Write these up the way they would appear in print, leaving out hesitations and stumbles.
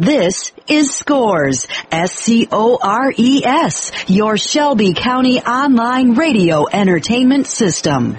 This is Scores, S-C-O-R-E-S, your Shelby County online radio entertainment system.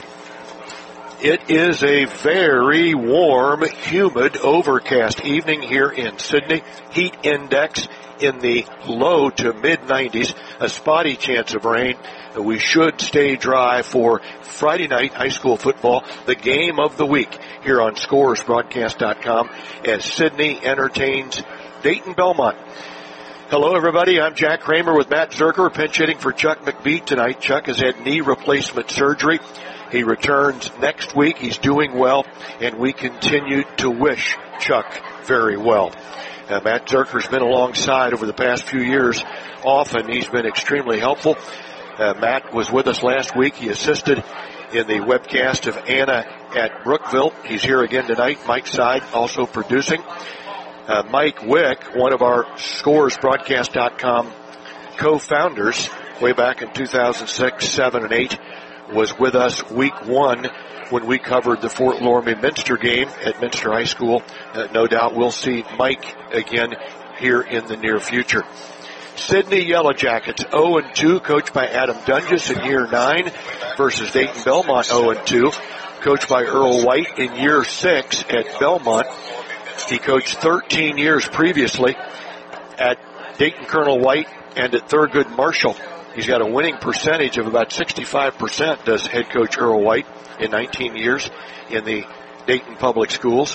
It is a very warm, humid, overcast evening here in Sidney. Heat index in the low to mid-90s, a spotty chance of rain. We should stay dry for Friday night high school football, the game of the week here on ScoresBroadcast.com as Sidney entertains Dayton Belmont. Hello, everybody. I'm Jack Kramer with Matt Zerker, pinch hitting for Chuck McBee tonight. Chuck has had knee replacement surgery. He returns next week. He's doing well, and we continue to wish Chuck very well. Matt Zerker's been alongside over the past few years. Often he's been extremely helpful. Matt was with us last week. He assisted in the webcast of Anna at Brookville. He's here again tonight. Mike Side also producing. Mike Wick, one of our ScoresBroadcast.com co-founders way back in 2006, 7, and 8, was with us week one when we covered the Fort Loramie Minster game at Minster High School. No doubt we'll see Mike again here in the near future. Sidney Yellow Jackets 0-2, coached by Adam Dunges in year 9 versus Dayton Belmont 0-2, coached by Earl White in year 6 at Belmont. He coached 13 years previously at Dayton Colonel White and at Thurgood Marshall. He's got a winning percentage of about 65%, does head coach Earl White, in 19 years in the Dayton Public Schools.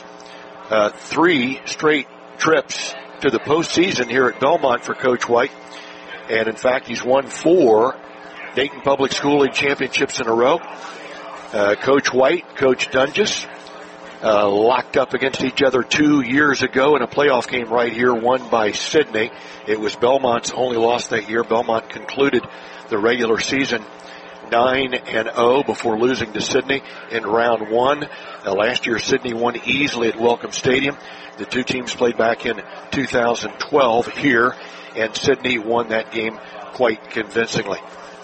3 straight trips to the postseason here at Belmont for Coach White. And in fact, he's won 4 Dayton Public School League championships in a row. Coach White, Coach Dunges, locked up against each other 2 years ago in a playoff game right here, won by Sidney. It was Belmont's only loss that year. Belmont concluded the regular season 9-0 before losing to Sidney in round 1. Last year, Sidney won easily at Welcome Stadium. The two teams played back in 2012 here, and Sidney won that game quite convincingly.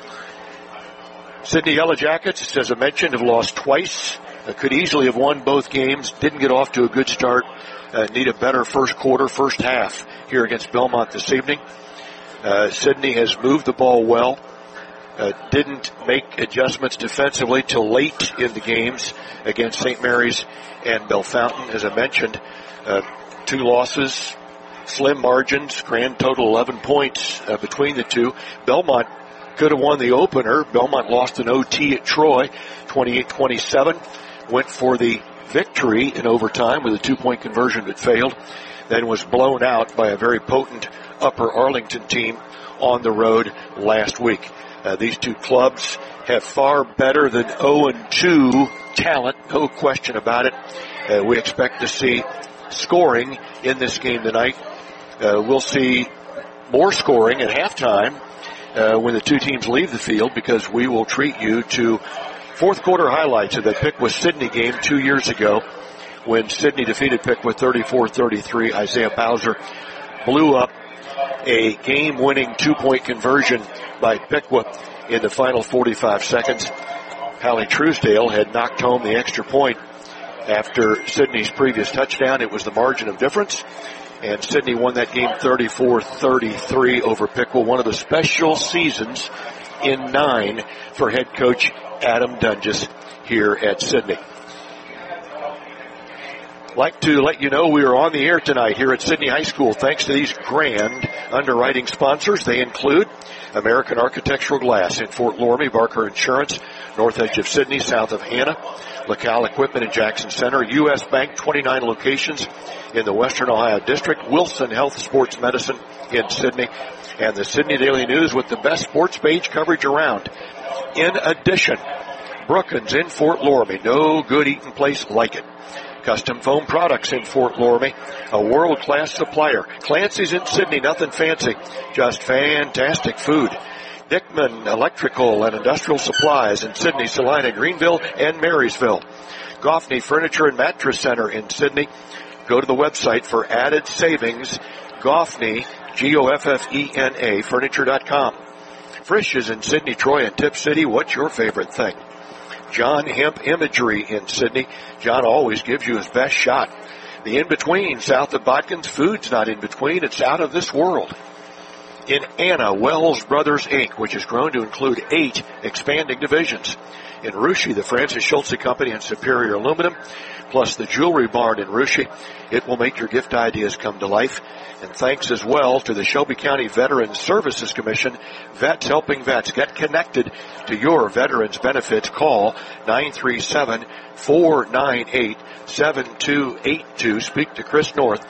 Sidney Yellow Jackets, as I mentioned, have lost twice. Could easily have won both games. Didn't get off to a good start. Need a better first quarter, first half here against Belmont this evening. Sidney has moved the ball well. Didn't make adjustments defensively till late in the games against St. Mary's and Bellefontaine. As I mentioned, 2 losses, slim margins, grand total 11 points between the two. Belmont could have won the opener. Belmont lost an OT at Troy, 28-27. Went for the victory in overtime with a 2-point conversion that failed. Then was blown out by a very potent Upper Arlington team on the road last week. These two clubs have far better than 0-2 talent, no question about it. We expect to see scoring in this game tonight. We'll see more scoring at halftime when the two teams leave the field, because we will treat you to fourth quarter highlights of the Piqua-Sidney game 2 years ago when Sidney defeated Piqua 34-33. Isaiah Bowser blew up a game-winning 2-point conversion by Piqua in the final 45 seconds. Hallie Truesdale had knocked home the extra point after Sidney's previous touchdown. It was the margin of difference, and Sidney won that game 34-33 over Piqua. One of the special seasons in 9 for head coach Adam Dunges here at Sidney. Like to let you know we are on the air tonight here at Sidney High School thanks to these grand underwriting sponsors. They include American Architectural Glass in Fort Loramie, Barker Insurance, north edge of Sidney, south of Hannah, LaCal Equipment in Jackson Center, U.S. Bank, 29 locations in the Western Ohio District, Wilson Health Sports Medicine in Sidney, and the Sidney Daily News with the best sports page coverage around. In addition, Brookins in Fort Loramie, no good eating place like it. Custom Foam Products in Fort Loramie, a world-class supplier. Clancy's in Sidney, nothing fancy, just fantastic food. Dickman Electrical and Industrial Supplies in Sidney, Salina, Greenville, and Marysville. Goffney Furniture and Mattress Center in Sidney. Go to the website for added savings, Goffney, Goffena, furniture.com. Frisch is in Sidney, Troy, and Tip City. What's your favorite thing? John Hemp Imagery in Sidney. John always gives you his best shot. The in-between, south of Botkins, food's not in between. It's out of this world. In Anna, Wells Brothers, Inc., which has grown to include 8 expanding divisions. In Russia, the Francis Schulze Company and Superior Aluminum, plus the Jewelry Barn in Russia. It will make your gift ideas come to life. And thanks as well to the Shelby County Veterans Services Commission, Vets Helping Vets. Get connected to your veterans benefits. Call 937-498-7282. Speak to Chris North,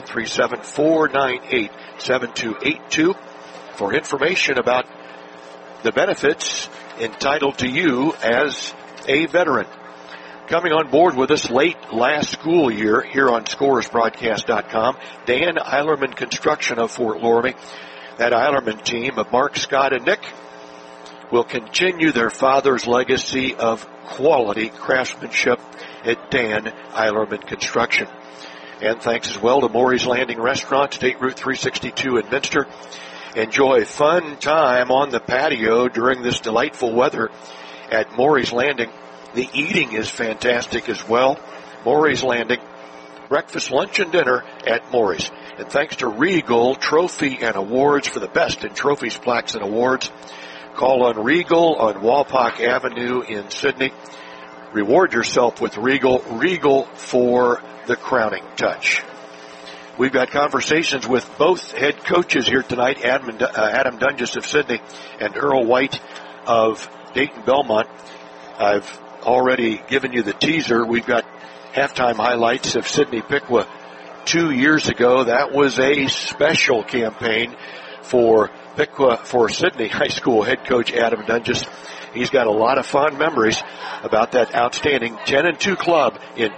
937-498-7282 for information about the benefits entitled to you as a veteran. Coming on board with us late last school year here on ScoresBroadcast.com, Dan Eilerman Construction of Fort Loramie. That Eilerman team of Mark, Scott, and Nick will continue their father's legacy of quality craftsmanship at Dan Eilerman Construction. And thanks as well to Maury's Landing Restaurant, State Route 362 in Minster. Enjoy fun time on the patio during this delightful weather at Maury's Landing. The eating is fantastic as well. Maury's Landing, breakfast, lunch, and dinner at Maury's. And thanks to Regal Trophy and Awards for the best in trophies, plaques, and awards. Call on Regal on Walpock Avenue in Sydney. Reward yourself with Regal. Regal for the crowning touch. We've got conversations with both head coaches here tonight, Adam Dunges of Sydney and Earl White of Dayton Belmont. I've already given you the teaser. We've got halftime highlights of Sydney Piqua 2 years ago. That was a special campaign for Piqua, for Sydney High School head coach Adam Dunges. He's got a lot of fond memories about that outstanding 10-2 club in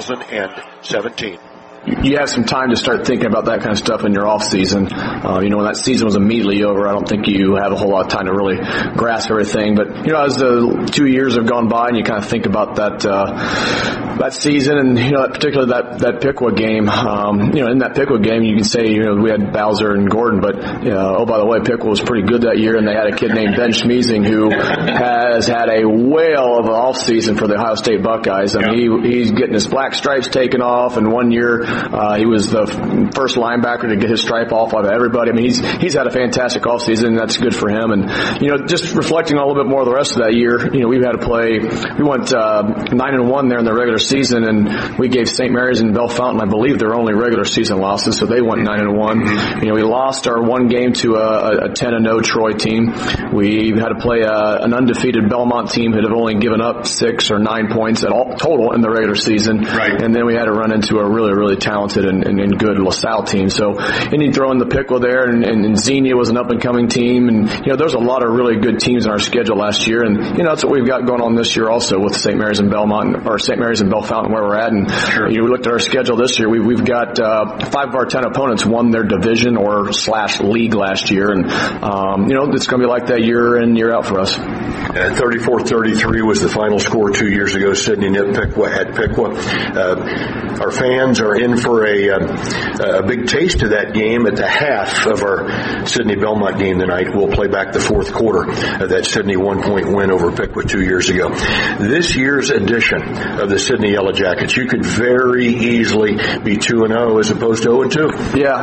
2017. You have some time to start thinking about that kind of stuff in your off season. When that season was immediately over, I don't think you have a whole lot of time to really grasp everything. But, as the 2 years have gone by and you kind of think about that season and, particularly that Piqua game, in that Piqua game, you can say, we had Bowser and Gordon, but, by the way, Piqua was pretty good that year, and they had a kid named Ben Schmeezing who has had a whale of an off season for the Ohio State Buckeyes. I mean, he's getting his black stripes taken off, and 1 year, he was the first linebacker to get his stripe off of everybody. I mean, he's had a fantastic offseason, and that's good for him. And, just reflecting a little bit more of the rest of that year, we've had to play, we went 9-1 there in the regular season, and we gave St. Mary's and Bell Fountain, I believe, their only regular season losses, so they went 9-1. We lost our one game to a 10-0 Troy team. We had to play an undefeated Belmont team that had only given up 6 or 9 points at all total in the regular season. Right. And then we had to run into a really, really talented and good LaSalle team. So, and you throw in the Piqua there, and Xenia was an up-and-coming team, and, there's a lot of really good teams in our schedule last year, and, that's what we've got going on this year also with St. Mary's and Belmont, or St. Mary's and Bell Fountain where we're at, and we looked at our schedule this year, we've got 5 of our 10 opponents won their division or / league last year, and, it's going to be like that year in, year out for us. 34-33 was the final score 2 years ago. Sydney nipped Piqua at Piqua. Our fans are in for a big taste of that game at the half of our Sydney Belmont game tonight. We'll play back the fourth quarter of that Sydney 1-point win over Piqua 2 years ago. This year's edition of the Sydney Yellow Jackets, you could very easily be 2-0 as opposed to 0-2. Yeah,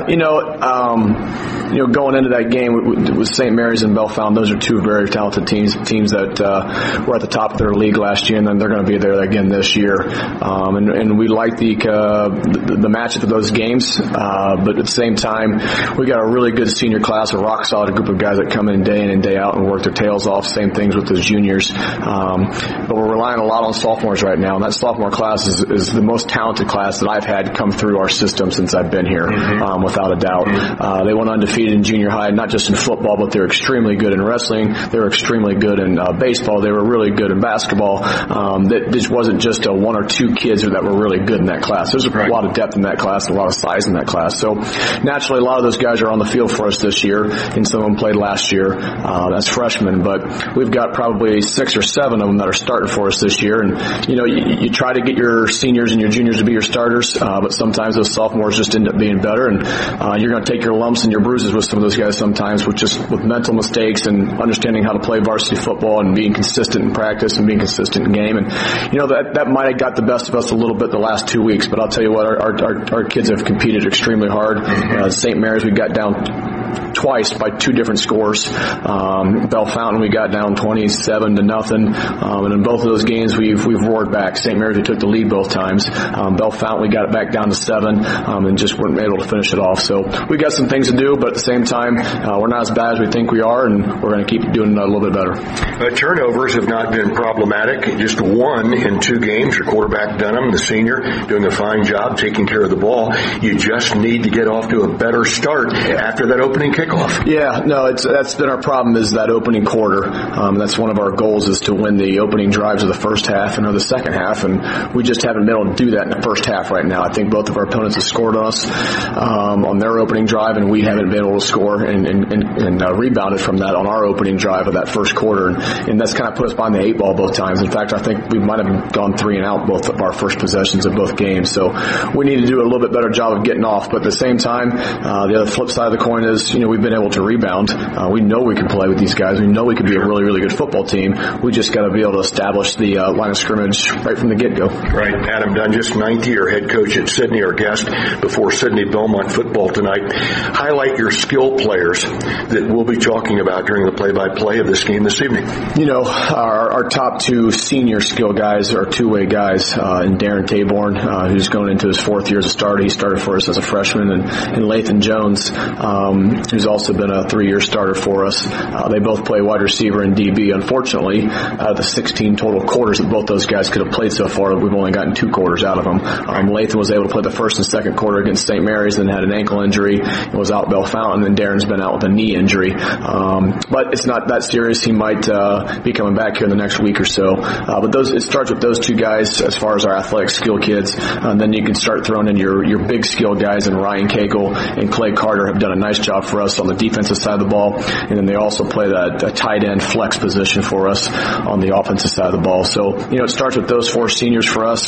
going into that game with St. Mary's and Bell Fountain, those are two very talented teams that were at the top of their league last year, and then they're going to be there again this year. And we like the matchup of those games, but at the same time, we got a really good senior class, a rock solid group of guys that come in and day out and work their tails off. Same things with those juniors. But we're relying a lot on sophomores right now, and that sophomore class is the most talented class that I've had come through our system since I've been here, without a doubt. They went undefeated in junior high, not just in football, but they're extremely good in wrestling. They were extremely good in baseball. They were really good in basketball. This wasn't just 1 or 2 kids that were really good in that class. There's a lot of depth in that class, a lot of size in that class. So naturally, a lot of those guys are on the field for us this year, and some of them played last year as freshmen. But we've got probably 6 or 7 of them that are starting for us this year. And you try to get your seniors and your juniors to be your starters, but sometimes those sophomores just end up being better. And you're going to take your lumps and your bruises with some of those guys sometimes, with mental mistakes and understanding how to play varsity football and being consistent in practice and being consistent in game. And that might have got the best of us a little bit the last 2 weeks. But I'll tell you what, our our kids have competed extremely hard. St. Mary's, we got down twice by 2 different scores. Bell Fountain, we got down 27-0, and in both of those games we've roared back. St. Mary's, we took the lead both times. Bell Fountain, we got it back down to 7, and just weren't able to finish it off. So we got some things to do, but at the same time, we're not as bad as we think we are, and we're going to keep doing a little bit better. Turnovers have not been problematic. Just 1 in 2 games. Your quarterback Dunham, the senior, doing a fine job taking care of the ball. You just need to get off to a better start after that opening kickoff. Yeah, no, that's been our problem, is that opening quarter. That's one of our goals, is to win the opening drives of the first half and of the second half, and we just haven't been able to do that in the first half right now. I think both of our opponents have scored on us on their opening drive, and we haven't been able to score and rebounded from that on our opening drive of that first quarter, and that's kind of put us behind the 8 ball both times. In fact, I think we might have gone 3 and out both of our first possessions of both games, so we need to do a little bit better job of getting off. But at the same time, the other flip side of the coin is, we've been able to rebound. We know we can play with these guys. We know we can be a really, really good football team. We just got to be able to establish the line of scrimmage right from the get-go. Right. Adam Dunn, just 90, your head coach at Sidney, our guest before Sidney Belmont football tonight. Highlight your skill players that we'll be talking about during the play-by-play of this game this evening. Our top 2 senior skill guys are two-way guys, and Darren Taborn, who's going into his 4th year as a starter. He started for us as a freshman, and Lathan Jones, who's also been a 3-year starter for us. They both play wide receiver and DB. Unfortunately, out of the 16 total quarters that both those guys could have played so far, we've only gotten 2 quarters out of them. Lathan was able to play the first and second quarter against St. Mary's, then had an ankle injury and was out Bell Fountain, and Darren's been out with a knee injury. But it's not that serious. He might be coming back here in the next week or so. But it starts with those 2 guys as far as our athletic skill kids. Then you can start throwing in your big skill guys, and Ryan Cagle and Clay Carter have done a nice job for us on the defensive side of the ball. And then they also play that tight end flex position for us on the offensive side of the ball. So, it starts with those 4 seniors for us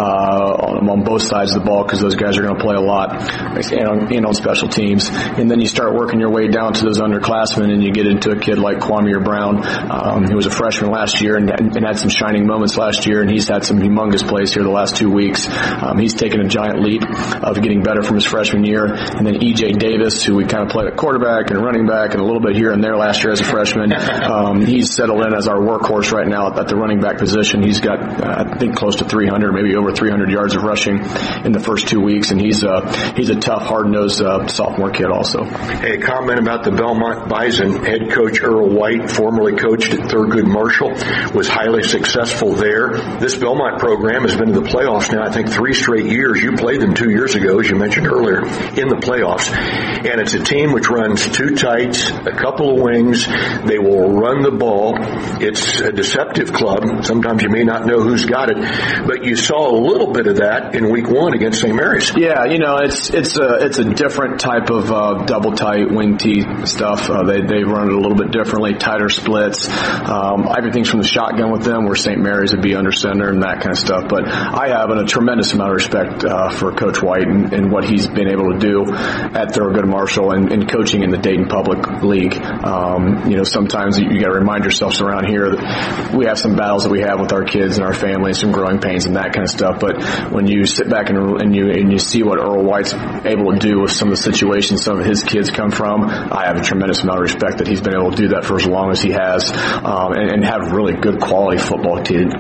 on both sides of the ball, because those guys are going to play a lot, and on special teams. And then you start working your way down to those underclassmen, and you get into a kid like Kwame Brown, who was a freshman last year and had some shining moments last year, and he's had some humongous plays here the last 2 weeks. He's taken a giant leap of getting better from his freshman year. And then E.J. Davis, who we kind of played at quarterback and running back and a little bit here and there last year as a freshman. He's settled in as our workhorse right now at the running back position. He's got, I think, close to 300, maybe over 300 yards of rushing in the first 2 weeks, and he's a tough, hard-nosed sophomore kid also. Hey, a comment about the Belmont Bison. Head coach Earl White, formerly coached at Thurgood Marshall, was highly successful there. This Belmont program has been to the playoffs now, I think, 3 straight years. You played them 2 years ago, as you mentioned earlier, in the playoffs. And it's a team which runs 2 tights, a couple of wings. They will run the ball. It's a deceptive club. Sometimes you may not know who's got it, but you saw a little bit of that in week 1 against St. Mary's. Yeah, it's a different type of double tight wing T stuff. They run it a little bit differently, tighter splits. Everything's from the shotgun with them, where St. Mary's would be under center and that kind of stuff. But I have a tremendous amount of respect for Coach White and what he's been able to do at Thurgood Marshall and coaching in the Dayton Public League. Sometimes you got to remind yourselves around here that we have some battles that we have with our kids and our family, and some growing pains and that kind of stuff. But when you sit back and you see what Earl White's able to do with some of the situations some of his kids come from, I have a tremendous amount of respect that he's been able to do that for as long as he has, and have really good quality football teams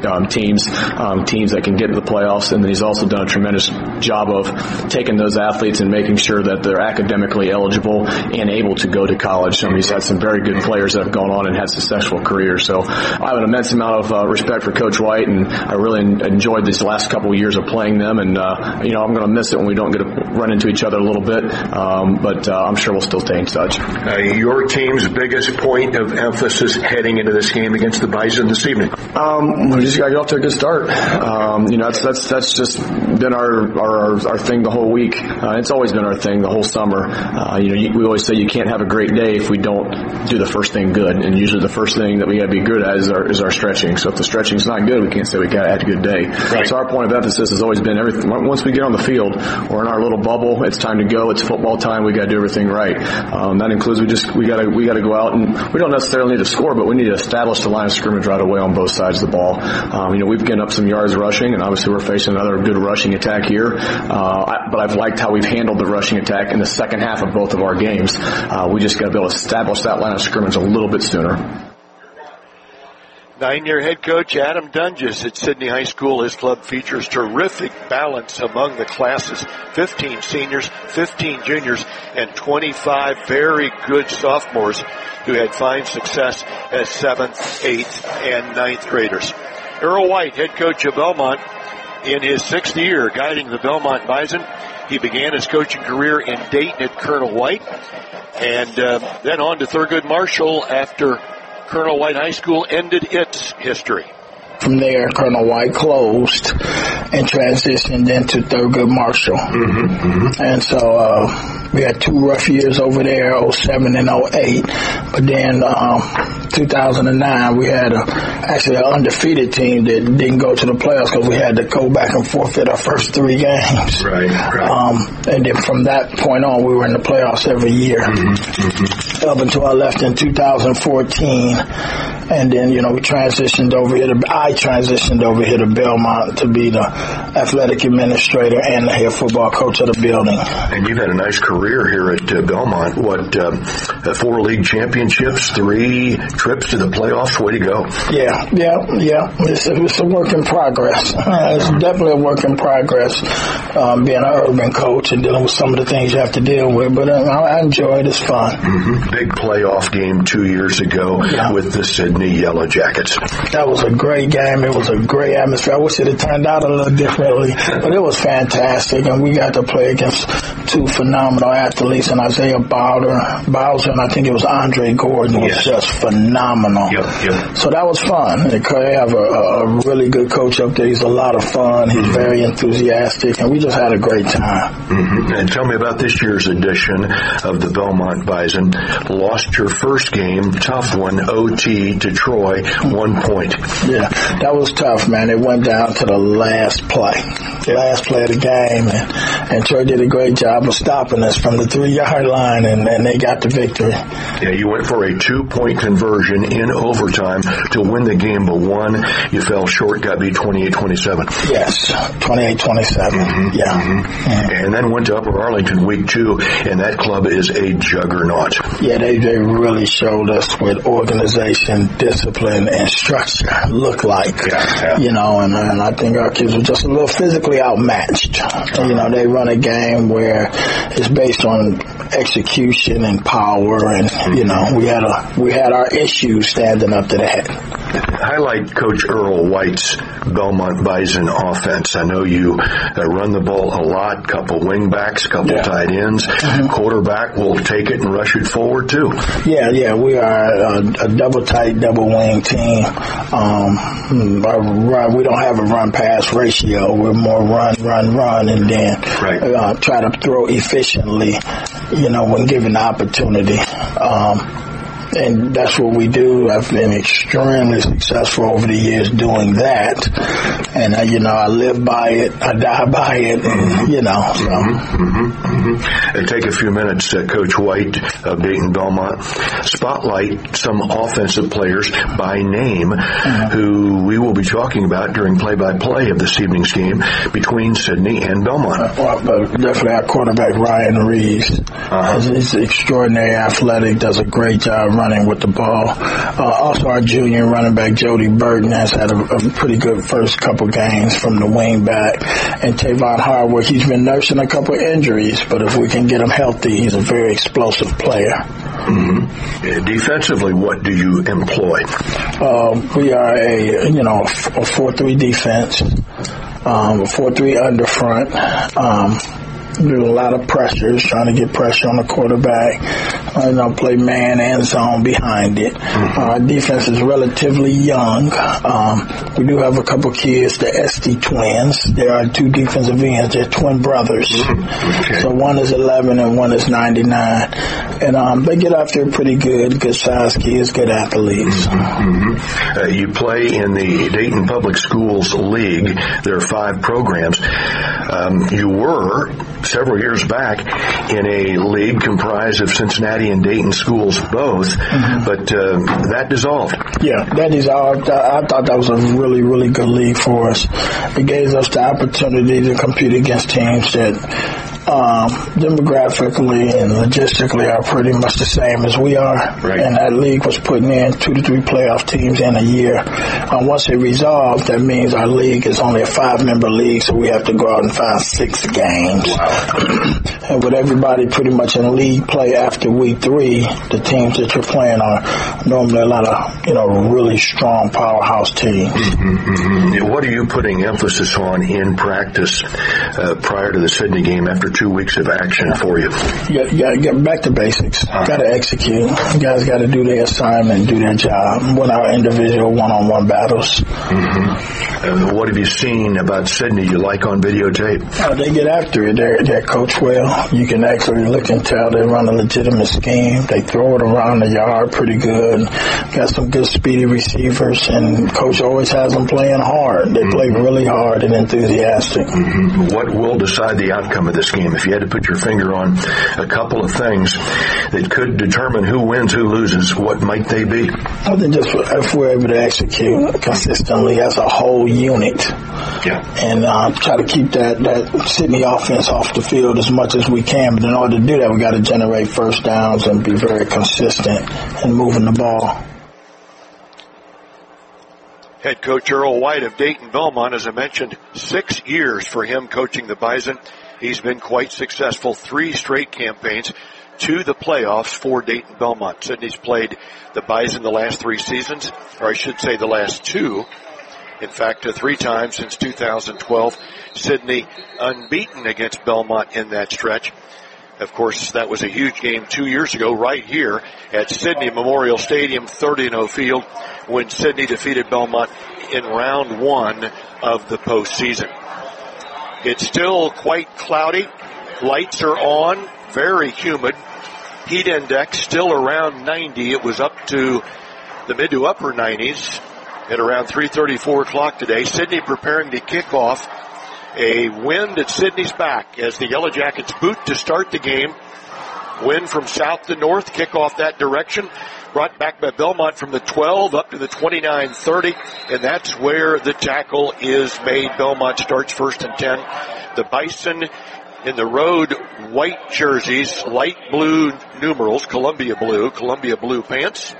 that can get to the playoffs. And then he's also done a tremendous job of taking those athletes and making sure that they're academically eligible and able to go to college. He's had some very good players that have gone on and had successful careers. So I have an immense amount of respect for Coach White, and I really enjoyed these last couple of years of playing them. And I'm going to miss it when we don't get to run into each other a little bit, but I'm sure we'll still stay in touch. Your team's biggest point of emphasis heading into this game against the Bison this evening? We just got to get off to a good start. That's just been our thing the whole week. It's always been our thing the whole summer. We we always say you can't have a great day if we don't do the first thing good. And usually the first thing that we got to be good at is our stretching. So if the stretching's not good, we can't say we got to have a good day. Right. So our point of emphasis has always been everything. Once we get on the field or in our little bubble, it's time to go. It's football time. We got to do everything right. That includes we got to go out, and we don't necessarily need to score, but we need to establish the line of scrimmage right away on both sides of the ball. We've given up some yards rushing, and obviously we're facing another good rushing attack here. But I've liked how we've handled the rushing attack in the second half of both of our games. We just got to be able to establish that line of scrimmage a little bit sooner. 9-year head coach Adam Dunges at Sidney High School. His club features terrific balance among the classes. 15 seniors, 15 juniors, and 25 very good sophomores who had fine success as 7th, 8th, and 9th graders. Earl White, head coach of Belmont, in his 6th year guiding the Belmont Bison. He began his coaching career in Dayton at Colonel White, and then on to Thurgood Marshall after Colonel White High School ended its history. From there, Colonel White closed and transitioned into Thurgood Marshall. And so we had 2 rough years over there, 07 and 08. But then 2009, we had actually an undefeated team that didn't go to the playoffs because we had to go back and forfeit our first 3 games. Right. And then from that point on, we were in the playoffs every year. Up until I left in 2014. And then, we transitioned over here I transitioned over here to Belmont to be the athletic administrator and the head football coach of the building. And you've had a nice career here at Belmont. 4 league championships, 3 trips to the playoffs. Way to go. Yeah. It's a work in progress. It's definitely a work in progress, being an urban coach and dealing with some of the things you have to deal with. But I enjoy it. It's fun. Big playoff game 2 years ago with the Sidney Yellow Jackets. That was a great game. It was a great atmosphere. I wish it had turned out a little differently, but it was fantastic. And we got to play against 2 phenomenal athletes, and Isaiah Bowser, and I think it was Andre Gordon was just phenomenal. Yep. So that was fun. And they have a really good coach up there. He's a lot of fun. He's very enthusiastic, and we just had a great time. And tell me about this year's edition of the Belmont Bison. Lost your first game, tough one, OT to Troy, 1 point. Yeah, that was tough, man. It went down to the last play of the game, and Troy did a great job of stopping us from the 3-yard line, and they got the victory. Yeah, you went for a 2-point conversion in overtime to win the game, but one, you fell short, got beat 28-27. Yes, 28-27, And then went to Upper Arlington week 2, and that club is a juggernaut. Yeah, they really showed us what organization, discipline, and structure look like. And I think our kids were just a little physically outmatched. They run a game where it's based on execution and power, and we had our issues standing up to that. Highlight Coach Earl White's Belmont Bison offense. I know you run the ball a lot, couple wingbacks, couple tight ends. Quarterback will take it and rush it forward too. Yeah, we are a double tight, double wing team. We don't have a run-pass ratio. We're more run, and then try to throw efficiently, when given the opportunity. And that's what we do. I've been extremely successful over the years doing that. And, I live by it. I die by it. And, Take a few minutes, Coach White of Dayton Belmont. Spotlight some offensive players by name who we will be talking about during play-by-play of this evening's game between Sidney and Belmont. Definitely our quarterback, Ryan Reeves. He's extraordinary athletic, does a great job running with the ball. Also, our junior running back, Jody Burton, has had a pretty good first couple games from the wing back. And Tavon Hardwick, he's been nursing a couple injuries, but if we can get him healthy, he's a very explosive player. Defensively, what do you employ? We are a 4-3 defense, 4-3 under front. do a lot of pressures, trying to get pressure on the quarterback. Play man and zone behind it. Our defense is relatively young. We do have a couple kids, the SD twins. There are two defensive ends. They're twin brothers. Okay. So one is 11 and one is 99. And they get after it pretty good size kids, good athletes. You play in the Dayton Public Schools League. There are 5 programs. You were, several years back, in a league comprised of Cincinnati and Dayton schools both, but that dissolved. Yeah, that dissolved. I thought that was a really, really good league for us. It gave us the opportunity to compete against teams that demographically and logistically are pretty much the same as we are. Right. And that league was putting in 2 to 3 playoff teams in a year. Once it resolved, that means our league is only a 5-member league, so we have to go out and find 6 games. Wow. And with everybody pretty much in league play after week 3, the teams that you're playing are normally a lot of, really strong powerhouse teams. What are you putting emphasis on in practice prior to the Sydney game after 2 weeks of action for you? You got to get back to basics. Got to execute. You guys got to do their assignment, do their job, win our individual one-on-one battles. What have you seen about Sydney you like on videotape? They get after it. They're coached well. You can actually look and tell they run a legitimate scheme. They throw it around the yard pretty good. Got some good speedy receivers, and coach always has them playing hard. They play really hard and enthusiastic. What will decide the outcome of this game? If you had to put your finger on a couple of things that could determine who wins, who loses, what might they be? I think just if we're able to execute consistently as a whole unit, and try to keep that Sydney offense off the field as much as we can. But in order to do that, we got to generate first downs and be very consistent in moving the ball. Head coach Earl White of Dayton Belmont, as I mentioned, 6 years for him coaching the Bison. He's been quite successful, 3 straight campaigns to the playoffs for Dayton Belmont. Sydney's played the Bison the last 3 seasons, or I should say the last 2. In fact, 3 times since 2012. Sydney unbeaten against Belmont in that stretch. Of course, that was a huge game 2 years ago right here at Sydney Memorial Stadium, 30-0 field, when Sydney defeated Belmont in round 1 of the postseason. It's still quite cloudy. Lights are on, very humid. Heat index still around 90. It was up to the mid to upper 90s at around 3:30, 4 o'clock today. Sydney preparing to kick off. A wind at Sydney's back as the Yellow Jackets boot to start the game. Wind from south to north, kick off that direction. Brought back by Belmont from the 12 up to the 29-30, and that's where the tackle is made. Belmont starts first and 10. The Bison in the road white jerseys, light blue numerals, Columbia blue pants,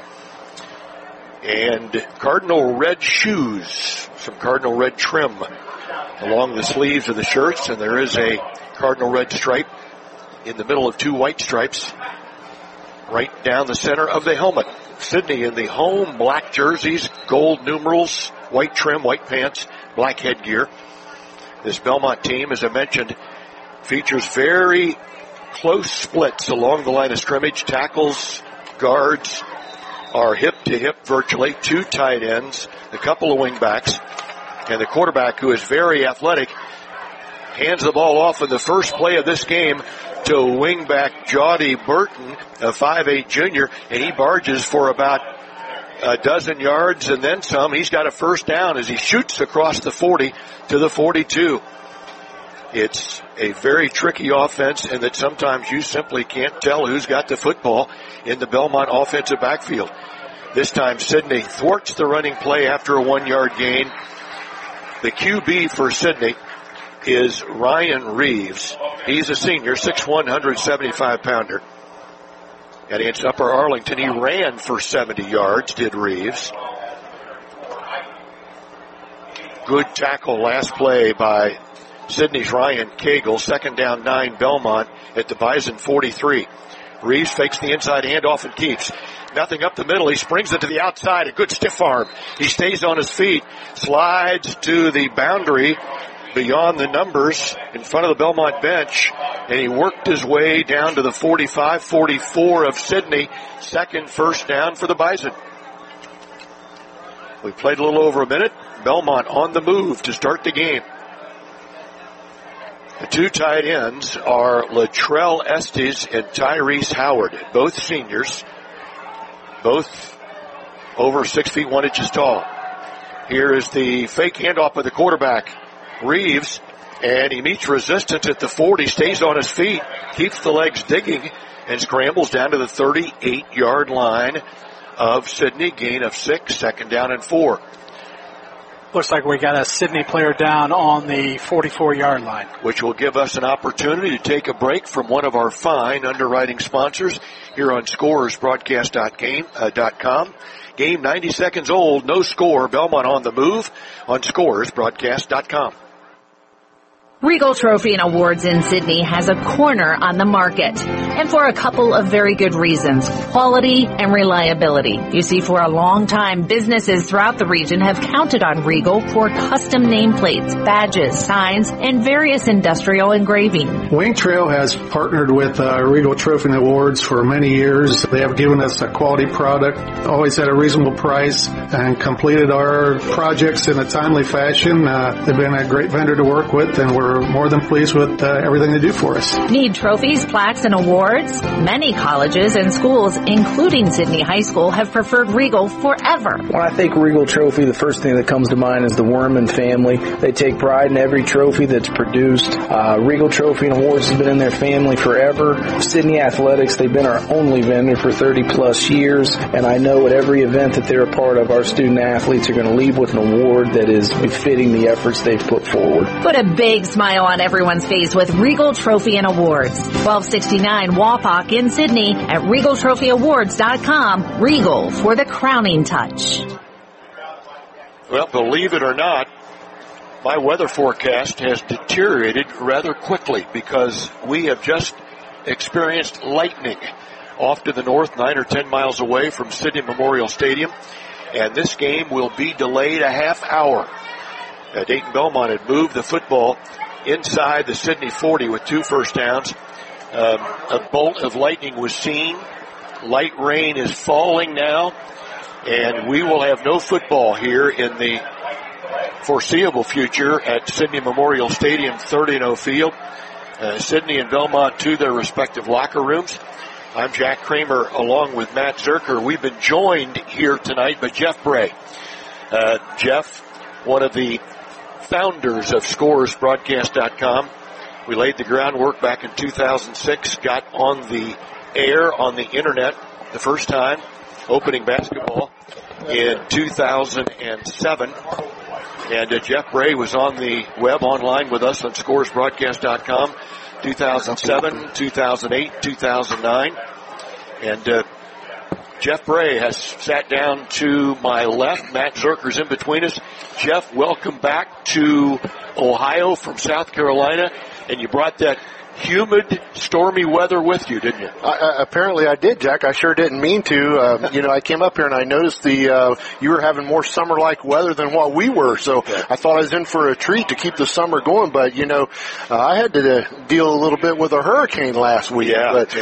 and cardinal red shoes, some cardinal red trim along the sleeves of the shirts, and there is a cardinal red stripe in the middle of 2 white stripes right down the center of the helmet. Sydney in the home black jerseys, gold numerals, white trim, white pants, black headgear. This Belmont team, as I mentioned, features very close splits along the line of scrimmage. Tackles, guards are hip to hip virtually. 2 tight ends, a couple of wing backs, and the quarterback, who is very athletic, hands the ball off in the first play of this game to wingback Jody Burton, a 5'8 junior, and he barges for about a dozen yards and then some. He's got a first down as he shoots across the 40 to the 42. It's a very tricky offense, and that sometimes you simply can't tell who's got the football in the Belmont offensive backfield. This time Sydney thwarts the running play after a 1-yard gain. The QB for Sydney is Ryan Reeves. He's a senior, 6'1", 175-pounder. And against Upper Arlington, he ran for 70 yards, did Reeves. Good tackle last play by Sydney's Ryan Cagle. 2nd down, 9, Belmont at the Bison 43. Reeves fakes the inside handoff and keeps. Nothing up the middle. He springs it to the outside. A good stiff arm. He stays on his feet. Slides to the boundary beyond the numbers in front of the Belmont bench. and he worked his way down to the 45-44 of Sidney. Second first down for the Bison. We played a little over a minute. Belmont on the move to start the game. The two tight ends are Latrell Estes and Tyrese Howard, both seniors, both over 6 feet 1 inches tall. Here is the fake handoff by the quarterback, Reeves, and he meets resistance at the 40, stays on his feet, keeps the legs digging, and scrambles down to the 38-yard line of Sidney. Gain of 6, second down and 4. Looks like we got a Sidney player down on the 44-yard line. Which will give us an opportunity to take a break from one of our fine underwriting sponsors here on ScorersBroadcast.com. Game 90 seconds old, no score. Belmont on the move on ScorersBroadcast.com. Regal Trophy and Awards in Sidney has a corner on the market, and for a couple of very good reasons: quality and reliability. You see, for a long time, businesses throughout the region have counted on Regal for custom nameplates, badges, signs, and various industrial engraving. Wing Trail has partnered with Regal Trophy and Awards for many years. They have given us a quality product, always at a reasonable price, and completed our projects in a timely fashion. They've been a great vendor to work with, and we're more than pleased with everything they do for us. Need trophies, plaques, and awards? Many colleges and schools, including Sidney High School, have preferred Regal forever. When I think Regal Trophy, the first thing that comes to mind is the Worman family. They take pride in every trophy that's produced. Regal Trophy and Awards has been in their family forever. Sidney Athletics, they've been our only vendor for 30-plus years, and I know at every event that they're a part of, our student athletes are going to leave with an award that is befitting the efforts they've put forward. Put a big smile on everyone's face with Regal Trophy and Awards. 1269 Wapak in Sidney at RegalTrophyAwards.com. Regal for the crowning touch. Well, believe it or not, my weather forecast has deteriorated rather quickly because we have just experienced lightning off to the north, 9 or 10 miles away from Sidney Memorial Stadium, and this game will be delayed a half hour. Dayton Belmont had moved the football inside the Sidney 40 with 2 first downs. A bolt of lightning was seen. Light rain is falling now, and we will have no football here in the foreseeable future at Sidney Memorial Stadium, 30-0 field. Sidney and Belmont to their respective locker rooms. I'm Jack Kramer along with Matt Zerker. We've been joined here tonight by Jeff Bray. Jeff, one of the founders of ScorersBroadcast.com. We laid the groundwork back in 2006, got on the air on the internet the first time, opening basketball in 2007. And Jeff Bray was on the web online with us on ScorersBroadcast.com 2007, 2008, 2009. And Jeff Bray has sat down to my left. Matt Zerker's in between us. Jeff, welcome back to Ohio from South Carolina. And you brought that humid, stormy weather with you, didn't you? Apparently I did, Jack. I sure didn't mean to. I came up here and I noticed you were having more summer-like weather than what we were. So I thought I was in for a treat to keep the summer going. But, I had to deal a little bit with a hurricane last week.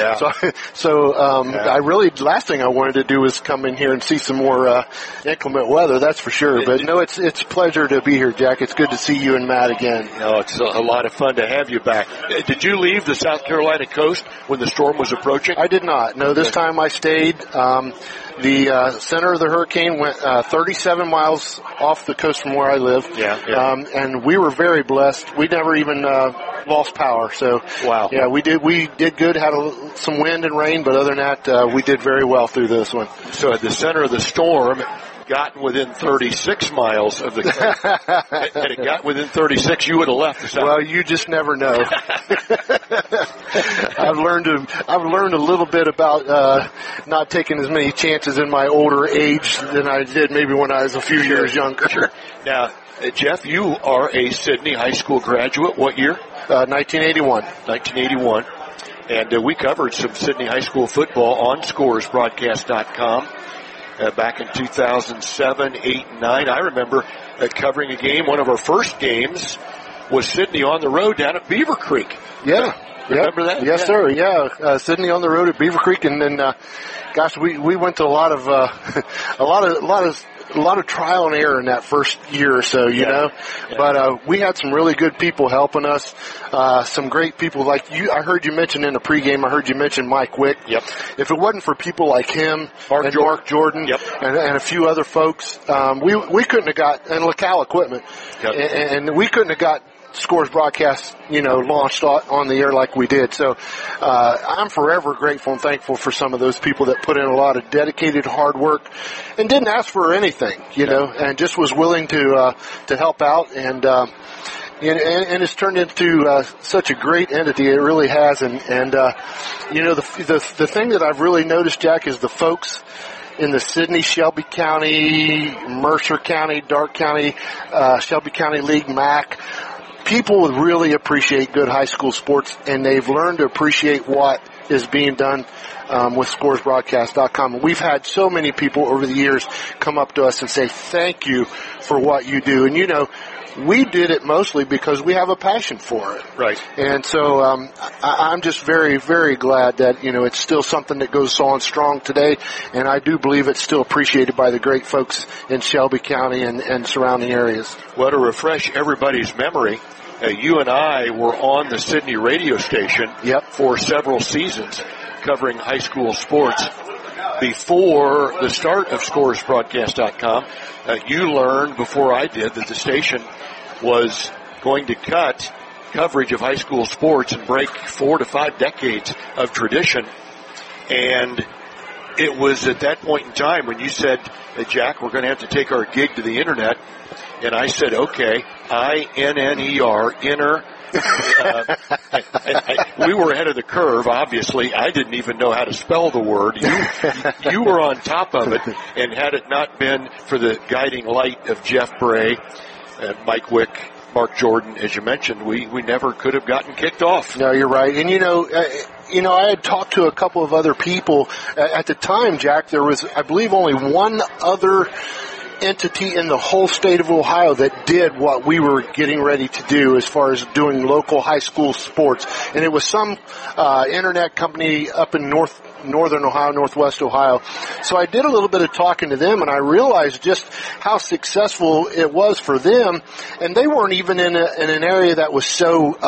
I really, last thing I wanted to do was come in here and see some more inclement weather, that's for sure. But, it's a pleasure to be here, Jack. It's good to see you and Matt again. It's a lot of fun to have you back. Did you leave the South Carolina coast when the storm was approaching? I did not. No, this time I stayed. The center of the hurricane went 37 miles off the coast from where I live. And we were very blessed. We never even lost power. So, wow. Yeah, we did good. Had some wind and rain, but other than that, we did very well through this one. So at the center of the storm, gotten within 36 miles of the coast. Had it got within 36, you would have left the South. Well, you just never know. I've learned a little bit about not taking as many chances in my older age than I did maybe when I was a few years younger. Sure. Now, Jeff, you are a Sidney High School graduate. What year? 1981. 1981. And we covered some Sidney High School football on ScorersBroadcast.com. Back in 2007, 8, and 9. I remember covering a game. One of our first games was Sidney on the road down at Beaver Creek. Yeah. Remember that? Yes, sir. Yeah, Sidney on the road at Beaver Creek, and then, gosh, we went to a lot of a lot of trial and error in that first year or so, you know. Yeah. But we had some really good people helping us. Some great people like you. I heard you mention in the pregame. I heard you mention Mike Wick. Yep. If it wasn't for people like him, Mark Jordan, yep. and a few other folks, we couldn't have got, and LaCal Equipment, yep. and we couldn't have got Scores broadcast, launched on the air like we did. So I'm forever grateful and thankful for some of those people that put in a lot of dedicated hard work and didn't ask for anything, and just was willing to help out. And it's turned into such a great entity. It really has. And the thing that I've really noticed, Jack, is the folks in the Sidney, Shelby County, Mercer County, Darke County, Shelby County League, MAC. People really appreciate good high school sports, and they've learned to appreciate what is being done with ScoresBroadcast.com. We've had so many people over the years come up to us and say, thank you for what you do. And, we did it mostly because we have a passion for it. Right. And so I'm just very, very glad that, it's still something that goes on strong today, and I do believe it's still appreciated by the great folks in Shelby County and surrounding areas. Well, to refresh everybody's memory, you and I were on the Sidney radio station for several seasons covering high school sports. Before the start of ScoresBroadcast.com, you learned before I did that the station was going to cut coverage of high school sports and break 4 to 5 decades of tradition. And it was at that point in time when you said, Jack, we're going to have to take our gig to the internet. And I said, okay, INNER, inner. We were ahead of the curve, obviously. I didn't even know how to spell the word. You were on top of it, and had it not been for the guiding light of Jeff Bray, Mike Wick, Mark Jordan, as you mentioned, we never could have gotten kicked off. No, you're right. And I had talked to a couple of other people. At the time, Jack, there was, I believe, only one other entity in the whole state of Ohio that did what we were getting ready to do as far as doing local high school sports. And it was some internet company up in northern Ohio, northwest Ohio. So I did a little bit of talking to them, and I realized just how successful it was for them. And they weren't even in an area that was so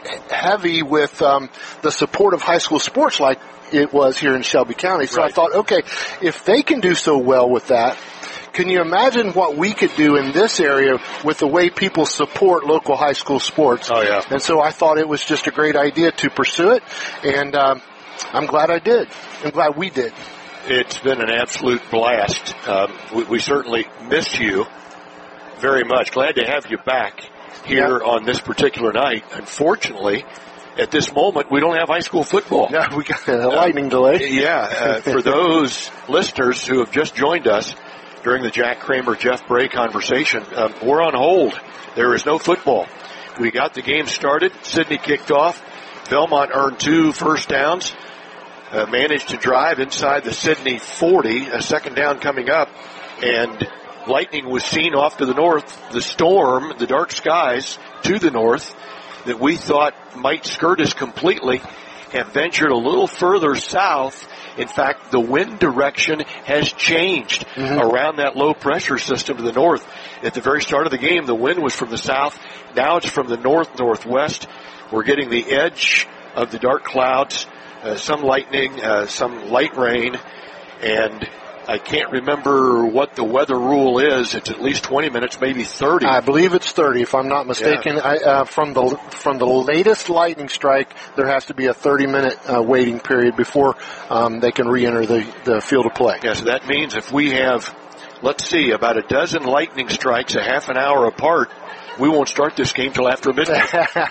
heavy with the support of high school sports like it was here in Shelby County. So right. I thought, okay, if they can do so well with that, can you imagine what we could do in this area with the way people support local high school sports? Oh, yeah. And so I thought it was just a great idea to pursue it, and I'm glad I did. I'm glad we did. It's been an absolute blast. We certainly miss you very much. Glad to have you back here on this particular night. Unfortunately, at this moment, we don't have high school football. No, we got a lightning delay. Yeah. For those listeners who have just joined us, during the Jack Kramer, Jeff Bray conversation, we're on hold. There is no football. We got the game started. Sidney kicked off. Belmont earned 2 first downs. Managed to drive inside the Sidney 40. A second down coming up. And lightning was seen off to the north. The storm, the dark skies to the north that we thought might skirt us completely have ventured a little further south. In fact, the wind direction has changed around that low pressure system to the north. At the very start of the game, the wind was from the south. Now it's from the north-northwest. We're getting the edge of the dark clouds, some lightning, some light rain, and I can't remember what the weather rule is. It's at least 20 minutes, maybe 30. I believe it's 30, if I'm not mistaken. Yeah. From the latest lightning strike, there has to be a 30-minute waiting period before they can re-enter the field of play. Yeah, so that means if we have, let's see, about a dozen lightning strikes a half an hour apart, we won't start this game till after midnight.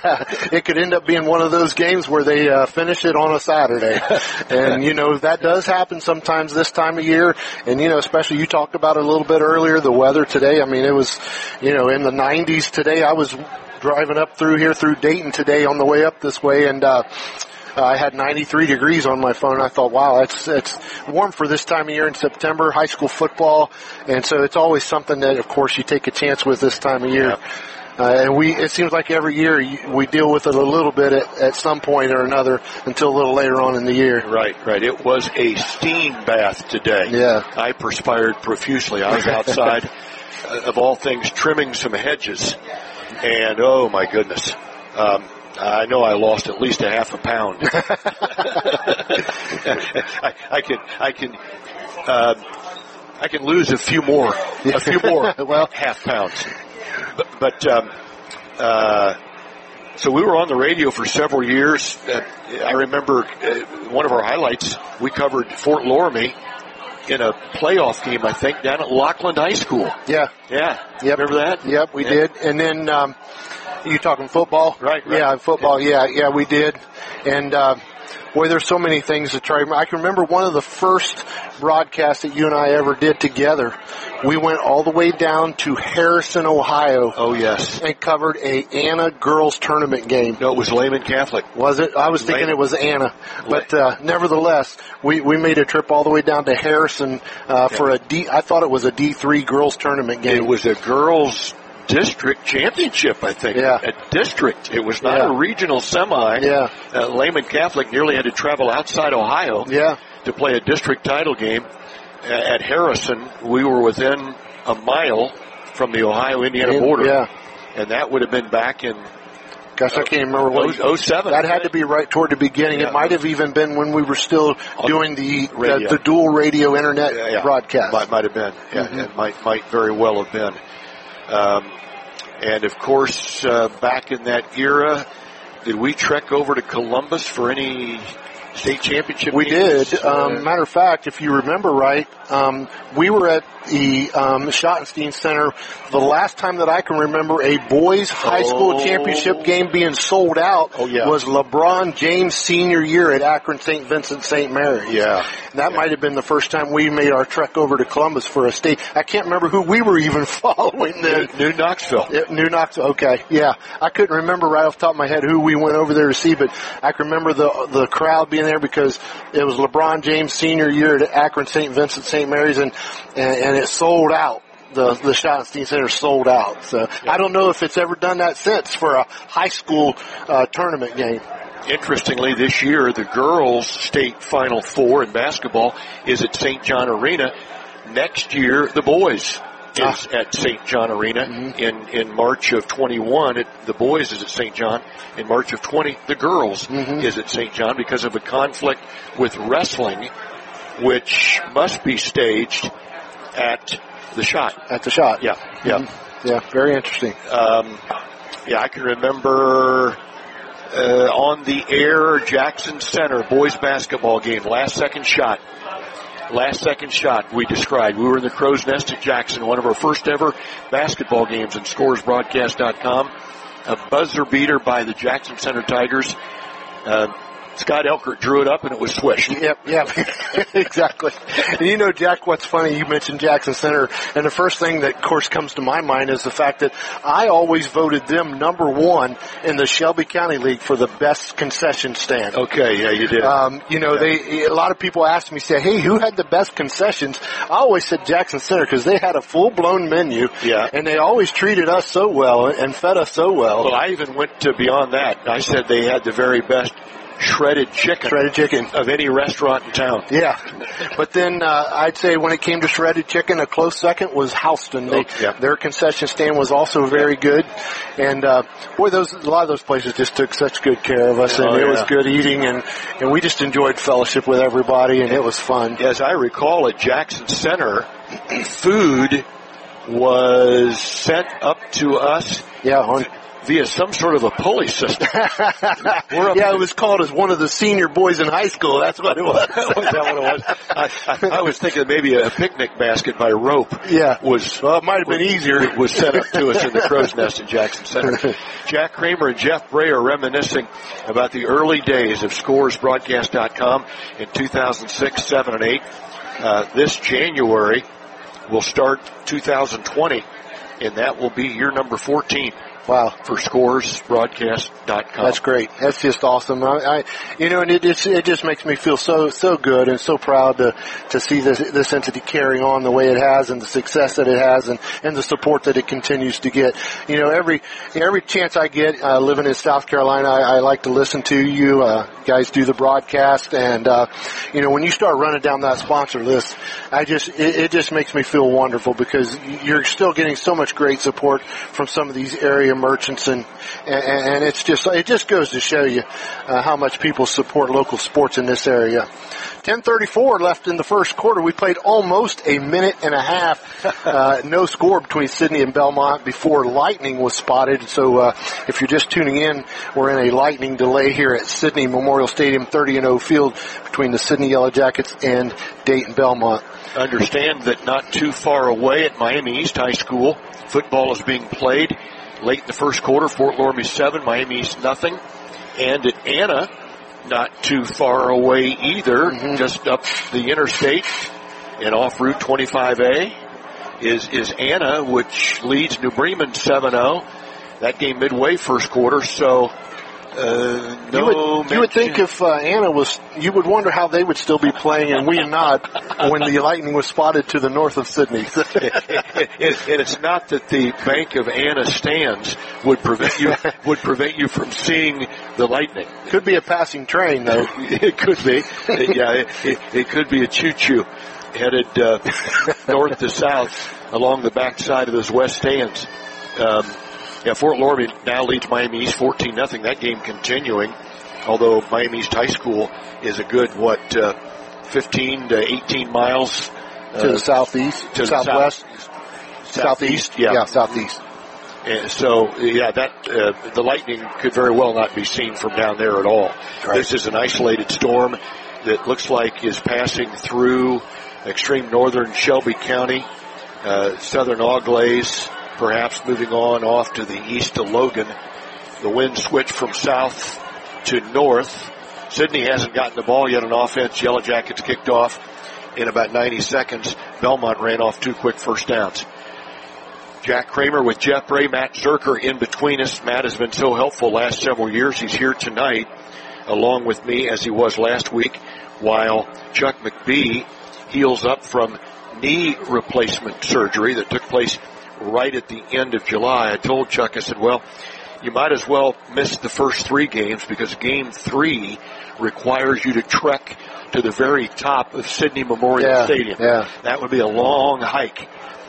It could end up being one of those games where they finish it on a Saturday. And, that does happen sometimes this time of year. And, especially you talked about it a little bit earlier, the weather today. I mean, it was, in the 90s today. I was driving up through Dayton today on the way up this way, and I had 93 degrees on my phone. I thought, wow, it's warm for this time of year in September, high school football. And so it's always something that, of course, you take a chance with this time of year. And it seems like every year we deal with it a little bit at some point or another until a little later on in the year. Right. It was a steam bath today. Yeah. I perspired profusely. I was outside, of all things, trimming some hedges. And, oh, my goodness. I know I lost at least a half a pound. I can lose a few more well, half pounds. But so we were on the radio for several years. I remember one of our highlights, we covered Fort Loramie in a playoff game, I think, down at Lockland High School. Yeah. Yep. Remember that? Yep, we did. And then, you talking football? Right. Yeah, football. Yeah, we did. And, boy, there's so many things to try. I can remember one of the first broadcasts that you and I ever did together. We went all the way down to Harrison, Ohio. Oh, yes. And covered a Anna girls tournament game. No, it was Lehman Catholic. Was it? I was thinking it was Anna. But nevertheless, we made a trip all the way down to Harrison for I thought it was a D3 girls tournament game. It was a girls district championship, I think. Yeah. A district. It was not a regional semi. Yeah. Lehman Catholic nearly had to travel outside Ohio to play a district title game. At Harrison, we were within a mile from the Ohio-Indiana border. Yeah. And that would have been back in... Gosh, I can't remember what... 07. That had to be right toward the beginning. Yeah. It might have even been when we were still doing the dual radio internet broadcast. Might have been. Yeah, it might very well have been. And, of course, back in that era, did we trek over to Columbus for any state championship games? We did. Matter of fact, if you remember right, we were at the Schottenstein Center the last time that I can remember a boys high school championship game being sold out was LeBron James senior year at Akron St. Vincent St. Mary's. Yeah. And that might have been the first time we made our trek over to Columbus for a state. I can't remember who we were even following then. New Knoxville. New Knoxville. Okay. Yeah. I couldn't remember right off the top of my head who we went over there to see, but I can remember the crowd being there because it was LeBron James senior year at Akron St. Vincent St. Mary's and it sold out. The Schottenstein Center sold out. So I don't know if it's ever done that since for a high school tournament game. Interestingly, this year, the girls' state Final Four in basketball is at St. John Arena. Next year, the boys is at St. John Arena in March of 21. The boys is at St. John. In March of 20, the girls is at St. John because of a conflict with wrestling, which must be staged at the Shot. At the Shot. Yeah. Yeah, very interesting. I can remember on the air Jackson Center boys basketball game, last second shot we described. We were in the Crow's Nest at Jackson, one of our first ever basketball games in scoresbroadcast.com. A buzzer beater by the Jackson Center Tigers. Scott Elkert drew it up and it was swished. Yep, exactly. And Jack, what's funny, you mentioned Jackson Center, and the first thing that, of course, comes to my mind is the fact that I always voted them number one in the Shelby County League for the best concession stand. Okay, yeah, you did. A lot of people ask me, say, hey, who had the best concessions? I always said Jackson Center because they had a full-blown menu, and they always treated us so well and fed us so well. Well, I even went to beyond that. I said they had the very best shredded chicken of any restaurant in town. Yeah. But then I'd say when it came to shredded chicken, a close second was Houston. Their concession stand was also very good. And a lot of those places just took such good care of us, and it was good eating, and we just enjoyed fellowship with everybody, and it was fun. As I recall, at Jackson Center, food was sent up to us via some sort of a pulley system. It was called as one of the senior boys in high school. That's what it was. Was that what it was? I was thinking maybe a picnic basket by rope. Yeah. It might have been easier. It was set up to us in the Crow's Nest in Jackson Center. Jack Kramer and Jeff Bray are reminiscing about the early days of scoresbroadcast.com in 2006, 7, and 8. This January will start 2020, and that will be year number 14. Wow. For scoresbroadcast.com. That's great. That's just awesome. And it just makes me feel so good and so proud to see this entity carrying on the way it has and the success that it has and the support that it continues to get. Every chance I get, living in South Carolina, I like to listen to you guys do the broadcast, and when you start running down that sponsor list, it just makes me feel wonderful, because you're still getting so much great support from some of these area merchants, and it just goes to show you how much people support local sports in this area. 10:34 left in the first quarter. We played almost a minute and a half. No score between Sidney and Belmont before lightning was spotted. So if you're just tuning in, we're in a lightning delay here at Sidney Memorial Stadium, 30-0 field between the Sidney Yellow Jackets and Dayton Belmont. Understand that not too far away at Miami East High School, football is being played late in the first quarter. Fort Loramie 7, Miami East nothing. And at Anna, not too far away either, just up the interstate and off Route 25A is Anna, which leads New Bremen 7-0. That game midway first quarter, so you would think if Anna was, you would wonder how they would still be playing and we not when the lightning was spotted to the north of Sidney. And it's not that the bank of Anna stands would prevent you from seeing the lightning. Could be a passing train, though. It could be. Yeah, it could be a choo-choo headed north to south along the backside of those west stands. Fort Loramie now leads Miami East 14-0. That game continuing, although Miami East High School is a good, 15 to 18 miles to the southeast, to southwest, southeast. Yeah, southeast. And so, the lightning could very well not be seen from down there at all. Right. This is an isolated storm that looks like is passing through extreme northern Shelby County, southern Auglaize, perhaps moving on off to the east of Logan. The wind switched from south to north. Sidney hasn't gotten the ball yet on offense. Yellow Jackets kicked off in about 90 seconds. Belmont ran off 2 quick first downs. Jack Kramer with Jeff Bray, Matt Zerker in between us. Matt has been so helpful last several years. He's here tonight along with me as he was last week, while Chuck McBee heals up from knee replacement surgery that took place right at the end of July. I told Chuck, I said, well, you might as well miss the first 3 games, because game 3 requires you to trek to the very top of Sidney Memorial Stadium. Yeah. That would be a long hike.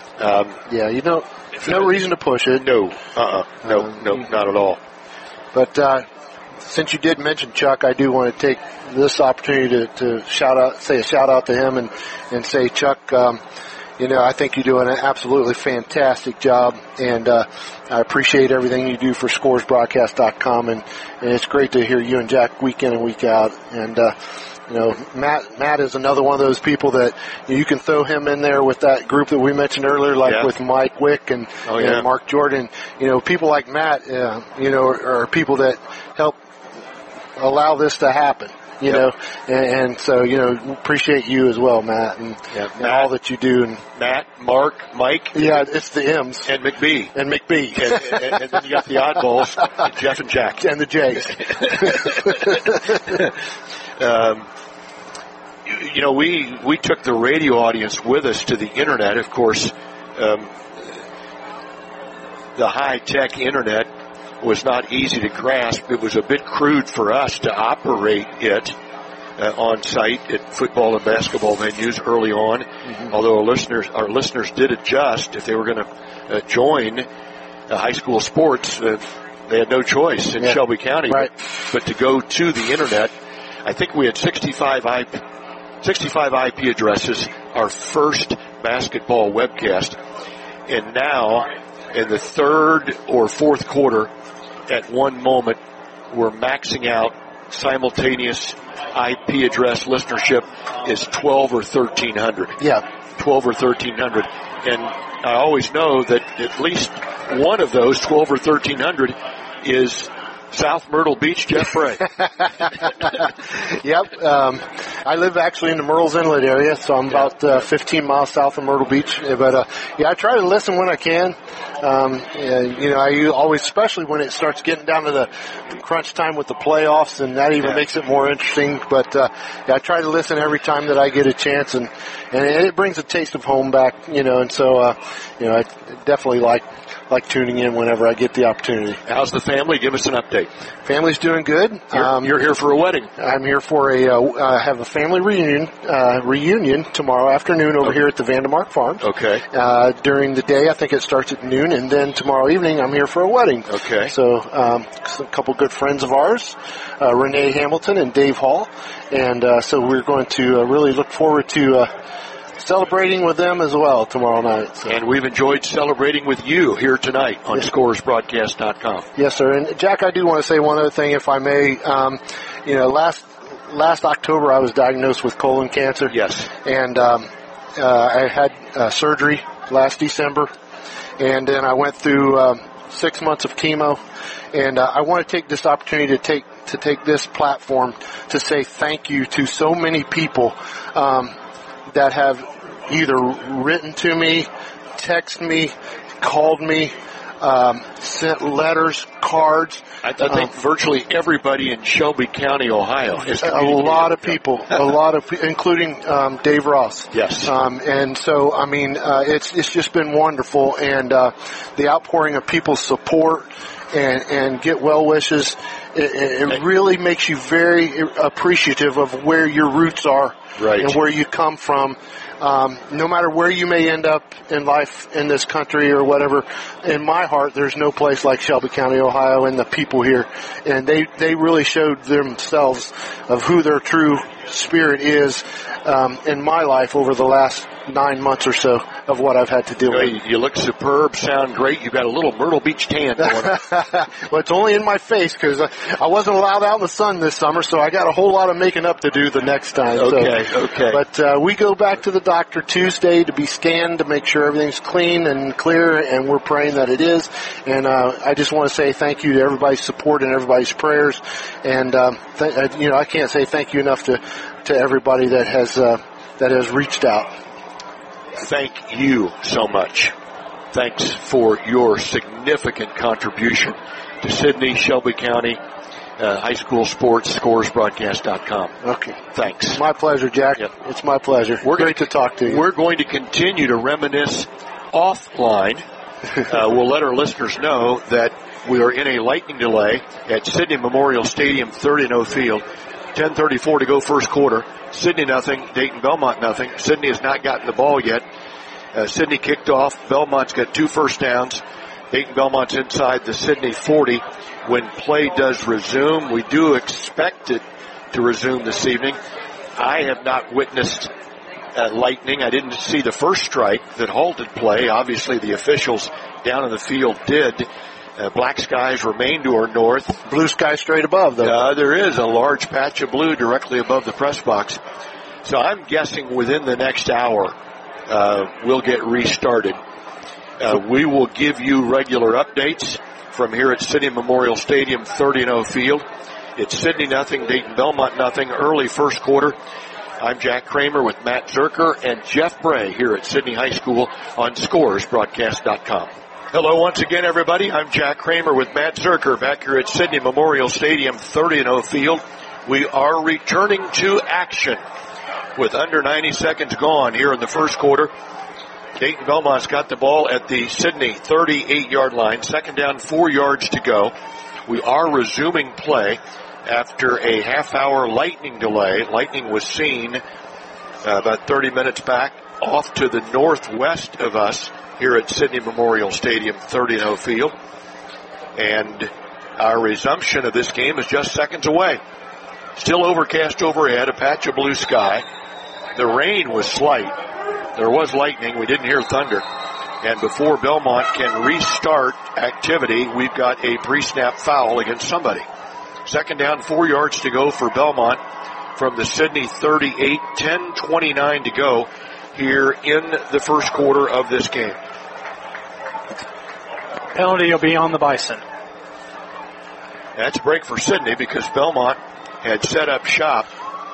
No reason to push it. No, not at all. But since you did mention Chuck, I do want to take this opportunity to say a shout out to him and say, Chuck, I think you're doing an absolutely fantastic job, and I appreciate everything you do for scoresbroadcast.com, and it's great to hear you and Jack week in and week out. And Matt is another one of those people that you can throw him in there with that group that we mentioned earlier, with Mike Wick and Mark Jordan. People like Matt, are people that help allow this to happen. And so, appreciate you as well, Matt, and all that you do. And Matt, Mark, Mike. Yeah, it's the M's. And McBee. And McBee. and then you got the oddballs, Jeff and Jack. And the Jays. We took the radio audience with us to the internet. Of course, the high-tech internet was not easy to grasp. It was a bit crude for us to operate it on site at football and basketball venues early on. Although our listeners did adjust. If they were going to join high school sports, they had no choice in Shelby County. Right. But to go to the internet, I think we had 65 IP addresses our first basketball webcast. And now, in the third or fourth quarter, at one moment, we're maxing out simultaneous IP address listenership is 12 or 1,300. Yeah. 12 or 1,300. And I always know that at least one of those, 12 or 1,300, is South Myrtle Beach, Jeff Bray. Yep. I live actually in the Myrtles Inlet area, so I'm about 15 miles south of Myrtle Beach. But I try to listen when I can. I always, especially when it starts getting down to the crunch time with the playoffs, and that even makes it more interesting. But I try to listen every time that I get a chance, and it brings a taste of home back, and so I definitely like tuning in whenever I get the opportunity. How's the family? Give us an update. Family's doing good. You're here for a wedding. I'm here for have a family reunion tomorrow afternoon over here at the Vandermark Farms. Okay. During the day, I think it starts at noon, and then tomorrow evening I'm here for a wedding. Okay. So a couple good friends of ours, Renee Hamilton and Dave Hall, and so we're going to really look forward to celebrating with them as well tomorrow night. So. And we've enjoyed celebrating with you here tonight on ScoresBroadcast.com. Yes, sir. And Jack, I do want to say one other thing, if I may. Last October I was diagnosed with colon cancer. Yes. And I had surgery last December, and then I went through 6 months of chemo. And I want to take this opportunity to take this platform to say thank you to so many people that have either written to me, texted me, called me, sent letters, cards. I think virtually everybody in Shelby County, Ohio, is a lot of people, including Dave Ross. Yes. And so, it's just been wonderful, and the outpouring of people's support and get well wishes. It really makes you very appreciative of where your roots are. Right. And where you come from. No matter where you may end up in life in this country or whatever, in my heart, there's no place like Shelby County, Ohio, and the people here. And they really showed themselves of who their true spirit is in my life over the last 9 months or so of what I've had to deal with. You look superb, sound great. You've got a little Myrtle Beach tan going on. Well, it's only in my face because I wasn't allowed out in the sun this summer, so I got a whole lot of making up to do the next time. Okay. But we go back to the doctor Tuesday to be scanned to make sure everything's clean and clear, and we're praying that it is. And I just want to say thank you to everybody's support and everybody's prayers. And I can't say thank you enough to everybody that has reached out. Thank you so much. Thanks for your significant contribution to Sidney, Shelby County, high school sports, ScoresBroadcast.com. Okay. Thanks. It's my pleasure, Jack. Yep. It's my pleasure. Great to talk to you. We're going to continue to reminisce offline. We'll let our listeners know that we are in a lightning delay at Sidney Memorial Stadium, 30-0 field. 10:34 to go first quarter. Sidney nothing, Dayton Belmont nothing. Sidney has not gotten the ball yet. Sidney kicked off. Belmont's got 2 first downs. Dayton Belmont's inside the Sidney 40. When play does resume, we do expect it to resume this evening. I have not witnessed lightning. I didn't see the first strike that halted play. Obviously the officials down in the field did. Black skies remain to our north. Blue sky straight above, though. There is a large patch of blue directly above the press box. So I'm guessing within the next hour, we'll get restarted. We will give you regular updates from here at Sidney Memorial Stadium, 30-0 field. It's Sidney nothing, Dayton Belmont nothing, early first quarter. I'm Jack Kramer with Matt Zerker and Jeff Bray here at Sidney High School on ScoresBroadcast.com. Hello once again, everybody. I'm Jack Kramer with Matt Zerker back here at Sidney Memorial Stadium, 30-0 field. We are returning to action with under 90 seconds gone here in the first quarter. Dayton Belmont's got the ball at the Sidney 38-yard line. Second down, 4 yards to go. We are resuming play after a half-hour lightning delay. Lightning was seen about 30 minutes back off to the northwest of us here at Sidney Memorial Stadium, 30-0 field. And our resumption of this game is just seconds away. Still overcast overhead, a patch of blue sky. The rain was slight. There was lightning. We didn't hear thunder. And before Belmont can restart activity, we've got a pre-snap foul against somebody. Second down, 4 yards to go for Belmont from the Sidney 38, 10:29 to go here in the first quarter of this game. Penalty will be on the Bison. That's a break for Sidney because Belmont had set up shop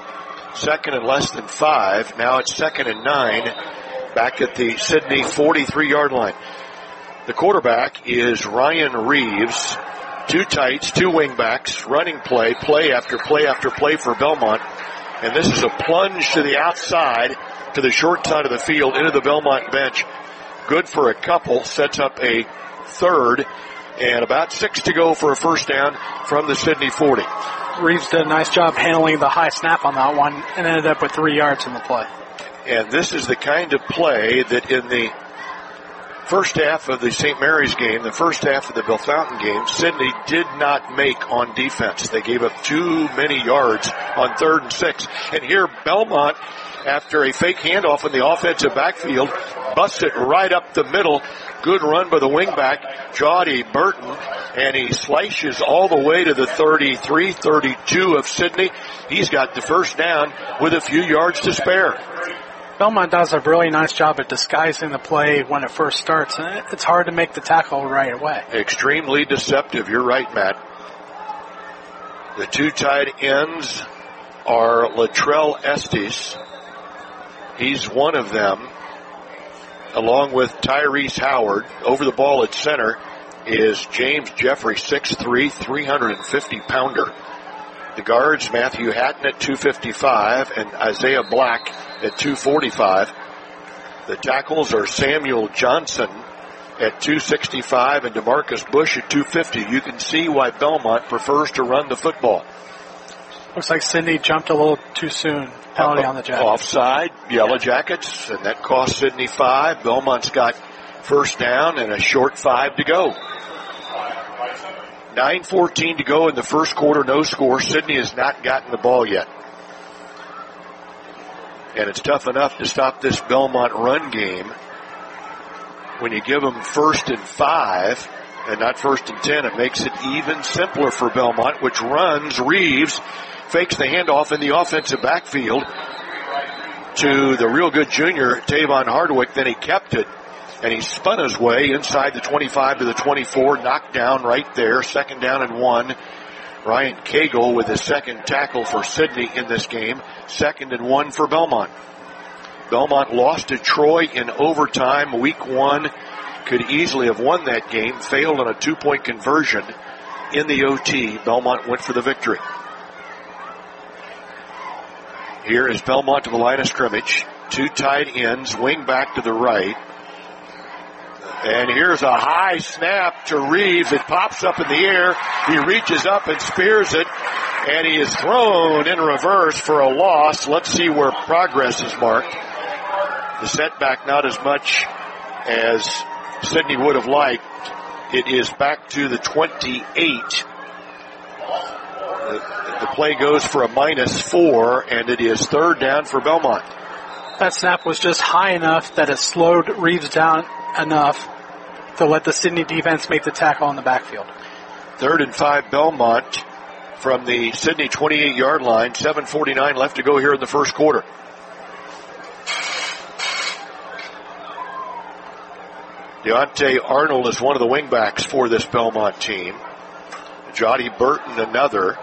Second and less than 5. Now it's 2nd and 9 back at the Sidney 43-yard line. The quarterback is Ryan Reeves. 2 tights, 2 wingbacks, running play after play after play for Belmont. And this is a plunge to the outside, to the short side of the field, into the Belmont bench. Good for a couple, sets up a third, and about 6 to go for a first down from the Sidney 40. Reeves did a nice job handling the high snap on that one and ended up with 3 yards in the play. And this is the kind of play that in the first half of the St. Mary's game, the first half of the Bellefontaine game, Sidney did not make on defense. They gave up too many yards on 3rd and 6. And here Belmont, after a fake handoff in the offensive backfield, busts it right up the middle. Good run by the wingback, Jody Burton, and he slices all the way to the 33-32 of Sidney. He's got the first down with a few yards to spare. Belmont does a really nice job at disguising the play when it first starts, and it's hard to make the tackle right away. Extremely deceptive. You're right, Matt. The 2 tight ends are Latrell Estes. He's one of them, along with Tyrese Howard. Over the ball at center is James Jeffrey, 6'3", 350-pounder. The guards, Matthew Hatton at 255 and Isaiah Black at 245. The tackles are Samuel Johnson at 265 and DeMarcus Bush at 250. You can see why Belmont prefers to run the football. Looks like Sidney jumped a little too soon. Penalty on the Jackets. Offside, Yellow Jackets, and that cost Sidney 5. Belmont's got first down and a short 5 to go. 9:14 to go in the first quarter, no score. Sidney has not gotten the ball yet. And it's tough enough to stop this Belmont run game. When you give them 1st and 5 and not 1st and 10, it makes it even simpler for Belmont, which runs. Reeves fakes the handoff in the offensive backfield to the real good junior, Tavon Hardwick. Then he kept it, and he spun his way inside the 25 to the 24, knocked down right there, 2nd down and 1. Ryan Cagle with his 2nd tackle for Sidney in this game, 2nd and 1 for Belmont. Belmont lost to Troy in overtime. Week 1 could easily have won that game, failed on a 2-point conversion in the OT. Belmont went for the victory. Here is Belmont to the line of scrimmage. 2 tight ends, wing back to the right. And here's a high snap to Reeves. It pops up in the air. He reaches up and spears it. And he is thrown in reverse for a loss. Let's see where progress is marked. The setback not as much as Sidney would have liked. It is back to the 28. The play goes for a -4, and it is 3rd down for Belmont. That snap was just high enough that it slowed Reeves down enough to let the Sidney defense make the tackle on the backfield. 3rd and 5 Belmont from the Sidney 28-yard line. 7:49 left to go here in the first quarter. Deontay Arnold is one of the wingbacks for this Belmont team. Jody Burton another.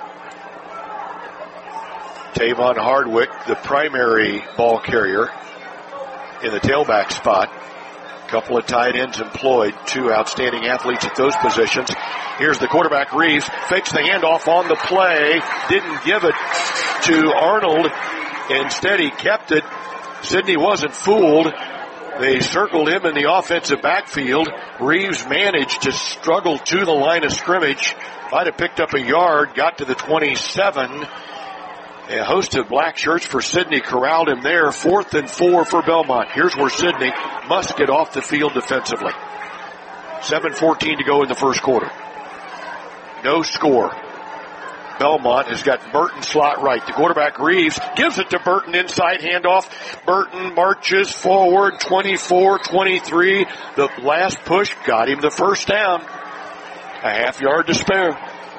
Tavon Hardwick, the primary ball carrier in the tailback spot. Couple of tight ends employed, 2 outstanding athletes at those positions. Here's the quarterback, Reeves, fakes the handoff on the play, didn't give it to Arnold. Instead, he kept it. Sidney wasn't fooled. They circled him in the offensive backfield. Reeves managed to struggle to the line of scrimmage. Might have picked up a yard, got to the 27. A host of black shirts for Sidney corralled him there. 4th and 4 for Belmont. Here's where Sidney must get off the field defensively. 7:14 to go in the first quarter. No score. Belmont has got Burton slot right. The quarterback, Reeves, gives it to Burton, inside handoff. Burton marches forward, 24-23. The last push got him the first down. A half yard to spare.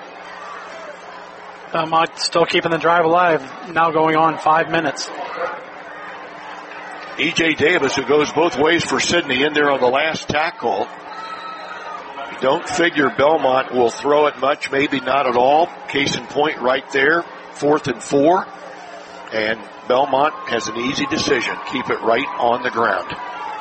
Belmont still keeping the drive alive, now going on 5 minutes. E.J. Davis, who goes both ways for Sidney, in there on the last tackle. Don't figure Belmont will throw it much, maybe not at all. Case in point right there, 4th and 4. And Belmont has an easy decision. Keep it right on the ground.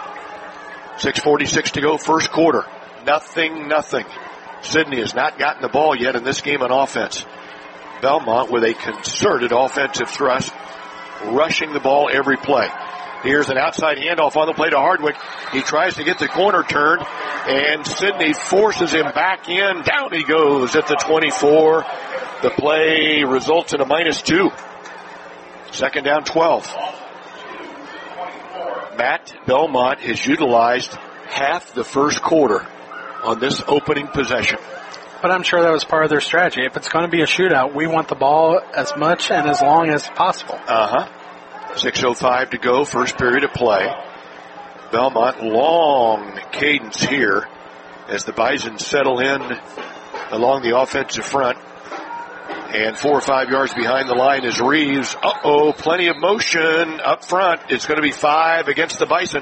6:46 to go, first quarter. Nothing. Sidney has not gotten the ball yet in this game on offense. Belmont with a concerted offensive thrust, rushing the ball every play. Here's an outside handoff on the play to Hardwick. He tries to get the corner turned, and Sidney forces him back in. Down he goes at the 24. The play results in a -2. Second down, 12. Matt, Belmont has utilized half the first quarter on this opening possession. But I'm sure that was part of their strategy. If it's going to be a shootout, we want the ball as much and as long as possible. 6:05 to go, first period of play. Belmont, long cadence here as the Bison settle in along the offensive front. And 4 or 5 yards behind the line is Reeves. Plenty of motion up front. It's going to be 5 against the Bison.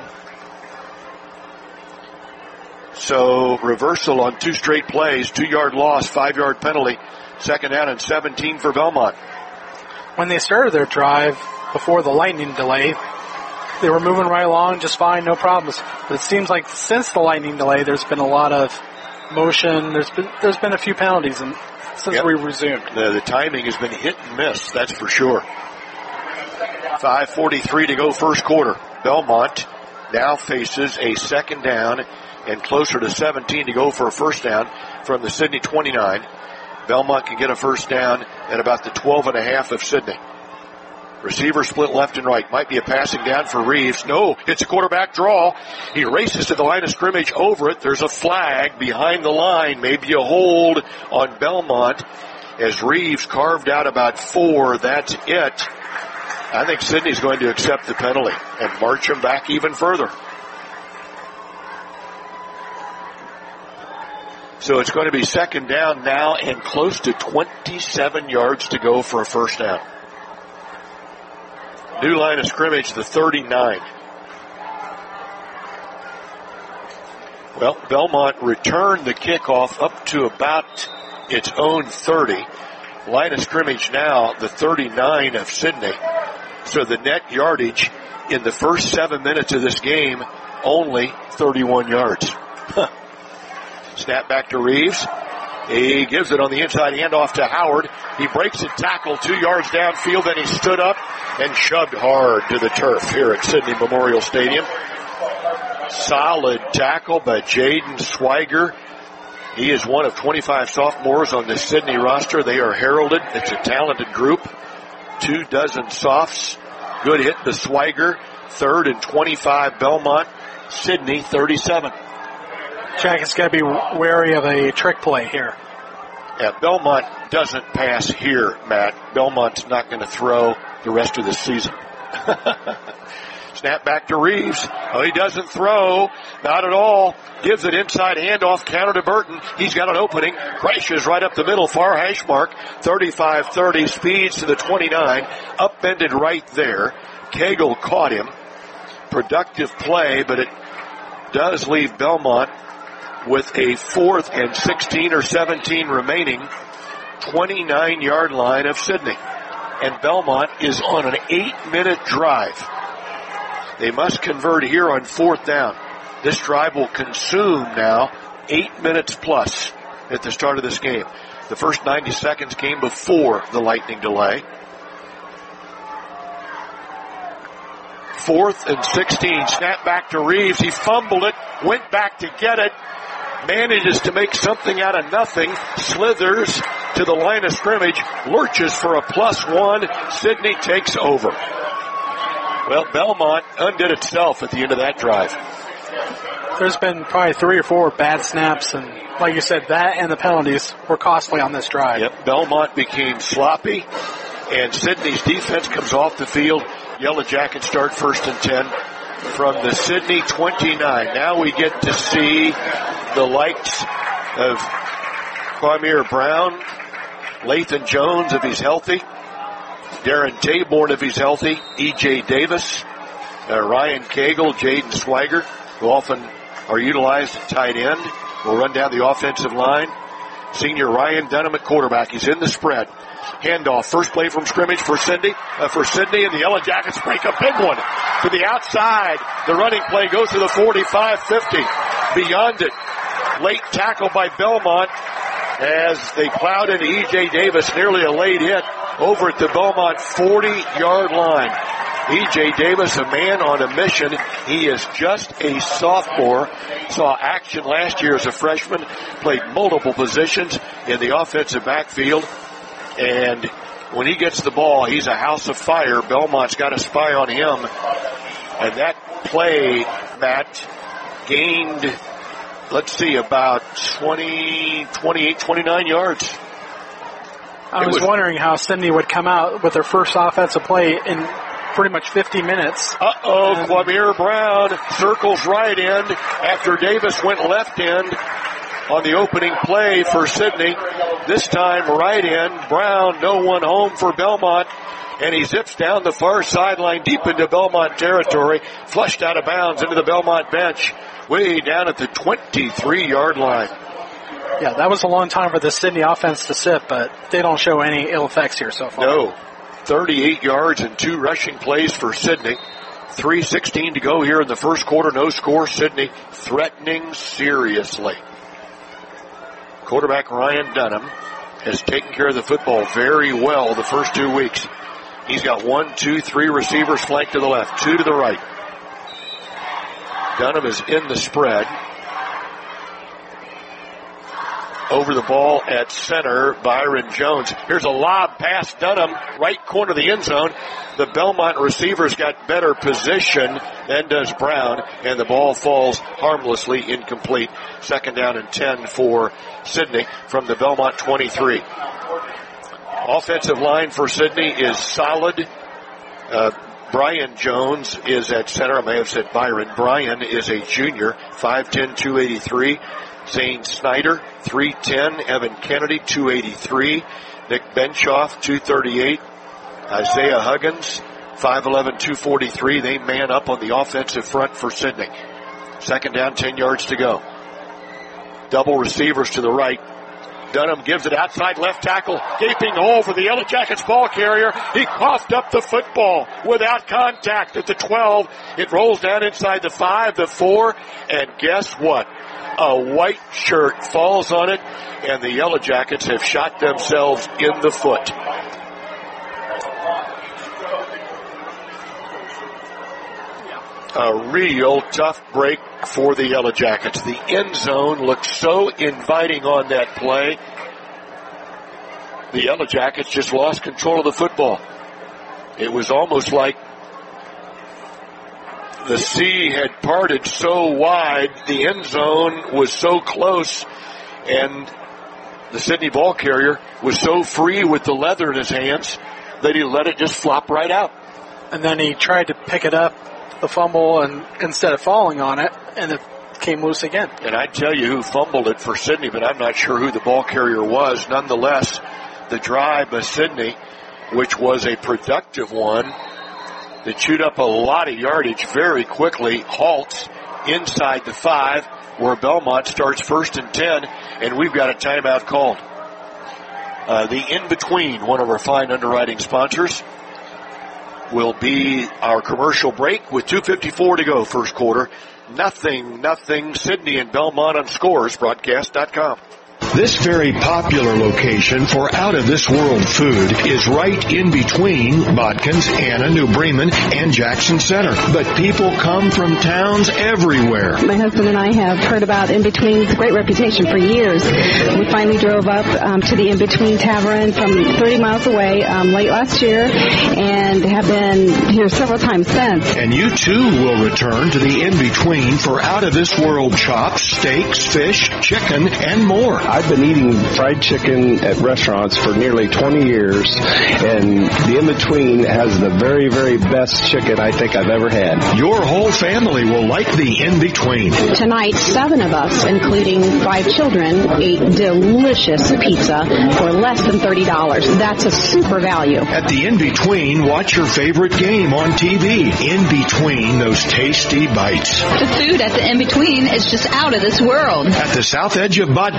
So reversal on 2 straight plays, 2-yard loss, 5-yard penalty. Second down and 17 for Belmont. When they started their drive before the lightning delay, they were moving right along just fine, no problems. But it seems like since the lightning delay, there's been a lot of motion. There's been a few penalties since we resumed. The timing has been hit and miss, that's for sure. 5:43 to go, first quarter. Belmont now faces a second down and closer to 17 to go for a first down from the Sidney 29. Belmont can get a first down at about the 12.5 of Sidney. Receiver split left and right. Might be a passing down for Reeves. No, it's a quarterback draw. He races to the line of scrimmage over it. There's a flag behind the line. Maybe a hold on Belmont as Reeves carved out about 4. That's it. I think Sidney's going to accept the penalty and march him back even further. So it's going to be second down now and close to 27 yards to go for a first down. New line of scrimmage, the 39. Well, Belmont returned the kickoff up to about its own 30. Line of scrimmage now, the 39 of Sidney. So the net yardage in the first 7 minutes of this game, only 31 yards. Snap back to Reeves. He gives it on the inside handoff to Howard. He breaks a tackle 2 yards downfield, then he stood up and shoved hard to the turf here at Sidney Memorial Stadium. Solid tackle by Jaden Swiger. He is one of 25 sophomores on the Sidney roster. They are heralded. It's a talented group. 24 softs. Good hit to Swiger. 3rd and 25 Belmont. Sidney 37. Jack has got to be wary of a trick play here. Yeah, Belmont doesn't pass here, Matt. Belmont's not going to throw the rest of the season. Snap back to Reeves. Oh, he doesn't throw. Not at all. Gives it inside handoff. Counter to Burton. He's got an opening. Crashes right up the middle. Far hash mark. 35-30. Speeds to the 29. Upended right there. Cagle caught him. Productive play, but it does leave Belmont with a 4th and 16 or 17 remaining. 29-yard line of Sidney. And Belmont is on an 8-minute drive. They must convert here on 4th down. This drive will consume now 8 minutes plus at the start of this game. The first 90 seconds came before the lightning delay. 4th and 16. Snap back to Reeves. He fumbled it. Went back to get it. Manages to make something out of nothing. Slithers to the line of scrimmage. Lurches for a +1. Sidney takes over. Well, Belmont undid itself at the end of that drive. There's been probably 3 or 4 bad snaps, and like you said, that and the penalties were costly on this drive. Yep, Belmont became sloppy, and Sidney's defense comes off the field. Yellow Jackets start 1st and 10 from the Sidney 29. Now we get to see the likes of Quamir Brown, Lathan Jones if he's healthy, Darren Tayborn if he's healthy, E.J. Davis, Ryan Cagle, Jaden Swiger, who often are utilized at tight end. We'll run down the offensive line. Senior Ryan Dunham at quarterback. He's in the spread. Handoff. First play from scrimmage for Sydney, and the Yellow Jackets break a big one to the outside. The running play goes to the 45-50. Beyond it. Late tackle by Belmont as they plowed into E.J. Davis. Nearly a late hit over at the Belmont 40-yard line. E.J. Davis, a man on a mission. He is just a sophomore. Saw action last year as a freshman. Played multiple positions in the offensive backfield. And when he gets the ball, he's a house of fire. Belmont's got a spy on him. And that play, Matt, gained, about 29 yards. I was wondering how Sydney would come out with their first offensive play in pretty much 50 minutes. Quamir Brown circles right end after Davis went left end on the opening play for Sydney. This time right end. Brown, no one home for Belmont. And he zips down the far sideline deep into Belmont territory. Flushed out of bounds into the Belmont bench. Way down at the 23-yard line. Yeah, that was a long time for the Sydney offense to sit, but they don't show any ill effects here so far. No. 38 yards and 2 rushing plays for Sydney. 3:16 to go here in the first quarter. No score. Sydney threatening seriously. Quarterback Ryan Dunham has taken care of the football very well the first 2 weeks. He's got 1, 2, 3 receivers flanked to the left, 2 to the right. Dunham is in the spread. Over the ball at center, Byron Jones. Here's a lob past Dunham, right corner of the end zone. The Belmont receivers got better position than does Brown, and the ball falls harmlessly incomplete. Second down and 10 for Sydney from the Belmont 23. Offensive line for Sydney is solid. Brian Jones is at center. I may have said Byron. Brian is a junior, 5'10", 283. Zane Snyder, 3'10". Evan Kennedy, 283. Nick Benchoff, 238. Isaiah Huggins, 5'11", 243. They man up on the offensive front for Sydney. Second down, 10 yards to go. Double receivers to the right. Dunham gives it outside left tackle. Gaping hole for the Yellow Jackets ball carrier. He coughed up the football without contact at the 12. It rolls down inside the 5, the 4, and guess what? A white shirt falls on it, and the Yellow Jackets have shot themselves in the foot. A real tough break for the Yellow Jackets. The end zone looked so inviting on that play. The Yellow Jackets just lost control of the football. It was almost like the sea had parted so wide, the end zone was so close, and the Sydney ball carrier was so free with the leather in his hands that he let it just flop right out. And then he tried to pick it up, the fumble, and instead of falling on it, and it came loose again. And I'd tell you who fumbled it for Sydney, but I'm not sure who the ball carrier was. Nonetheless, the drive by Sydney, which was a productive one, that chewed up a lot of yardage very quickly, halts inside the 5, where Belmont starts 1st and 10, and we've got a timeout called. The In-Between, one of our fine underwriting sponsors, will be our commercial break with 2:54 to go first quarter. Nothing, Sydney and Belmont on ScoresBroadcast.com. This very popular location for out-of-this-world food is right in between Bodkins, Anna, New Bremen, and Jackson Center. But people come from towns everywhere. My husband and I have heard about In-Between. It's a great reputation for years. We finally drove up to the In-Between Tavern from 30 miles away late last year and have been here several times since. And you, too, will return to the In-Between for out-of-this-world chops, steaks, fish, chicken, and more. I've been eating fried chicken at restaurants for nearly 20 years, and the In-Between has the very, very best chicken I think I've ever had. Your whole family will like the In-Between. Tonight, 7 of us, including 5 children, ate delicious pizza for less than $30. That's a super value. At the In-Between, watch your favorite game on TV. In-Between those tasty bites. The food at the In-Between is just out of this world. At the south edge of Bodkins,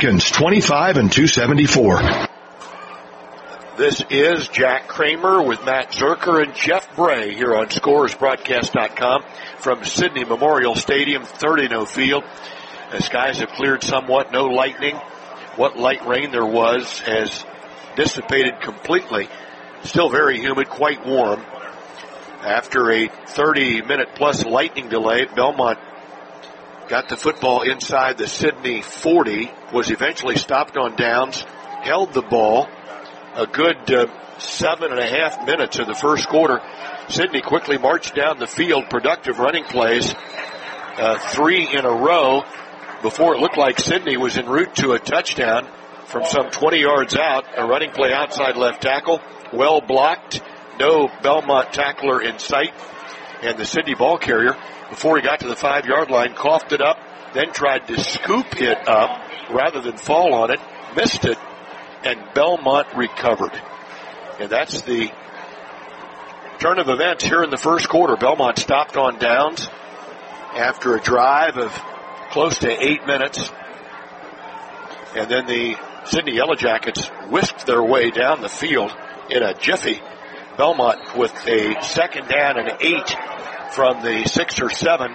25 and 274. This is Jack Kramer with Matt Zerker and Jeff Bray here on ScoresBroadcast.com from Sydney Memorial Stadium, 30-0 field. The skies have cleared somewhat, no lightning. What light rain there was has dissipated completely. Still very humid, quite warm. After a 30-minute plus lightning delay, Belmont got the football inside the Sydney 40, was eventually stopped on downs, held the ball a good 7.5 minutes of the first quarter. Sydney quickly marched down the field, productive running plays, 3 in a row before it looked like Sydney was en route to a touchdown from some 20 yards out. A running play outside left tackle, well blocked, no Belmont tackler in sight, and the Sydney ball carrier, before he got to the 5-yard line, coughed it up, then tried to scoop it up rather than fall on it, missed it, and Belmont recovered. And that's the turn of events here in the first quarter. Belmont stopped on downs after a drive of close to 8 minutes. And then the Sydney Yellow Jackets whisked their way down the field in a jiffy. Belmont with a 2nd down and 8 from the 6 or 7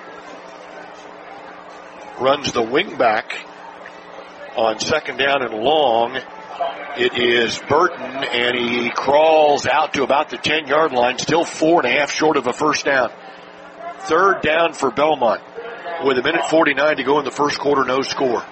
runs the wing back on 2nd down and long. It is Burton, and he crawls out to about the 10-yard line, still 4.5 short of a first down. 3rd down for Belmont with 1:49 to go in the first quarter, no score.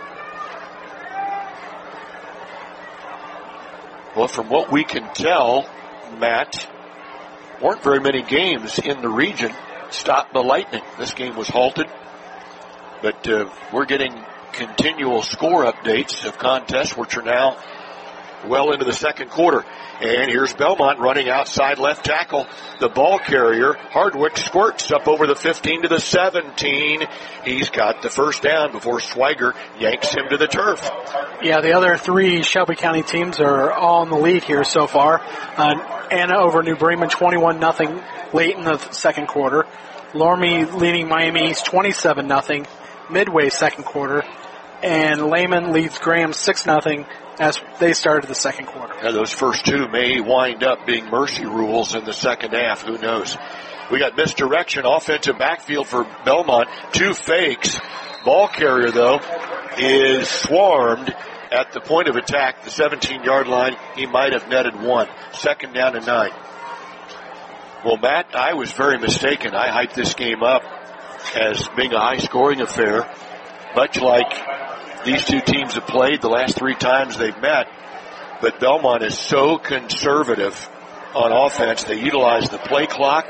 Well, from what we can tell, Matt, weren't very many games in the region stopped the lightning. This game was halted, but we're getting continual score updates of contests, which are now well into the second quarter. And here's Belmont running outside left tackle. The ball carrier, Hardwick, squirts up over the 15 to the 17. He's got the first down before Schweiger yanks him to the turf. Yeah, the other 3 Shelby County teams are all in the lead here so far. Anna over New Bremen, 21-0 late in the second quarter. Lorme leading Miami East 27-0 midway second quarter. And Lehman leads Graham 6-0 as they started the second quarter. Now those first 2 may wind up being mercy rules in the second half. Who knows? We got misdirection, offensive backfield for Belmont. 2 fakes. Ball carrier, though, is swarmed at the point of attack, the 17-yard line. He might have netted 1. 2nd down and 9. Well, Matt, I was very mistaken. I hyped this game up as being a high-scoring affair, much like these 2 teams have played the last 3 times they've met. But Belmont is so conservative on offense. They utilize the play clock.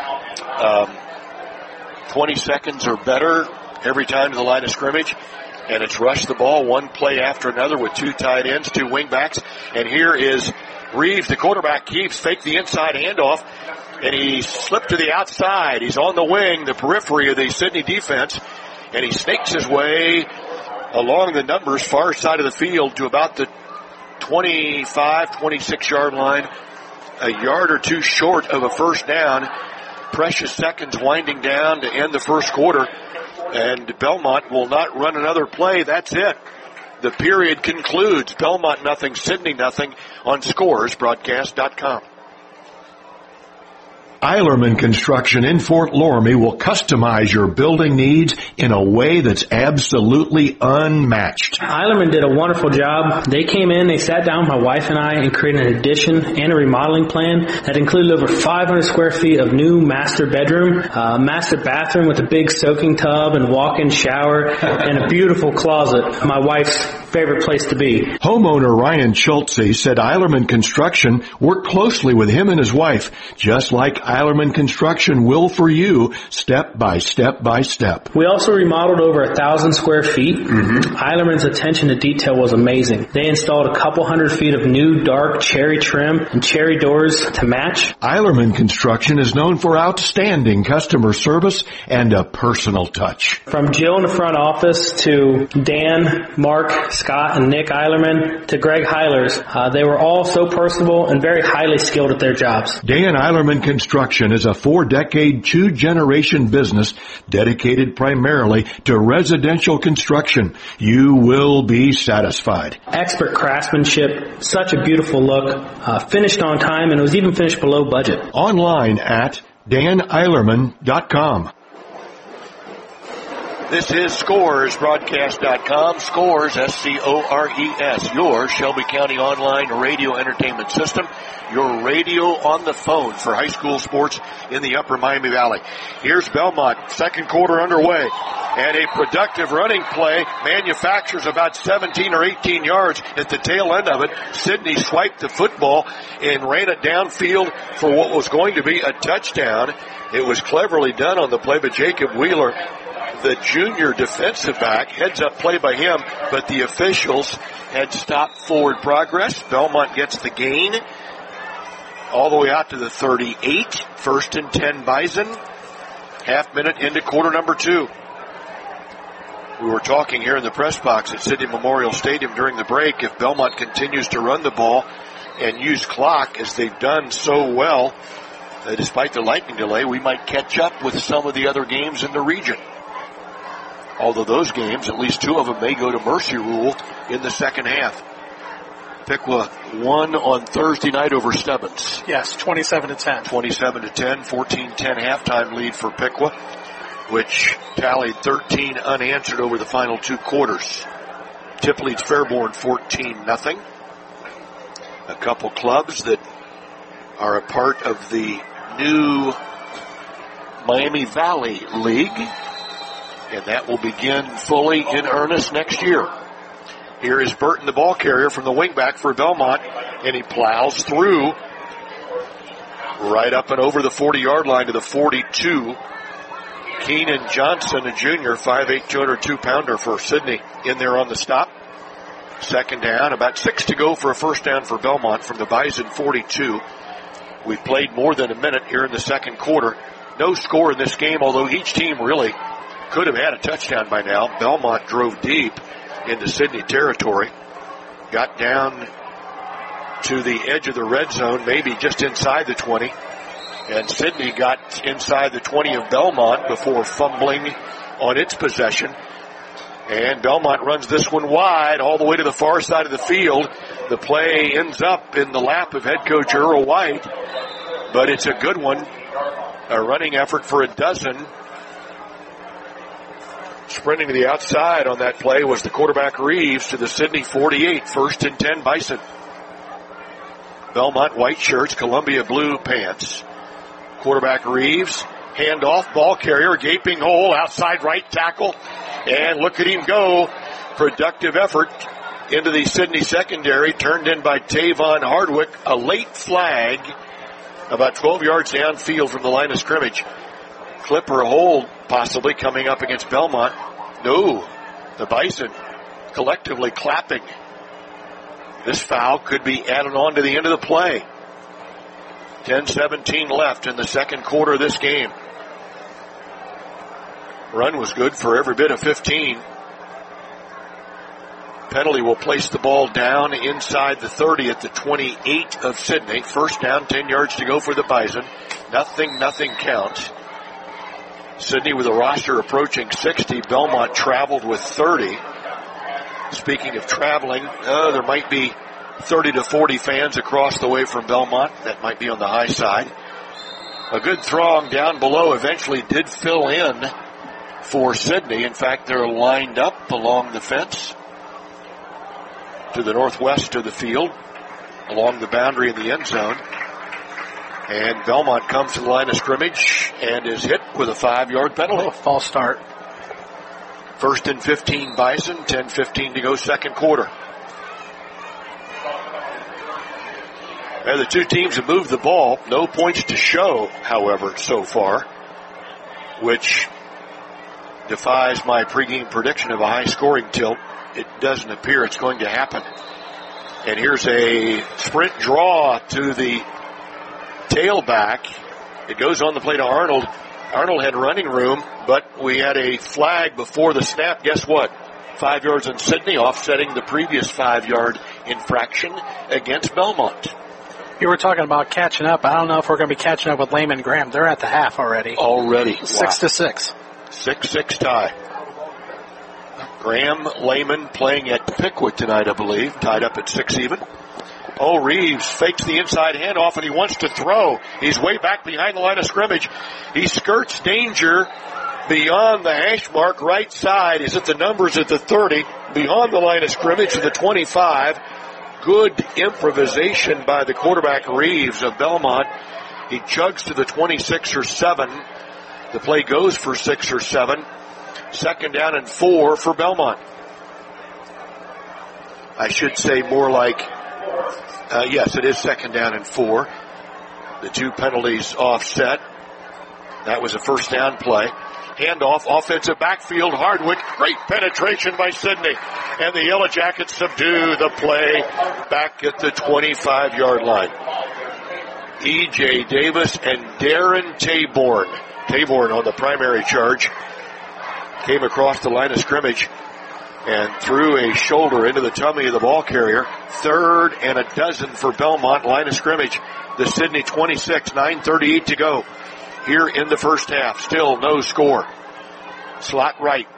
20 seconds or better every time to the line of scrimmage. And it's rush the ball one play after another with 2 tight ends, 2 wing backs. And here is Reeves, the quarterback, keeps fake the inside handoff. And he slipped to the outside. He's on the wing, the periphery of the Sydney defense. And he snakes his way along the numbers, far side of the field to about the 25, 26-yard line, a yard or 2 short of a first down. Precious seconds winding down to end the first quarter, and Belmont will not run another play. That's it. The period concludes. Belmont nothing, Sydney nothing on ScoresBroadcast.com. Eilerman Construction in Fort Loramie will customize your building needs in a way that's absolutely unmatched. Eilerman did a wonderful job. They came in, they sat down with my wife and I and created an addition and a remodeling plan that included over 500 square feet of new master bedroom, master bathroom with a big soaking tub and walk-in shower, and a beautiful closet, my wife's favorite place to be. Homeowner Ryan Schultze said Eilerman Construction worked closely with him and his wife, just like Eilerman Construction will for you, step by step by step. We also remodeled over 1,000 square feet. Eilerman's attention to detail was amazing. They installed a couple hundred feet of new dark cherry trim and cherry doors to match. Eilerman Construction is known for outstanding customer service and a personal touch. From Jill in the front office to Dan, Mark, Scott, Scott and Nick Eilerman to Greg Heilers. They were all so personable and very highly skilled at their jobs. Dan Eilerman Construction is a 4-decade, 2-generation business dedicated primarily to residential construction. You will be satisfied. Expert craftsmanship, such a beautiful look, finished on time, and it was even finished below budget. Online at daneilerman.com. This is ScoresBroadcast.com. Scores, S-C-O-R-E-S, your Shelby County online radio entertainment system. Your radio on the phone for high school sports in the Upper Miami Valley. Here's Belmont, second quarter underway. And a productive running play manufactures about 17 or 18 yards at the tail end of it. Sidney swiped the football and ran it downfield for what was going to be a touchdown. It was cleverly done on the play by Jacob Wheeler, the junior defensive back. Heads up play by him, but the officials had stopped forward progress. Belmont gets the gain all the way out to the 38. First and 10 Bison. Half minute into quarter number 2. We were talking here in the press box at Sidney Memorial Stadium during the break. If Belmont continues to run the ball and use clock as they've done so well, despite the lightning delay, we might catch up with some of the other games in the region. Although those games, at least 2 of them, may go to mercy rule in the second half. Piqua won on Thursday night over Stebbins. Yes, 27-10. 27-10, 14-10 halftime lead for Piqua, which tallied 13 unanswered over the final 2 quarters. Tip leads Fairborn 14-0. A couple clubs that are a part of the new Miami Valley League, and that will begin fully in earnest next year. Here is Burton, the ball carrier from the wingback for Belmont, and he plows through right up and over the 40-yard line to the 42. Keenan Johnson, a junior, 5'8", 202-pounder for Sidney, in there on the stop. Second down, about 6 to go for a first down for Belmont from the Bison 42. We've played more than a minute here in the second quarter. No score in this game, although each team really could have had a touchdown by now. Belmont drove deep into Sidney territory, got down to the edge of the red zone, maybe just inside the 20, and Sidney got inside the 20 of Belmont before fumbling on its possession. And Belmont runs this one wide all the way to the far side of the field. The play ends up in the lap of head coach Earl White, but it's a good one, a running effort for a dozen. Sprinting to the outside on that play was the quarterback Reeves to the Sidney 48. First and 10 Bison. Belmont white shirts, Columbia blue pants. Quarterback Reeves, handoff, ball carrier, gaping hole, outside right tackle. And look at him go. Productive effort into the Sidney secondary, turned in by Tavon Hardwick. A late flag about 12 yards downfield from the line of scrimmage. Clip or hold possibly coming up against Belmont. No, the Bison collectively clapping. This foul could be added on to the end of the play. 10-17 left in the second quarter of this game. Run was good for every bit of 15. Penalty will place the ball down inside the 30 at the 28 of Sidney. First down, 10 yards to go for the Bison. Nothing counts. Sidney with a roster approaching 60. Belmont traveled with 30. Speaking of traveling, there might be 30 to 40 fans across the way from Belmont. That might be on the high side. A good throng down below eventually did fill in for Sidney. In fact, they're lined up along the fence to the northwest of the field, along the boundary of the end zone. And Belmont comes to the line of scrimmage and is hit with a 5-yard penalty. False start. First and 15 Bison, 10-15 to go second quarter. And the two teams have moved the ball. No points to show, however, so far, which defies my pregame prediction of a high-scoring tilt. It doesn't appear it's going to happen. And here's a sprint draw to the tailback. It goes on the play to Arnold. Arnold had running room, but we had a flag before the snap. Guess what? 5 yards in Sidney, offsetting the previous 5-yard infraction against Belmont. You were talking about catching up. I don't know if we're going to be catching up with Lehman Graham. They're at the half already. 6-6. 6-6 tie. Graham, Lehman playing at Pickwood tonight, I believe. Tied up at 6 even. Oh, Reeves fakes the inside handoff, and he wants to throw. He's way back behind the line of scrimmage. He skirts danger beyond the hash mark, right side. He's at the numbers at the 30, beyond the line of scrimmage to the 25. Good improvisation by the quarterback, Reeves of Belmont. He chugs to the 26 or 7. The play goes for 6 or 7. 2nd down and 4 for Belmont. I should say more like, yes, it is 2nd down and 4. The 2 penalties offset. That was a 1st down play. Handoff, offensive backfield, Hardwick. Great penetration by Sidney. And the Yellow Jackets subdue the play back at the 25-yard line. E.J. Davis and Darren Taborn. Taborn on the primary charge. Came across the line of scrimmage and threw a shoulder into the tummy of the ball carrier. 3rd and 12 for Belmont, line of scrimmage. The Sidney 26, 9:38 to go. Here in the first half, still no score. Slot right.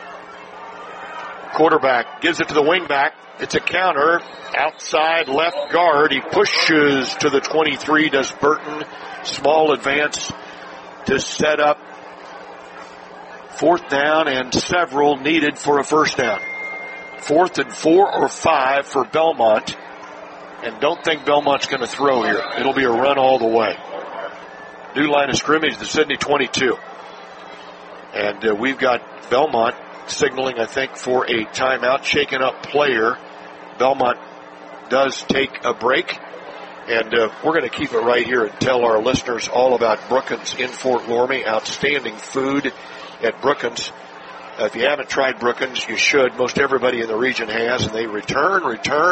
Quarterback gives it to the wingback. It's a counter. Outside left guard. He pushes to the 23, does Burton. Small advance to set up 4th down and several needed for a 1st down. 4th and 4 or 5 for Belmont. And don't think Belmont's going to throw here. It'll be a run all the way. New line of scrimmage, the Sidney 22. And we've got Belmont signaling, I think, for a timeout, shaken up player. Belmont does take a break. And we're going to keep it right here and tell our listeners all about Brookins in Fort Loramie. Outstanding food at Brookins. If you haven't tried Brookins, you should. Most everybody in the region has, and they return.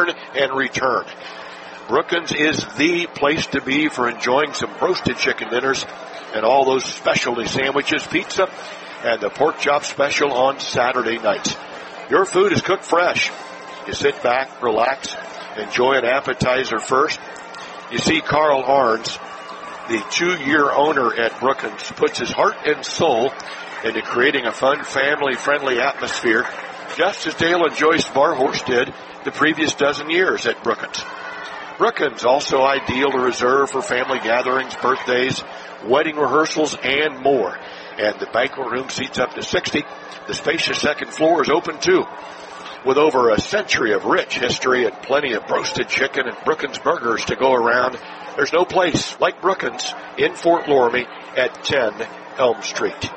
Brookins is the place to be for enjoying some roasted chicken dinners and all those specialty sandwiches, pizza, and the pork chop special on Saturday nights. Your food is cooked fresh. You sit back, relax, enjoy an appetizer first. You see Carl Arns, the 2-year owner at Brookins, puts his heart and soul into creating a fun, family-friendly atmosphere, just as Dale and Joyce Barhorse did the previous dozen years at Brookins. Brookins, also ideal to reserve for family gatherings, birthdays, wedding rehearsals, and more. And the banquet room seats up to 60. The spacious 2nd floor is open too. With over a century of rich history and plenty of roasted chicken and Brookins burgers to go around, there's no place like Brookins in Fort Loramie at 10 Elm Street.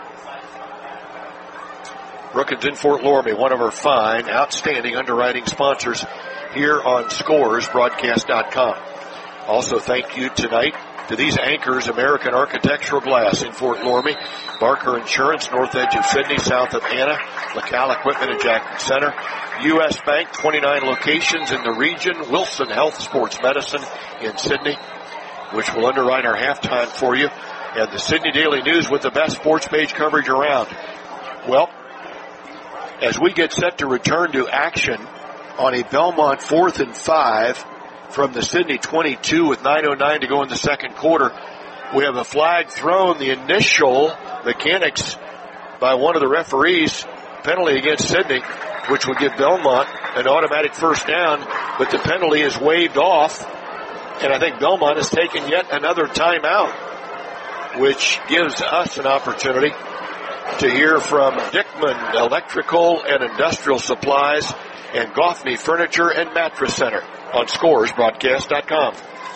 Brookins in Fort Loramie, one of our fine, outstanding underwriting sponsors here on ScoresBroadcast.com. Also, thank you tonight to these anchors, American Architectural Glass in Fort Loramie, Barker Insurance, north edge of Sidney, south of Anna, LaCal Equipment in Jackson Center, U.S. Bank, 29 locations in the region, Wilson Health Sports Medicine in Sidney, which will underwrite our halftime for you, and the Sidney Daily News with the best sports page coverage around. Well, as we get set to return to action on a Belmont 4th and 5 from the Sidney 22 with 9:09 to go in the 2nd quarter, we have a flag thrown, the initial mechanics by one of the referees, penalty against Sidney, which would give Belmont an automatic 1st down, but the penalty is waived off, and I think Belmont has taken yet another timeout, which gives us an opportunity to hear from Dickman Electrical and Industrial Supplies and Goffney Furniture and Mattress Center on ScoresBroadcast.com.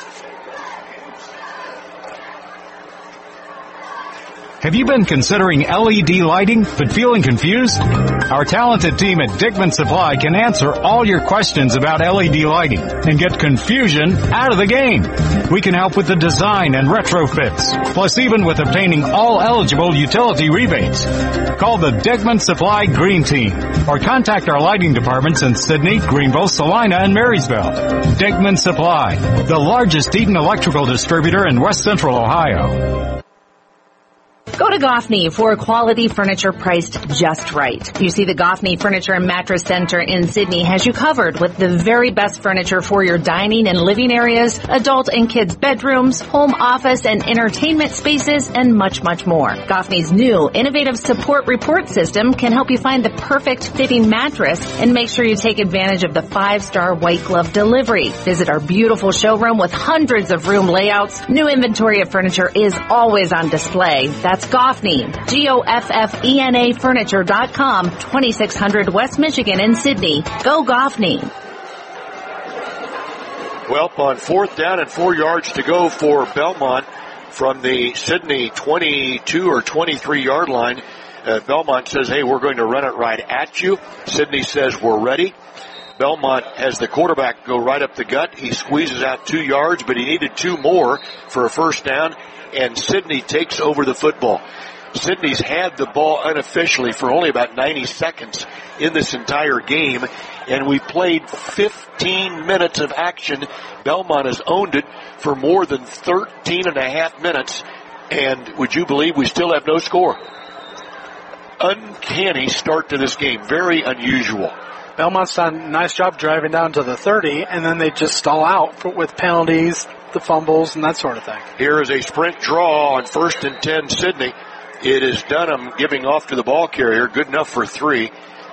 Have you been considering LED lighting but feeling confused? Our talented team at Dickman Supply can answer all your questions about LED lighting and get confusion out of the game. We can help with the design and retrofits, plus even with obtaining all eligible utility rebates. Call the Dickman Supply Green Team or contact our lighting departments in Sidney, Greenville, Salina, and Marysville. Dickman Supply, the largest heat and electrical distributor in West Central Ohio. Go to Goffney for quality furniture priced just right. You see, the Goffney Furniture and Mattress Center in Sydney has you covered with the very best furniture for your dining and living areas, adult and kids' bedrooms, home office and entertainment spaces, and much, much more. Goffney's new innovative support report system can help you find the perfect fitting mattress and make sure you take advantage of the 5-star white glove delivery. Visit our beautiful showroom with hundreds of room layouts. New inventory of furniture is always on display. That's Goffney, Goffena Furniture.com, 2600 West Michigan in Sydney. Go Goffney. Well, on 4th down and 4 yards to go for Belmont from the Sydney 22 or 23-yard line. Belmont says, hey, we're going to run it right at you. Sydney says, we're ready. Belmont has the quarterback go right up the gut. He squeezes out 2 yards, but he needed 2 more for a first down, and Sydney takes over the football. Sydney's had the ball unofficially for only about 90 seconds in this entire game, and we played 15 minutes of action. Belmont has owned it for more than 13 and a half minutes, and would you believe we still have no score? Uncanny start to this game. Very unusual. Belmont's done a nice job driving down to the 30, and then they just stall out with penalties, the fumbles, and that sort of thing. Here is a sprint draw on 1st and 10 Sydney. It is Dunham giving off to the ball carrier. Good enough for 3.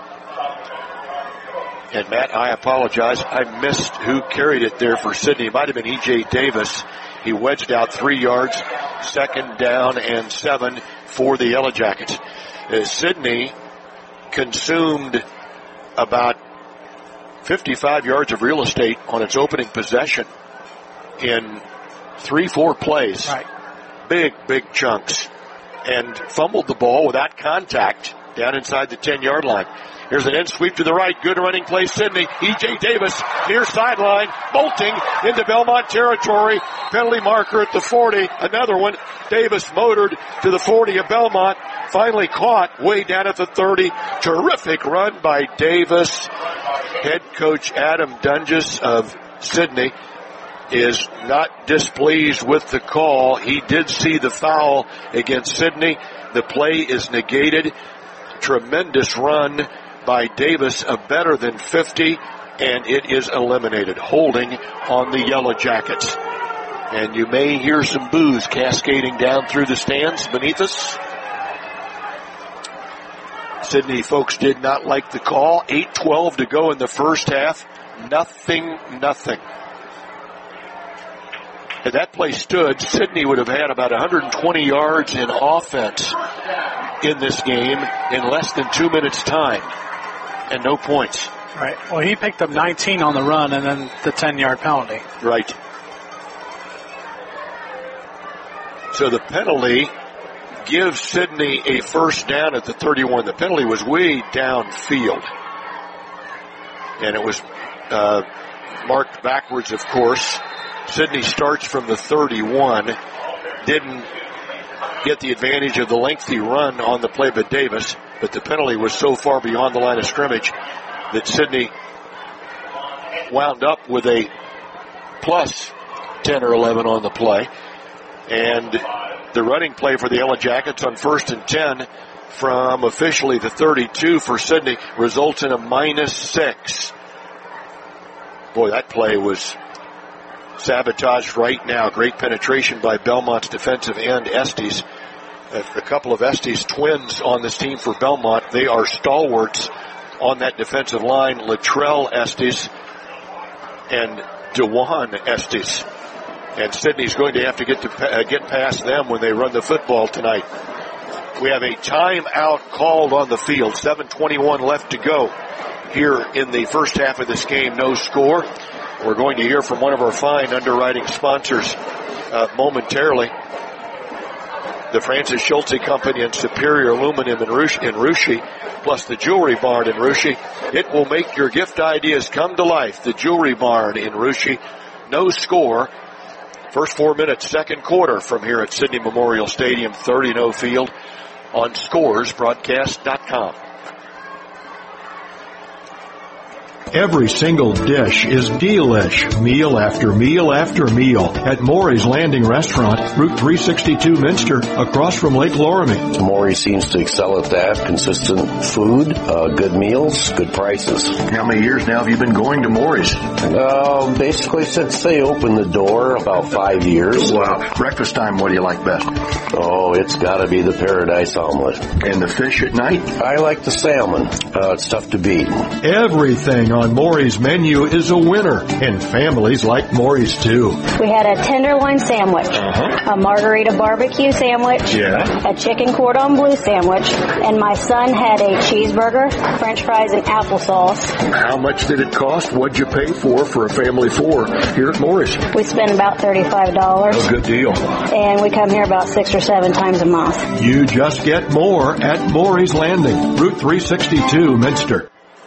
And Matt, I apologize. I missed who carried it there for Sydney. It might have been E.J. Davis. He wedged out 3 yards. 2nd down and 7 for the Yellow Jackets. Sydney consumed about 55 yards of real estate on its opening possession in 3-4 plays. Right. Big chunks. And fumbled the ball without contact down inside the 10-yard line. Here's an end sweep to the right. Good running play, Sydney. E.J. Davis near sideline, bolting into Belmont territory. Penalty marker at the 40. Another one. Davis motored to the 40 of Belmont. Finally caught way down at the 30. Terrific run by Davis. Head coach Adam Dunges of Sydney is not displeased with the call. He did see the foul against Sydney. The play is negated. Tremendous run by Davis of better than 50, and it is eliminated. Holding on the Yellow Jackets. And you may hear some boos cascading down through the stands beneath us. Sydney folks did not like the call. 8:12 to go in the first half. Nothing. Had that play stood, Sydney would have had about 120 yards in offense in this game in less than 2 minutes' time. And no points. Right. Well, he picked up 19 on the run and then the 10-yard penalty. Right. So the penalty gives Sydney a first down at the 31. The penalty was way downfield. And it was marked backwards, of course. Sydney starts from the 31. Didn't get the advantage of the lengthy run on the play by Davis, but the penalty was so far beyond the line of scrimmage that Sydney wound up with a plus 10 or 11 on the play. And the running play for the Yellow Jackets on 1st and 10 from officially the 32 for Sydney results in a -6. Boy, that play was sabotaged right now. Great penetration by Belmont's defensive end, Estes. A couple of Estes twins on this team for Belmont. They are stalwarts on that defensive line. Latrell Estes and DeJuan Estes. And Sydney's going to have to get past them when they run the football tonight. We have a timeout called on the field. 7:21 left to go here in the first half of this game. No score. We're going to hear from one of our fine underwriting sponsors momentarily. The Francis Schultze Company and Superior Aluminum in Russia, plus the Jewelry Barn in Russia. It will make your gift ideas come to life. The Jewelry Barn in Russia. No score. First 4 minutes, second quarter from here at Sydney Memorial Stadium, 30-0 field on scoresbroadcast.com. Every single dish is delish, meal after meal after meal at Maury's Landing Restaurant, Route 362 Minster, across from Lake Loramie. Maury seems to excel at that. Consistent food, good meals, good prices. How many years now have you been going to Maury's? Basically since they opened the door, about 5 years. Wow. Breakfast time, what do you like best? Oh, it's gotta be the Paradise Omelet. And the fish at night? I like the salmon. It's tough to beat. Everything on Maury's menu is a winner, and families like Maury's too. We had a tenderloin sandwich, a margarita barbecue sandwich, a chicken cordon bleu sandwich, and my son had a cheeseburger, french fries, and applesauce. How much did it cost? What'd you pay for a family of 4 here at Maury's? We spend about $35. A good deal. And we come here about 6 or 7 times a month. You just get more at Maury's Landing, Route 362, Minster.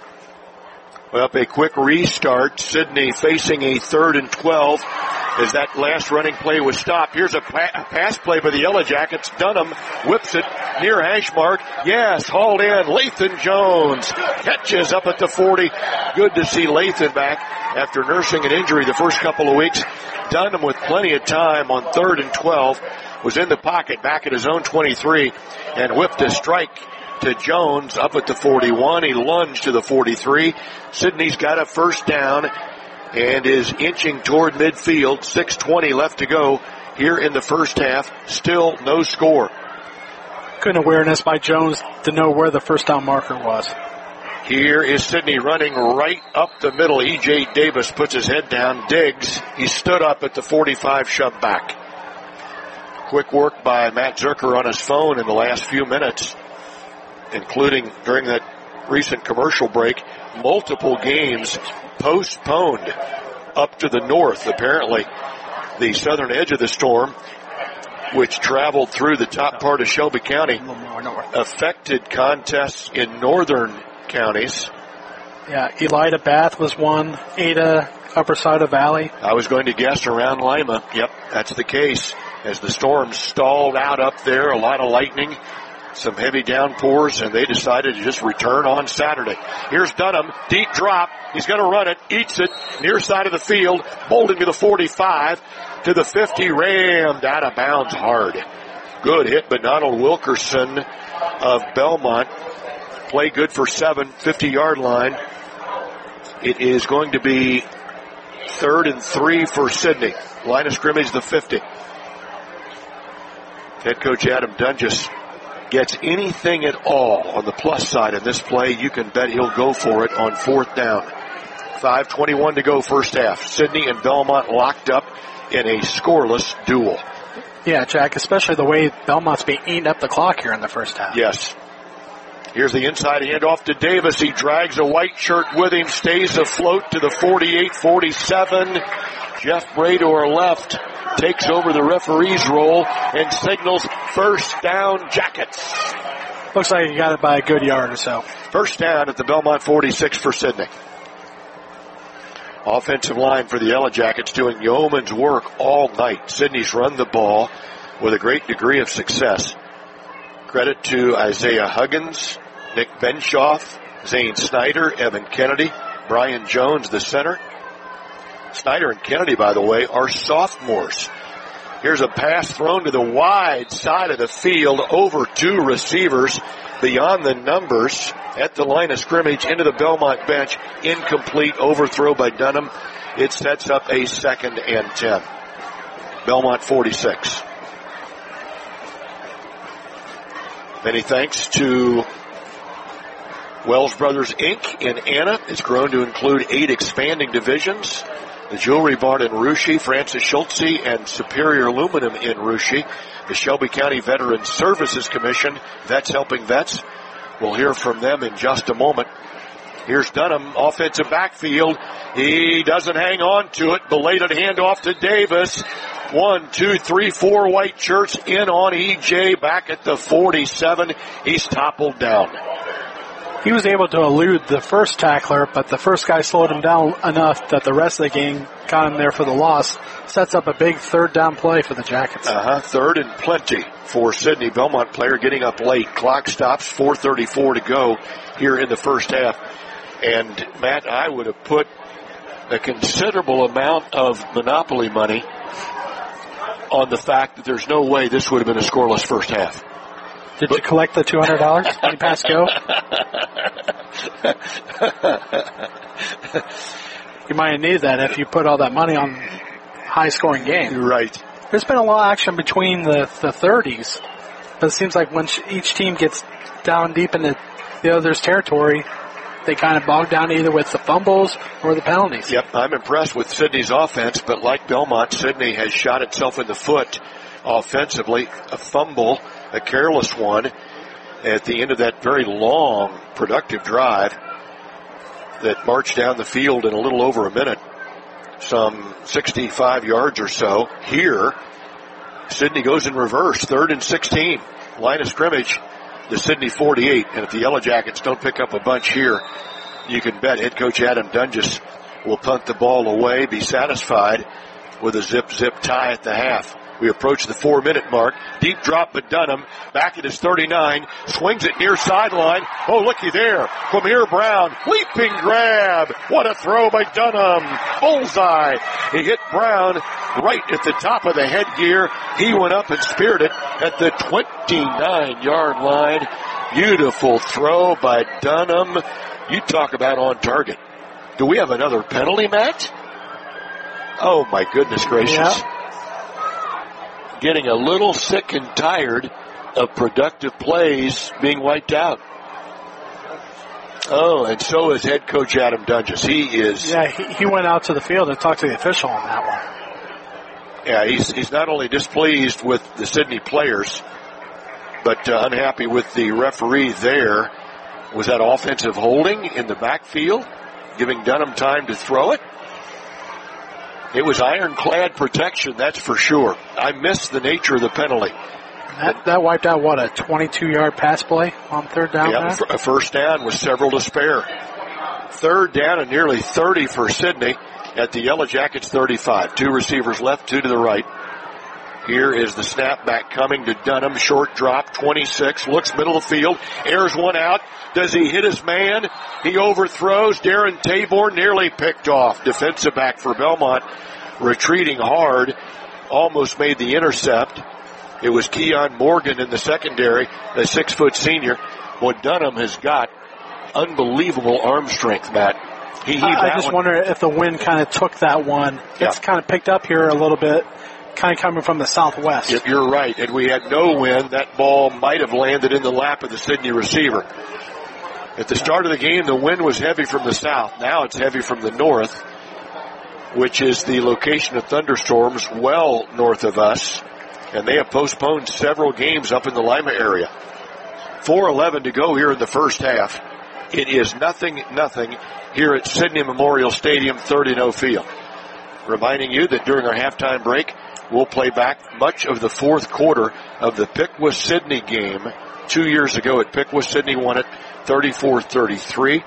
Well, a quick restart. Sydney facing a 3rd and 12 as that last running play was stopped. Here's a pass play by the Yellow Jackets. Dunham whips it near hash mark. Yes, hauled in. Lathan Jones catches up at the 40. Good to see Lathan back after nursing an injury the first couple of weeks. Dunham with plenty of time on 3rd and 12 was in the pocket back at his own 23 and whipped a strike to Jones up at the 41. He lunged to the 43. Sydney's got a first down and is inching toward midfield. 6:20 left to go here in the first half. Still no score. Good awareness by Jones to know where the first down marker was. Here is Sydney running right up the middle. E.J. Davis puts his head down. Diggs, he stood up at the 45, shoved back. Quick work by Matt Zucker on his phone in the last few minutes, including during that recent commercial break. Multiple games postponed up to the north. Apparently, the southern edge of the storm, which traveled through the top part of Shelby County, affected contests in northern counties. Yeah, Elida Bath was one. Ada, upper side of Valley. I was going to guess around Lima. Yep, that's the case. As the storm stalled out up there, a lot of lightning, some heavy downpours, and they decided to just return on Saturday. Here's Dunham, deep drop. He's going to run it, eats it, near side of the field, bolting to the 45, to the 50, rammed out of bounds hard. Good hit by Donald Wilkerson of Belmont. Play good for 7, 50-yard line. It is going to be 3rd and 3 for Sydney. Line of scrimmage, the 50. Head coach Adam Dunges gets anything at all on the plus side in this play, you can bet he'll go for it on 4th down. 5:21 to go first half. Sydney and Belmont locked up in a scoreless duel. Yeah, Jack, especially the way Belmont's being eating up the clock here in the first half. Yes. Here's the inside handoff to Davis. He drags a white shirt with him, stays afloat to the 48-47. Jeff Brador left, takes over the referee's role and signals first down Jackets. Looks like he got it by a good yard or so. First down at the Belmont 46 for Sydney. Offensive line for the Yellow Jackets doing yeoman's work all night. Sydney's run the ball with a great degree of success. Credit to Isaiah Huggins, Nick Benshoff, Zane Snyder, Evan Kennedy, Brian Jones, the center. Snyder and Kennedy, by the way, are sophomores. Here's a pass thrown to the wide side of the field over 2 receivers beyond the numbers at the line of scrimmage into the Belmont bench. Incomplete, overthrow by Dunham. It sets up a 2nd and 10. Belmont 46. Many thanks to Wells Brothers Inc. in Anna. It's grown to include 8 expanding divisions. The Jewelry Barn in Russia, Francis Schultze and Superior Aluminum in Russia. The Shelby County Veterans Services Commission, Vets Helping Vets. We'll hear from them in just a moment. Here's Dunham, offensive backfield. He doesn't hang on to it. Belated handoff to Davis. 1, 2, 3, 4 white shirts in on EJ back at the 47. He's toppled down. He was able to elude the first tackler, but the first guy slowed him down enough that the rest of the game got him there for the loss. Sets up a big 3rd down play for the Jackets. 3rd and plenty for Sydney. Belmont player getting up late. Clock stops, 4:34 to go here in the first half. And, Matt, I would have put a considerable amount of Monopoly money on the fact that there's no way this would have been a scoreless first half. Did you collect the $200 when you passed go? You might need that if you put all that money on high-scoring game. Right. There's been a lot of action between the 30s, but it seems like when each team gets down deep into the other's territory, they kind of bog down either with the fumbles or the penalties. Yep, I'm impressed with Sydney's offense, but like Belmont, Sydney has shot itself in the foot offensively. A fumble, a careless one, at the end of that very long, productive drive that marched down the field in a little over a minute, some 65 yards or so. Here, Sydney goes in reverse, 3rd and 16. Line of scrimmage, the Sydney 48. And if the Yellow Jackets don't pick up a bunch here, you can bet head coach Adam Dunges will punt the ball away, be satisfied with a zip-zip tie at the half. We approach the 4-minute mark. Deep drop by Dunham. Back at his 39. Swings it near sideline. Oh, looky there. Quamir Brown. Leaping grab. What a throw by Dunham. Bullseye. He hit Brown right at the top of the headgear. He went up and speared it at the 29-yard line. Beautiful throw by Dunham. You talk about on target. Do we have another penalty, Matt? Oh, my goodness gracious. Yeah. Getting a little sick and tired of productive plays being wiped out. Oh, and so is head coach Adam Dunges. He is. Yeah, he went out to the field and talked to the official on that one. Yeah, he's not only displeased with the Sydney players, but unhappy with the referee there. Was that offensive holding in the backfield, giving Dunham time to throw it? It was ironclad protection, that's for sure. I missed the nature of the penalty. That wiped out, what, a 22-yard pass play on 3rd down? Yeah, a first down with several to spare. 3rd down and nearly 30 for Sydney at the Yellow Jackets 35. 2 receivers left, 2 to the right. Here is the snap back coming to Dunham. Short drop, 26. Looks middle of the field. Airs one out. Does he hit his man? He overthrows. Darren Tabor nearly picked off. Defensive back for Belmont. Retreating hard. Almost made the intercept. It was Keon Morgan in the secondary, a 6-foot senior. Boy, Dunham has got unbelievable arm strength, Matt. I just wonder if the wind kind of took that one. It's kind of picked up here a little bit, kind of coming from the southwest. Yep, you're right. And we had no wind. That ball might have landed in the lap of the Sydney receiver. At the start of the game, the wind was heavy from the south. Now it's heavy from the north, which is the location of thunderstorms well north of us. And they have postponed several games up in the Lima area. 4:11 to go here in the first half. It is 0-0 here at Sydney Memorial Stadium, 30-0 field. Reminding you that during our halftime break, we'll play back much of the fourth quarter of the Piqua Sydney game 2 years ago at Piqua. Sydney won it 34-33.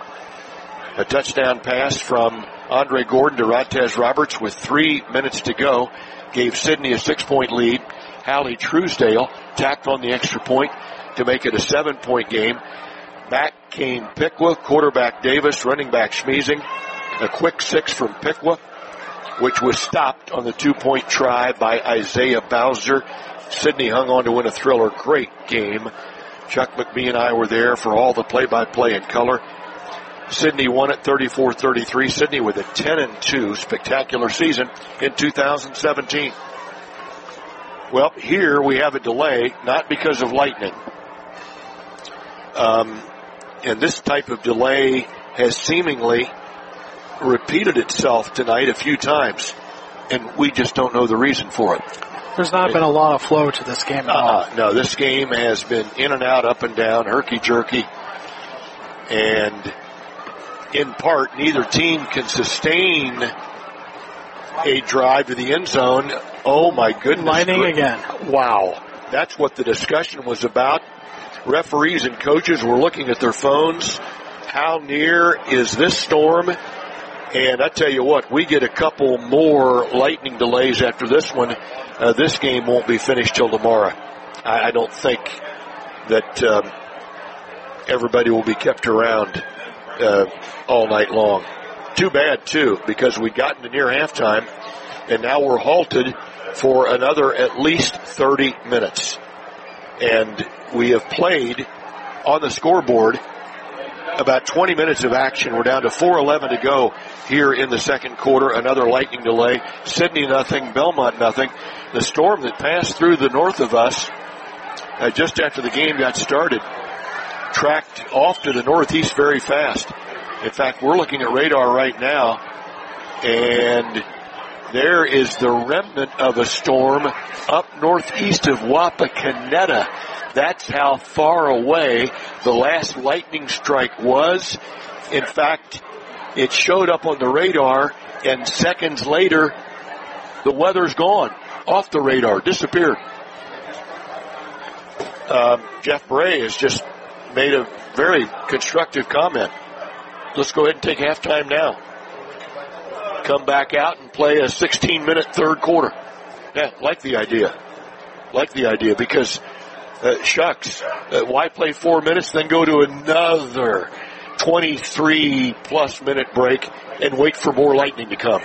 A touchdown pass from Andre Gordon to Rontez Roberts with 3 minutes to go gave Sydney a 6-point lead. Hallie Truesdale tacked on the extra point to make it a 7-point game. Back came Piqua, quarterback Davis, running back Schmeezing. A quick 6 from Piqua, which was stopped on the 2-point try by Isaiah Bowser. Sydney hung on to win a thriller. Great game. Chuck McBee and I were there for all the play-by-play in color. Sydney won it 34-33. Sydney with a 10-2 spectacular season in 2017. Well, here we have a delay, not because of lightning. And this type of delay has seemingly repeated itself tonight a few times, and we just don't know the reason for it. There's not been a lot of flow to this game at all. No, this game has been in and out, up and down, herky-jerky, and in part, neither team can sustain a drive to the end zone. Oh, my goodness. Lightning again. Wow. That's what the discussion was about. Referees and coaches were looking at their phones. How near is this storm? And I tell you what, we get a couple more lightning delays after this one. This game won't be finished till tomorrow. I don't think that everybody will be kept around all night long. Too bad, too, because we'd gotten to near halftime, and now we're halted for another at least 30 minutes. And we have played on the scoreboard about 20 minutes of action. We're down to 4:11 to go here in the second quarter. Another lightning delay. Sidney nothing, Belmont nothing. The storm that passed through the north of us just after the game got started tracked off to the northeast very fast. In fact, we're looking at radar right now, and there is the remnant of a storm up northeast of Wapakoneta. That's how far away the last lightning strike was. In fact, it showed up on the radar, and seconds later, the weather's gone, off the radar, disappeared. Jeff Bray has just made a very constructive comment. Let's go ahead and take halftime now. Come back out and play a 16-minute third quarter. Yeah, like the idea. Because, shucks, why play 4 minutes, then go to another 23-plus minute break and wait for more lightning to come?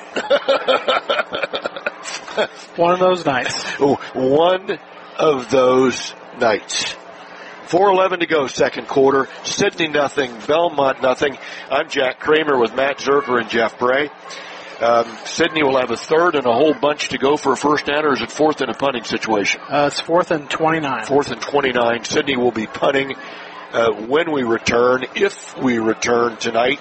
One of those nights. One of those nights. 4:11 to go, second quarter. Sidney nothing, Belmont nothing. I'm Jack Kramer with Matt Zerker and Jeff Bray. Sidney will have a third and a whole bunch to go for a first down, or is it fourth in a punting situation? It's 4th and 29. 4th and 29. Sidney will be punting when we return, if we return tonight.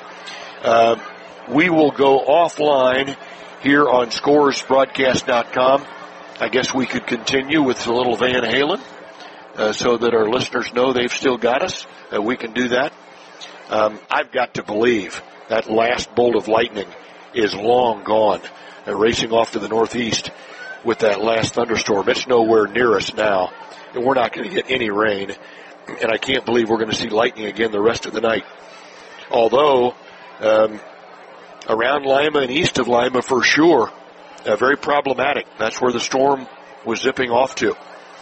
We will go offline here on ScoresBroadcast.com. I guess we could continue with a little Van Halen so that our listeners know they've still got us. We can do that. I've got to believe that last bolt of lightning is long gone, racing off to the northeast with that last thunderstorm. It's nowhere near us now, and we're not going to get any rain, and I can't believe we're going to see lightning again the rest of the night. Although, around Lima and east of Lima for sure, very problematic. That's where the storm was zipping off to.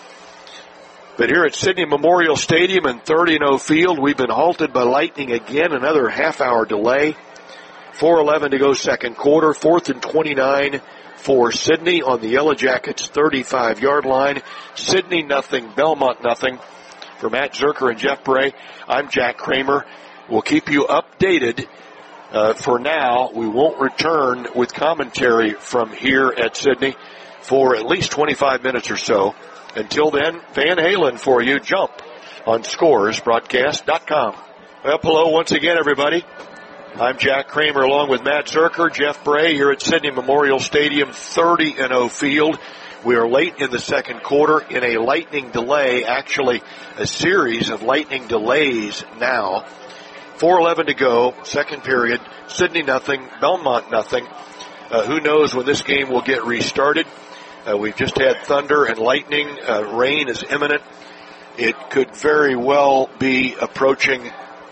But here at Sidney Memorial Stadium and 30-0 Field, we've been halted by lightning again, another half-hour delay. 4:11 to go, second quarter. 4th and 29 for Sidney on the Yellow Jackets' 35-yard line. Sidney nothing, Belmont nothing. For Matt Zerker and Jeff Bray, I'm Jack Kramer. We'll keep you updated. For now, we won't return with commentary from here at Sidney for at least 25 minutes or so. Until then, Van Halen for you. Jump on ScoresBroadcast.com. Well, hello once again, everybody. I'm Jack Kramer along with Matt Zerker, Jeff Bray here at Sidney Memorial Stadium, 30-0 Field. We are late in the second quarter in a lightning delay, actually a series of lightning delays now. 4:11 to go, second period. Sidney nothing, Belmont nothing. Who knows when this game will get restarted. We've just had thunder and lightning. Rain is imminent. It could very well be approaching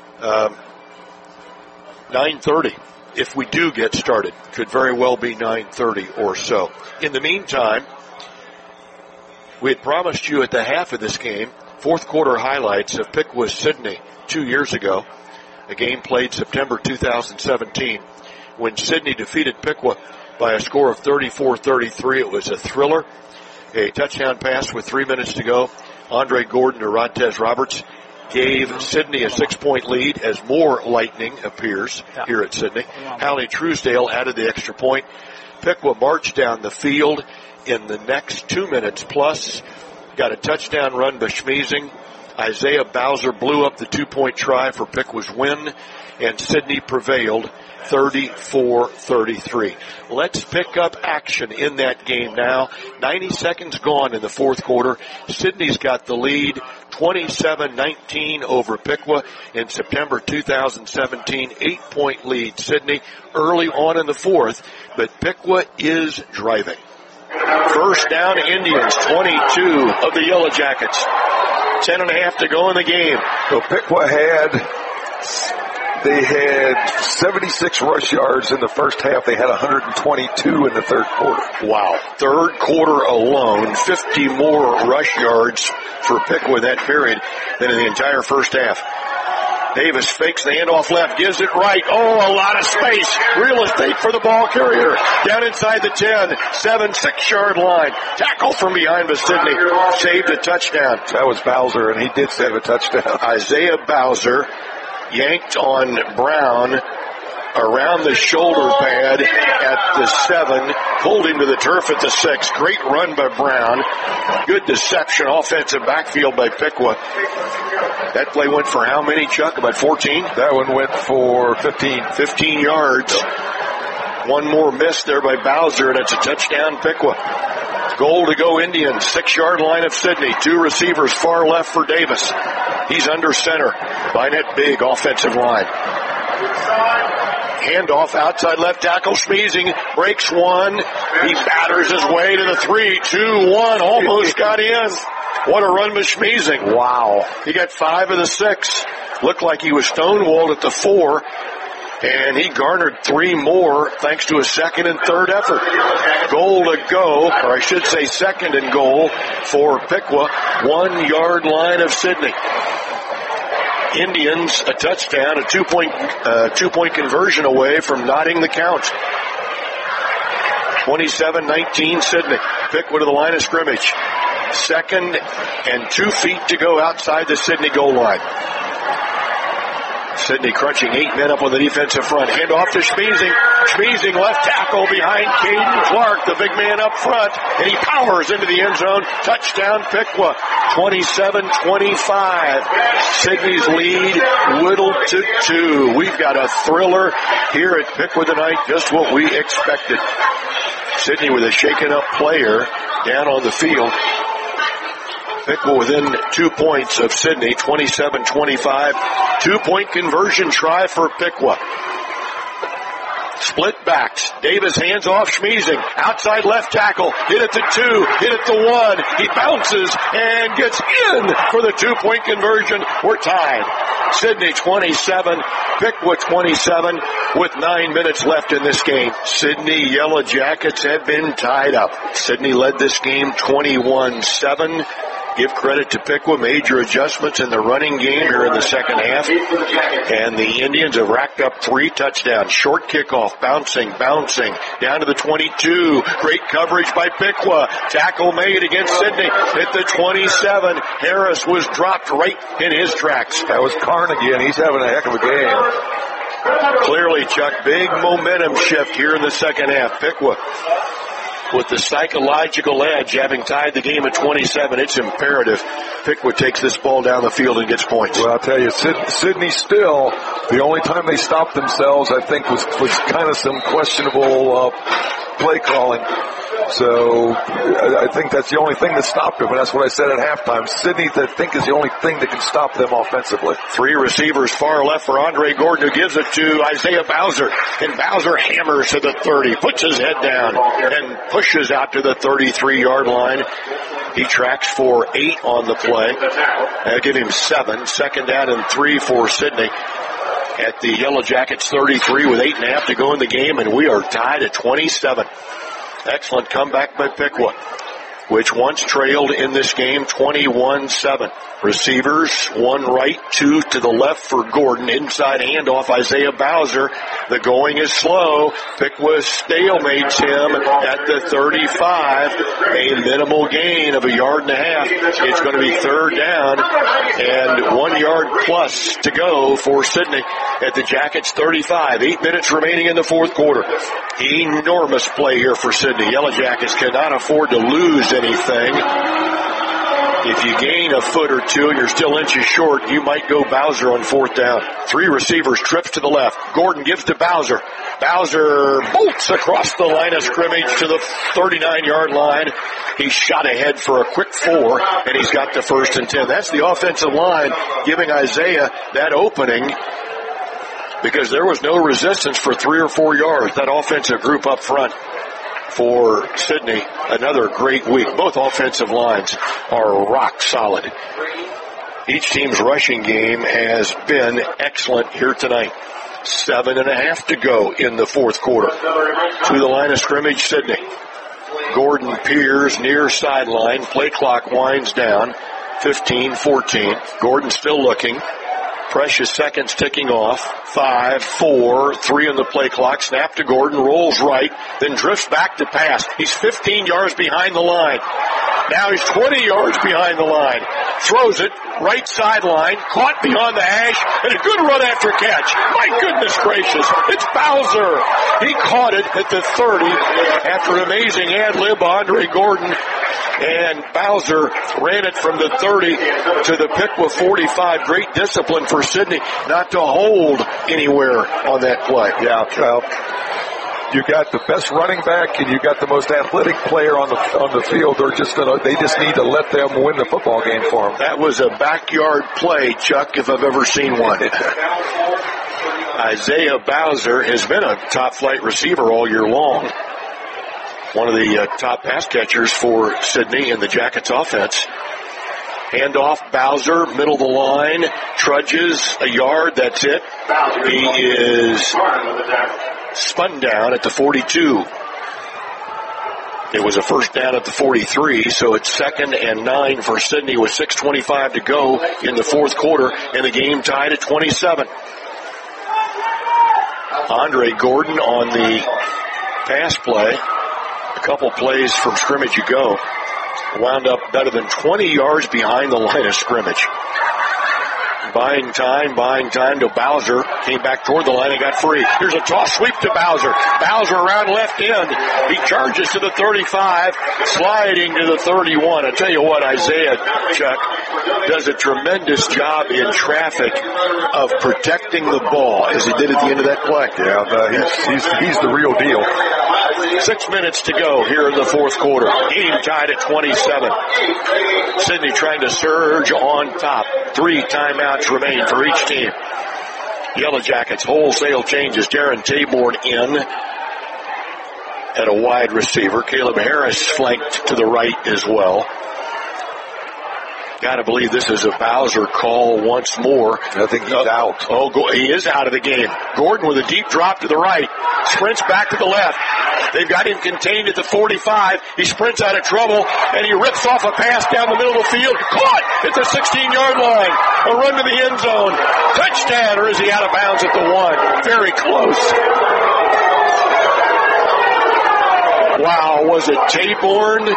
9:30 if we do get started. Could very well be 9:30 or so. In the meantime, we had promised you at the half of this game, fourth quarter highlights of Piqua Sidney 2 years ago, a game played September 2017 when Sidney defeated Piqua by a score of 34-33. It was a thriller. A touchdown pass with 3 minutes to go. Andre Gordon to Rontez Roberts gave Sidney a 6-point lead as more lightning appears here at Sidney. Hallie Truesdale added the extra point. Piqua marched down the field in the next 2 minutes plus. Got a touchdown run by Schmeezing. Isaiah Bowser blew up the 2-point try for Piqua's win, and Sidney prevailed 34-33. Let's pick up action in that game now. 90 seconds gone in the fourth quarter. Sidney's got the lead, 27-19 over Piqua in September 2017. 8-point lead, Sidney, early on in the fourth, but Piqua is driving. First down, Indians, 22 of the Yellow Jackets. 10.5 to go in the game. So Piqua They had 76 rush yards in the first half. They had 122 in the third quarter. Wow. Third quarter alone, 50 more rush yards for Piqua that period than in the entire first half. Davis fakes the handoff left, gives it right. Oh, a lot of space. Real estate for the ball carrier. Down inside the 10, 6-yard line. Tackle from behind, but Sidney saved a touchdown. That was Bowser, and he did save a touchdown. Isaiah Bowser yanked on Brown around the shoulder pad at the 7, pulled him to the turf at the 6. Great run by Brown. Good deception, offensive backfield by Piqua. That play went for how many, Chuck? About 14? That one went for 15. 15 yards. One more miss there by Bowser, and it's a touchdown, Piqua. Goal to go Indians, 6-yard line of Sidney. 2 receivers far left for Davis. He's under center by that big offensive line. Handoff outside left tackle. Schmeezing breaks one. He batters his way to the 3, 2, 1. Almost got in. What a run by Schmeezing. Wow. He got 5 of the 6. Looked like he was stonewalled at the 4. And he garnered 3 more thanks to a second and third effort. Goal to go, or I should say second and goal for Piqua. 1-yard line of Sidney. Indians a touchdown, a two-point conversion away from knotting the count. 27-19 Sidney. Piqua to the line of scrimmage. 2nd and 2 feet to go outside the Sidney goal line. Sidney crunching 8 men up on the defensive front. Hand off to Schmeezing. Schmeezing left tackle behind Caden Clark, the big man up front, and he powers into the end zone. Touchdown Piqua. 27-25. Sidney's lead whittled to 2. We've got a thriller here at Piqua tonight, just what we expected. Sidney with a shaken up player down on the field. Piqua within 2 points of Sidney, 27-25. 2-point conversion try for Piqua. Split backs. Davis hands off Schmeezing. Outside left tackle. Hit at the 2. Hit at the 1. He bounces and gets in for the 2-point conversion. We're tied. Sidney 27. Piqua 27 with 9 minutes left in this game. Sidney Yellow Jackets have been tied up. Sidney led this game 21-7. Give credit to Piqua. Major adjustments in the running game here in the second half. And the Indians have racked up 3 touchdowns. Short kickoff, bouncing, down to the 22. Great coverage by Piqua. Tackle made against Sidney at the 27. Harris was dropped right in his tracks. That was Karn again. He's having a heck of a game. Clearly, Chuck, big momentum shift here in the second half. Piqua with the psychological edge, having tied the game at 27, it's imperative Piqua takes this ball down the field and gets points. Well, I'll tell you, Sidney still, the only time they stopped themselves, I think, was kind of some questionable play calling. So I think that's the only thing that stopped them, and that's what I said at halftime. Sidney, I think, is the only thing that can stop them offensively. 3 receivers far left for Andre Gordon, who gives it to Isaiah Bowser. And Bowser hammers to the 30, puts his head down, and pushes out to the 33-yard line. He tracks for 8 on the play. That'll give him 7. 2nd down and 3 for Sidney at the Yellow Jackets 33 with 8.5 to go in the game, and we are tied at 27. Excellent comeback by Piqua, which once trailed in this game 21-7. Receivers, 1 right, 2 to the left for Gordon. Inside handoff, Isaiah Bowser. The going is slow. Piqua stalemates him at the 35. A minimal gain of 1.5 yards. It's going to be 3rd down and 1 yard plus to go for Sidney at the Jackets 35. 8 minutes remaining in the 4th quarter. Enormous play here for Sidney. Yellow Jackets cannot afford to lose anything. If you gain a foot or 2 and you're still inches short, you might go Bowser on 4th down. 3 receivers, trips to the left. Gordon gives to Bowser. Bowser bolts across the line of scrimmage to the 39-yard line. He shot ahead for a quick 4, and he's got the 1st and 10. That's the offensive line giving Isaiah that opening, because there was no resistance for 3 or 4 yards. That offensive group up front for Sidney, another great week. Both offensive lines are rock solid. Each team's rushing game has been excellent here tonight. 7.5 to go in the 4th quarter. To the line of scrimmage, Sidney. Gordon peers near sideline. Play clock winds down. 15-14. Gordon still looking. Precious seconds ticking off. 5, 4, 3 on the play clock. Snap to Gordon, rolls right, then drifts back to pass. He's 15 yards behind the line. Now he's 20 yards behind the line. Throws it, right sideline, caught beyond the hash, and a good run after catch. My goodness gracious, it's Bowser. He caught it at the 30 after an amazing ad-lib Andre Gordon. And Bowser ran it from the 30 to the Piqua 45. Great discipline for Sidney not to hold anywhere on that play. Yeah, well, you got the best running back and you got the most athletic player on the field. They just need to let them win the football game for them. That was a backyard play, Chuck, if I've ever seen one. Isaiah Bowser has been a top flight receiver all year long. One of the top pass catchers for Sidney in the Jackets offense. Handoff, Bowser, middle of the line, trudges a yard, that's it. He is spun down at the 42. It was a first down at the 43, so it's 2nd and 9 for Sidney with 6:25 to go in the fourth quarter, and the game tied at 27. Andre Gordon on the pass play. A couple plays from scrimmage ago. Wound up better than 20 yards behind the line of scrimmage. Buying time to Bowser. Came back toward the line and got free. Here's a toss sweep to Bowser. Bowser around left end. He charges to the 35, sliding to the 31. I tell you what, Isaiah, Chuck, does a tremendous job in traffic of protecting the ball as he did at the end of that play. Yeah, he's the real deal. 6 minutes to go here in the fourth quarter. Game tied at 27. Sidney trying to surge on top. 3 timeouts remain for each team. Yellow Jackets wholesale changes. Darren Taborn in at a wide receiver. Caleb Harris flanked to the right as well. Got to believe this is a Bowser call once more. I think he's out. He is out of the game. Gordon with a deep drop to the right. Sprints back to the left. They've got him contained at the 45. He sprints out of trouble, and he rips off a pass down the middle of the field. Caught at the 16-yard line. A run to the end zone. Touchdown, or is he out of bounds at the 1? Very close. Wow, was it Taborn?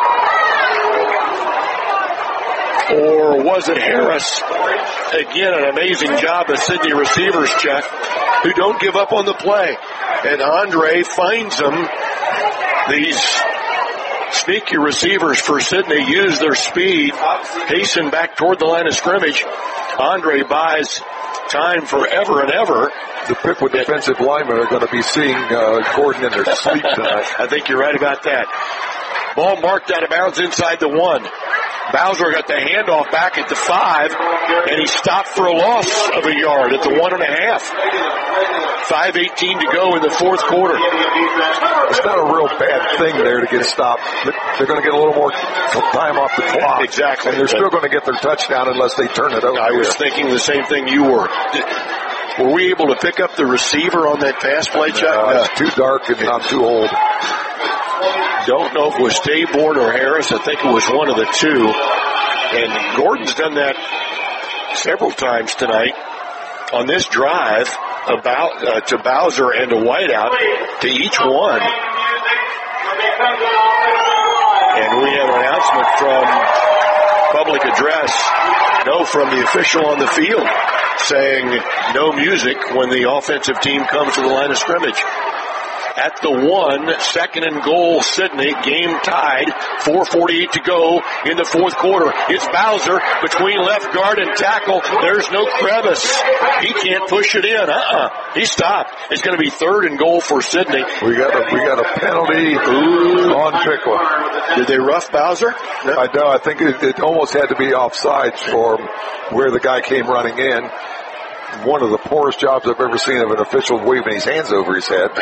Or was it Harris? Again, an amazing job of Sidney receivers, Chuck, who don't give up on the play. And Andre finds them. These sneaky receivers for Sidney use their speed, hasten back toward the line of scrimmage. Andre buys time forever and ever. The Piqua defensive linemen are going to be seeing Gordon in their sleep tonight. I think you're right about that. Ball marked out of bounds inside the 1. Bowser got the handoff back at the 5, and he stopped for a loss of a yard at the 1.5. 5:18 to go in the fourth quarter. It's not a real bad thing there to get stopped. They're going to get a little more time off the clock. Exactly. And they're still going to get their touchdown unless they turn it over. I was thinking the same thing you were. Were we able to pick up the receiver on that pass play, Chuck? It's too dark and not too old. Don't know if it was Taborn or Harris. I think it was one of the two. And Gordon's done that several times tonight on this drive to Bowser and to Whiteout, to each one. And we have an announcement from public address, from the official on the field, saying no music when the offensive team comes to the line of scrimmage. At the 1, 2nd and goal, Sidney, game tied, 4:48 to go in the fourth quarter. It's Bowser between left guard and tackle. There's no crevice. He can't push it in. He stopped. It's going to be 3rd and goal for Sidney. We got a penalty on Piqua. Did they rough Bowser? No. I think it almost had to be offsides for where the guy came running in. One of the poorest jobs I've ever seen of an official waving his hands over his head.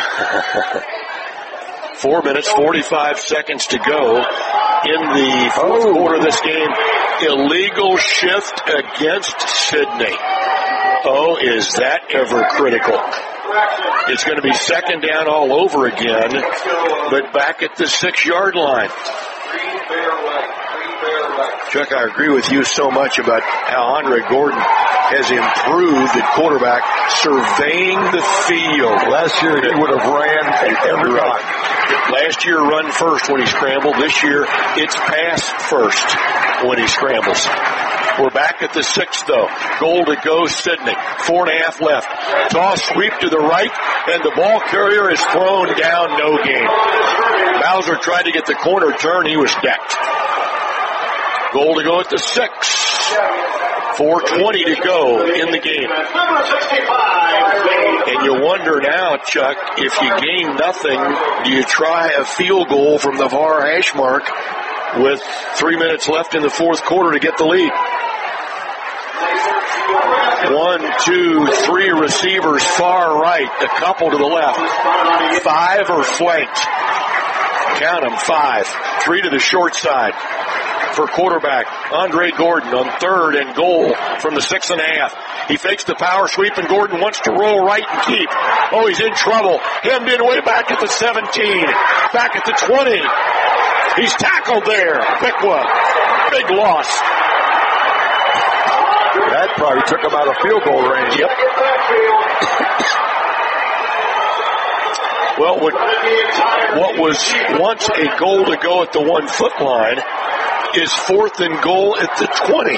4 minutes, 45 seconds to go in the fourth quarter of this game. Illegal shift against Sidney. Is that ever critical? It's going to be 2nd down all over again, but back at the 6-yard line. Chuck, I agree with you so much about how Andre Gordon has improved at quarterback, surveying the field. Last year he would have ran every time. Last year, run first when he scrambled. This year, it's pass first when he scrambles. We're back at the 6th, though. Goal to go, Sidney. 4.5 left. Toss, sweep to the right, and the ball carrier is thrown down, no gain. Bowser tried to get the corner turn. He was decked. Goal to go at the 6. 4:20 to go in the game. And you wonder now, Chuck, if you gain nothing, do you try a field goal from the far hash mark with 3 minutes left in the fourth quarter to get the lead? 1, 2, 3 receivers far right, a couple to the left. 5 are flanked. Count them, 5. 3 to the short side. For quarterback, Andre Gordon on 3rd and goal from the 6.5. He fakes the power sweep, and Gordon wants to roll right and keep. Oh, he's in trouble. Hemmed in way back at the 17. Back at the 20. He's tackled there. Piqua. Big loss. That probably took him out of field goal range. Yep. Well, what was once a goal to go at the 1-foot line is 4th and goal at the 20.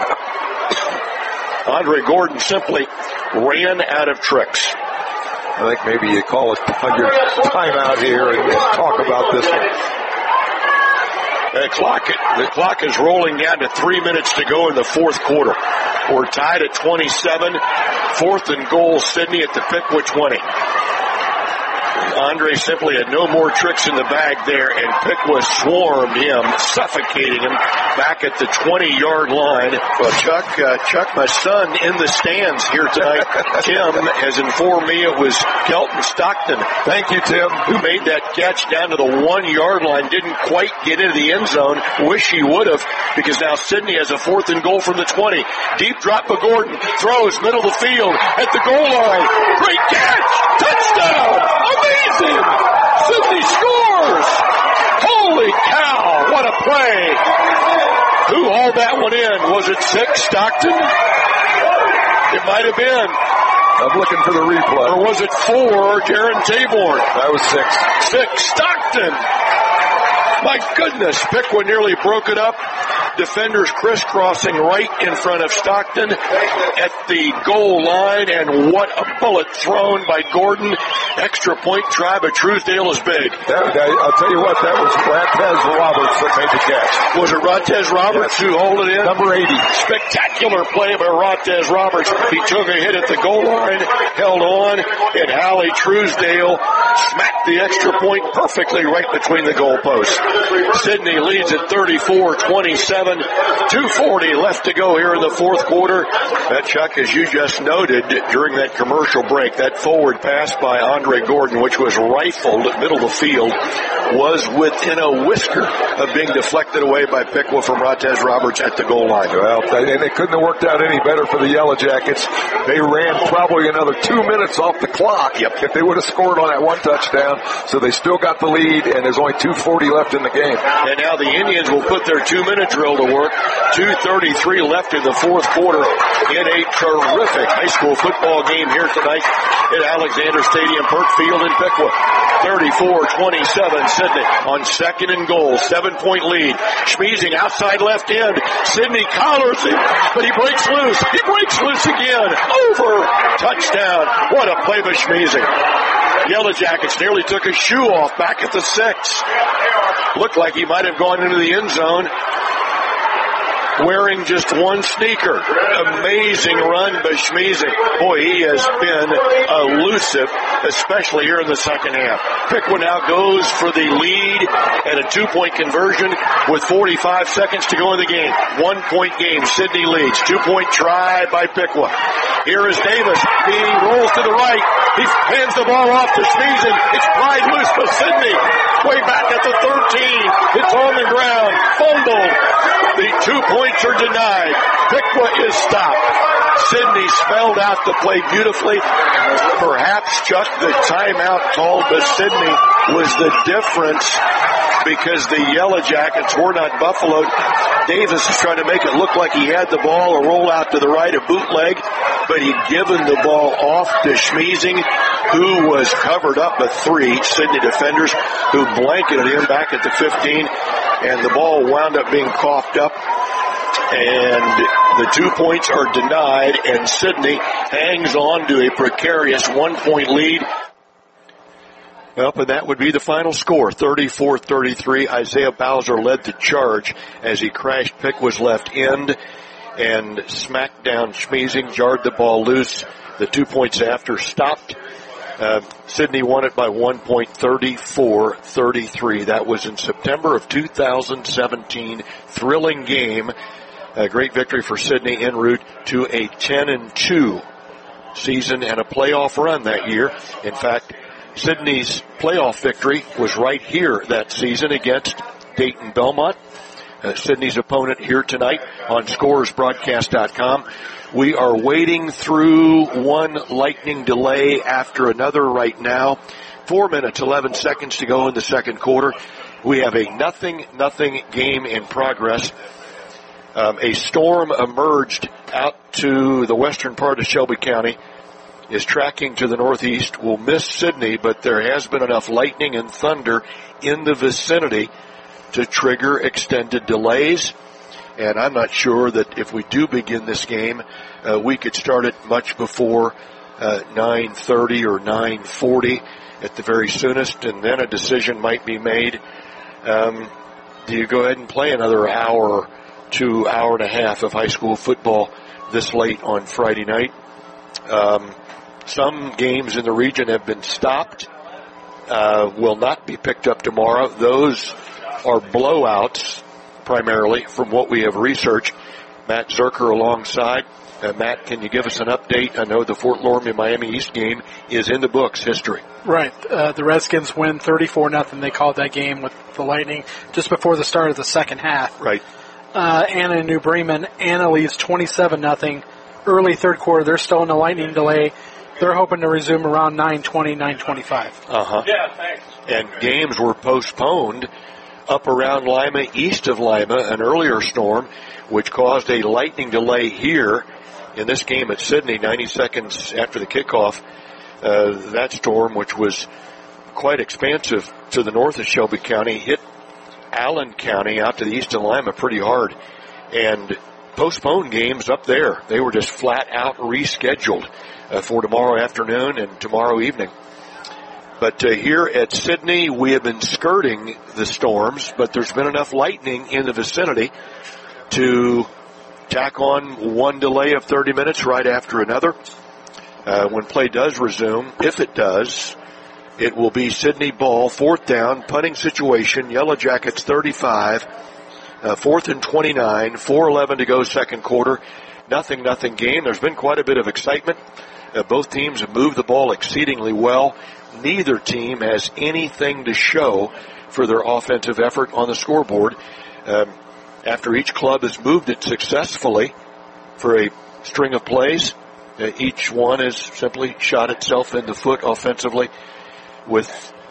Andre Gordon simply ran out of tricks. I think maybe you call a timeout here and talk about this one. The clock is rolling down to 3 minutes to go in the fourth quarter. We're tied at 27. 4th and goal, Sidney at the Piqua 20. Andre simply had no more tricks in the bag there, and Piqua swarmed him, suffocating him back at the 20-yard line. Well, Chuck, my son in the stands here tonight, Tim, has informed me it was Kelton Stockton. Thank you, Tim. Who made that catch down to the 1-yard line, didn't quite get into the end zone. Wish he would have, because now Sidney has a 4th and goal from the 20. Deep drop by Gordon, throws middle of the field at the goal line. Great catch! Touchdown! Amazing! Sidney scores! Holy cow, what a play! Who hauled that one in? Was it 6, Stockton? It might have been. I'm looking for the replay. Or was it 4, Jaron Taborn? That was 6. 6, Stockton! My goodness, Piqua nearly broke it up. Defenders crisscrossing right in front of Stockton at the goal line, and what a bullet thrown by Gordon. Extra point try, but Truesdale is big. I'll tell you what, that was Ratez Roberts that made the catch. Was it Ratez Roberts who hauled it in? Number 80. Spectacular play by Ratez Roberts. He took a hit at the goal line, held on, and Hallie Truesdale smacked the extra point perfectly right between the goalposts. Sidney leads at 34-27. 2:40 left to go here in the fourth quarter. That, Chuck, as you just noted during that commercial break, that forward pass by Andre Gordon, which was rifled middle of the field, was within a whisker of being deflected away by Piqua from Ratez Roberts at the goal line. Well, they couldn't have worked out any better for the Yellow Jackets. They ran probably another 2 minutes off the clock if they would have scored on that one touchdown. So they still got the lead, and there's only 2:40 left in the game. And now the Indians will put their 2-minute drill to work. 2:33 left in the fourth quarter in a terrific high school football game here tonight at Alexander Stadium, Perk Field in Piqua. 34-27, Sidney on 2nd and goal, 7-point lead. Schmeezing outside left end. Sidney collars him, but he breaks loose. He breaks loose again. Over. Touchdown. What a play by Schmeezing. Yellow Jackets nearly took his shoe off back at the 6. Looked like he might have gone into the end zone wearing just one sneaker. Amazing run by Schmeezing. Boy, he has been elusive, especially here in the second half. Piqua now goes for the lead and a 2-point conversion with 45 seconds to go in the game. 1-point game. Sidney leads. 2-point try by Piqua. Here is Davis. He rolls to the right. He hands the ball off to Schmeezing. It's pried loose by Sidney. Way back at the 13. It's on the ground. Fumbled. The 2 points are denied. Piqua is stopped. Sidney spelled out the play beautifully. Perhaps, Chuck, the timeout called by Sidney was the difference because the Yellow Jackets were not buffaloed. Davis is trying to make it look like he had the ball, a roll out to the right, a bootleg, but he'd given the ball off to Schmiesing, who was covered up by 3 Sydney defenders who blanketed him back at the 15, and the ball wound up being coughed up, and the 2 points are denied, and Sydney hangs on to a precarious 1-point lead. Well, and that would be the final score, 34-33. Isaiah Bowser led the charge as he crashed Pickwa's left end and smacked down Schmiesing, jarred the ball loose. The 2 points after stopped. Sydney won it by 1 point, 34-33. That was in September of 2017. Thrilling game. A great victory for Sydney en route to a 10-2 season and a playoff run that year. In fact, Sydney's playoff victory was right here that season against Dayton Belmont. Sydney's opponent here tonight on ScorersBroadcast.com. We are wading through one lightning delay after another right now. 4 minutes, 11 seconds to go in the second quarter. We have a nothing game in progress. A storm emerged out to the western part of Shelby County, is tracking to the northeast, will miss Sydney, but there has been enough lightning and thunder in the vicinity to trigger extended delays. And I'm not sure that if we do begin this game, we could start it much before 9:30 or 9:40 at the very soonest, and then a decision might be made. Do you go ahead and play another hour to hour and a half of high school football this late on Friday night? Some games in the region have been stopped, will not be picked up tomorrow. Those are blowouts, primarily, from what we have researched. Matt Zerker alongside. Matt, can you give us an update? I know the Fort Laramie Miami East game is in the books, history. Right. The Redskins win 34-0. They called that game with the Lightning just before the start of the second half. Right. Anna and New Bremen. Anna leads 27-0. Early third quarter, they're still in a lightning delay. They're hoping to resume around 9:20, 9:25. Yeah, thanks. And games were postponed up around Lima, east of Lima, an earlier storm, which caused a lightning delay here in this game at Sydney, 90 seconds after the kickoff. That storm, which was quite expansive to the north of Shelby County, hit Allen County out to the east of Lima pretty hard, and postponed games up there. They were just flat out rescheduled for tomorrow afternoon and tomorrow evening. But here at Sydney, we have been skirting the storms, but there's been enough lightning in the vicinity to tack on one delay of 30 minutes right after another. When play does resume, if it does, it will be Sydney ball, 4th down, punting situation, Yellow Jackets 35, 4th and 29, 4:11 to go second quarter. Nothing game. There's been quite a bit of excitement. Both teams have moved the ball exceedingly well. Neither team has anything to show for their offensive effort on the scoreboard. After each club has moved it successfully for a string of plays, each one has simply shot itself in the foot offensively with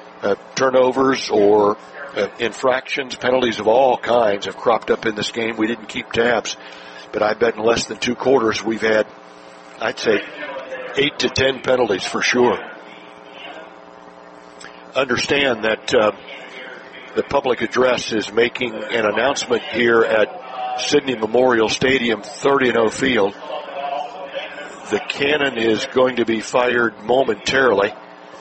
turnovers or infractions. Penalties of all kinds have cropped up in this game. We didn't keep tabs, but I bet in less than 2 quarters we've had, I'd say, 8 to 10 penalties for sure. Understand that the public address is making an announcement here at Sydney Memorial Stadium, 30-0 field. The cannon is going to be fired momentarily.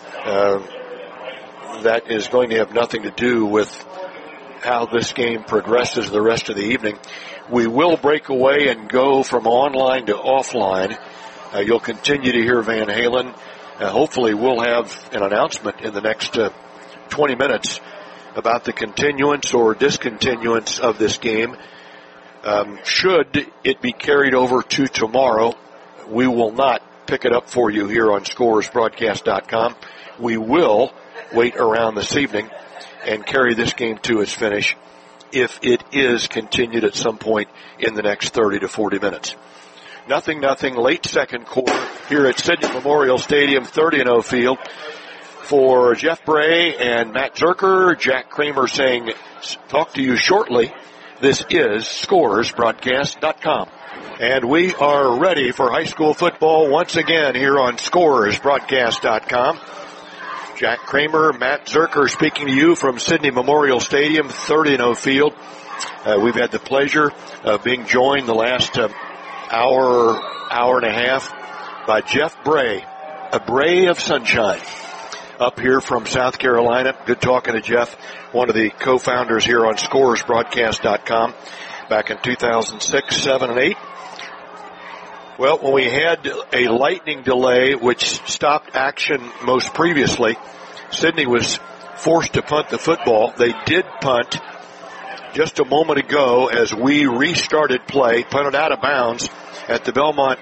That is going to have nothing to do with how this game progresses the rest of the evening. We will break away and go from online to offline. You'll continue to hear Van Halen. Hopefully we'll have an announcement in the next 20 minutes about the continuance or discontinuance of this game. Should it be carried over to tomorrow, we will not pick it up for you here on ScorersBroadcast.com. We will wait around this evening and carry this game to its finish if it is continued at some point in the next 30 to 40 minutes. Nothing, late second quarter here at Sydney Memorial Stadium, 30-0 field. For Jeff Bray and Matt Zerker, Jack Kramer saying, talk to you shortly. This is ScoresBroadcast.com. And we are ready for high school football once again here on ScoresBroadcast.com. Jack Kramer, Matt Zerker speaking to you from Sidney Memorial Stadium, 30-0 field. We've had the pleasure of being joined the last hour and a half by Jeff Bray, a Bray of sunshine, up here from South Carolina. Good talking to Jeff, one of the co-founders here on ScoresBroadcast.com back in 2006, 7, and 8. Well, when we had a lightning delay which stopped action most previously, Sidney was forced to punt the football. They did punt just a moment ago as we restarted play, punted out of bounds at the Belmont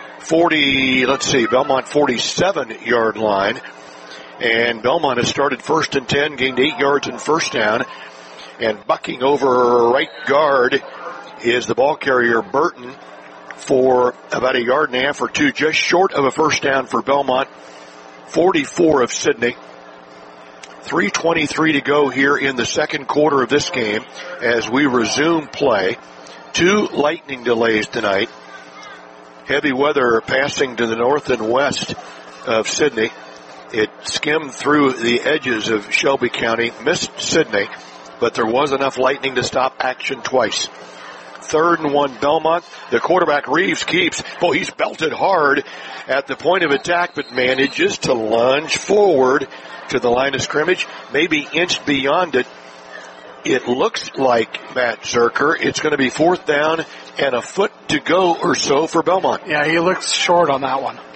47-yard line. And Belmont has started 1st and 10, gained 8 yards in first down. And bucking over right guard is the ball carrier Burton for about 1.5 yards or 2, just short of a first down for Belmont. 44 of Sidney. 3:23 to go here in the second quarter of this game as we resume play. 2 lightning delays tonight. Heavy weather passing to the north and west of Sidney. It skimmed through the edges of Shelby County, missed Sidney, but there was enough lightning to stop action twice. 3rd and 1 Belmont. The quarterback Reeves keeps. He's belted hard at the point of attack, but manages to lunge forward to the line of scrimmage, maybe inched beyond it. It looks like, Matt Zerker, it's going to be 4th down and a foot to go or so for Belmont. Yeah, he looks short on that one.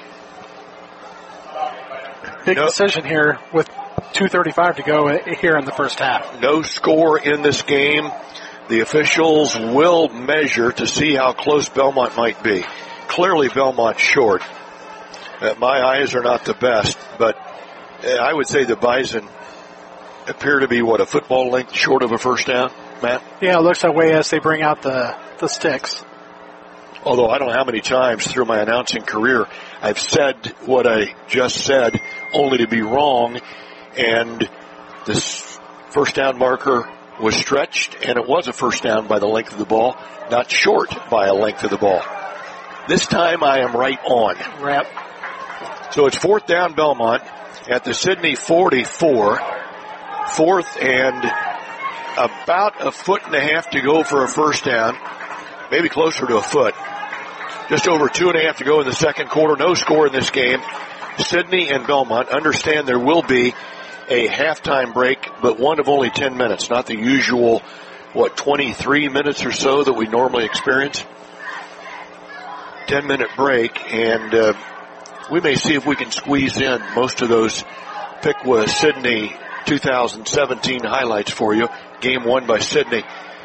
Big decision here with 2:35 to go here in the first half. No score in this game. The officials will measure to see how close Belmont might be. Clearly Belmont's short. My eyes are not the best, but I would say the Bison appear to be, a football length short of a first down, Matt? Yeah, it looks that way as they bring out the sticks. Although I don't know how many times through my announcing career I've said what I just said only to be wrong, and this first down marker was stretched, and it was a first down by the length of the ball, not short by a length of the ball. This time I am right on. Yep. So it's 4th down Belmont at the Sidney 44. 4th and about 1.5 feet to go for a first down. Maybe closer to a foot. Just over 2.5 to go in the second quarter. No score in this game. Sidney and Belmont understand there will be a halftime break, but one of only 10 minutes, not the usual, 23 minutes or so that we normally experience. 10-minute break, and we may see if we can squeeze in most of those Piqua Sidney 2017 highlights for you. Game won by Sidney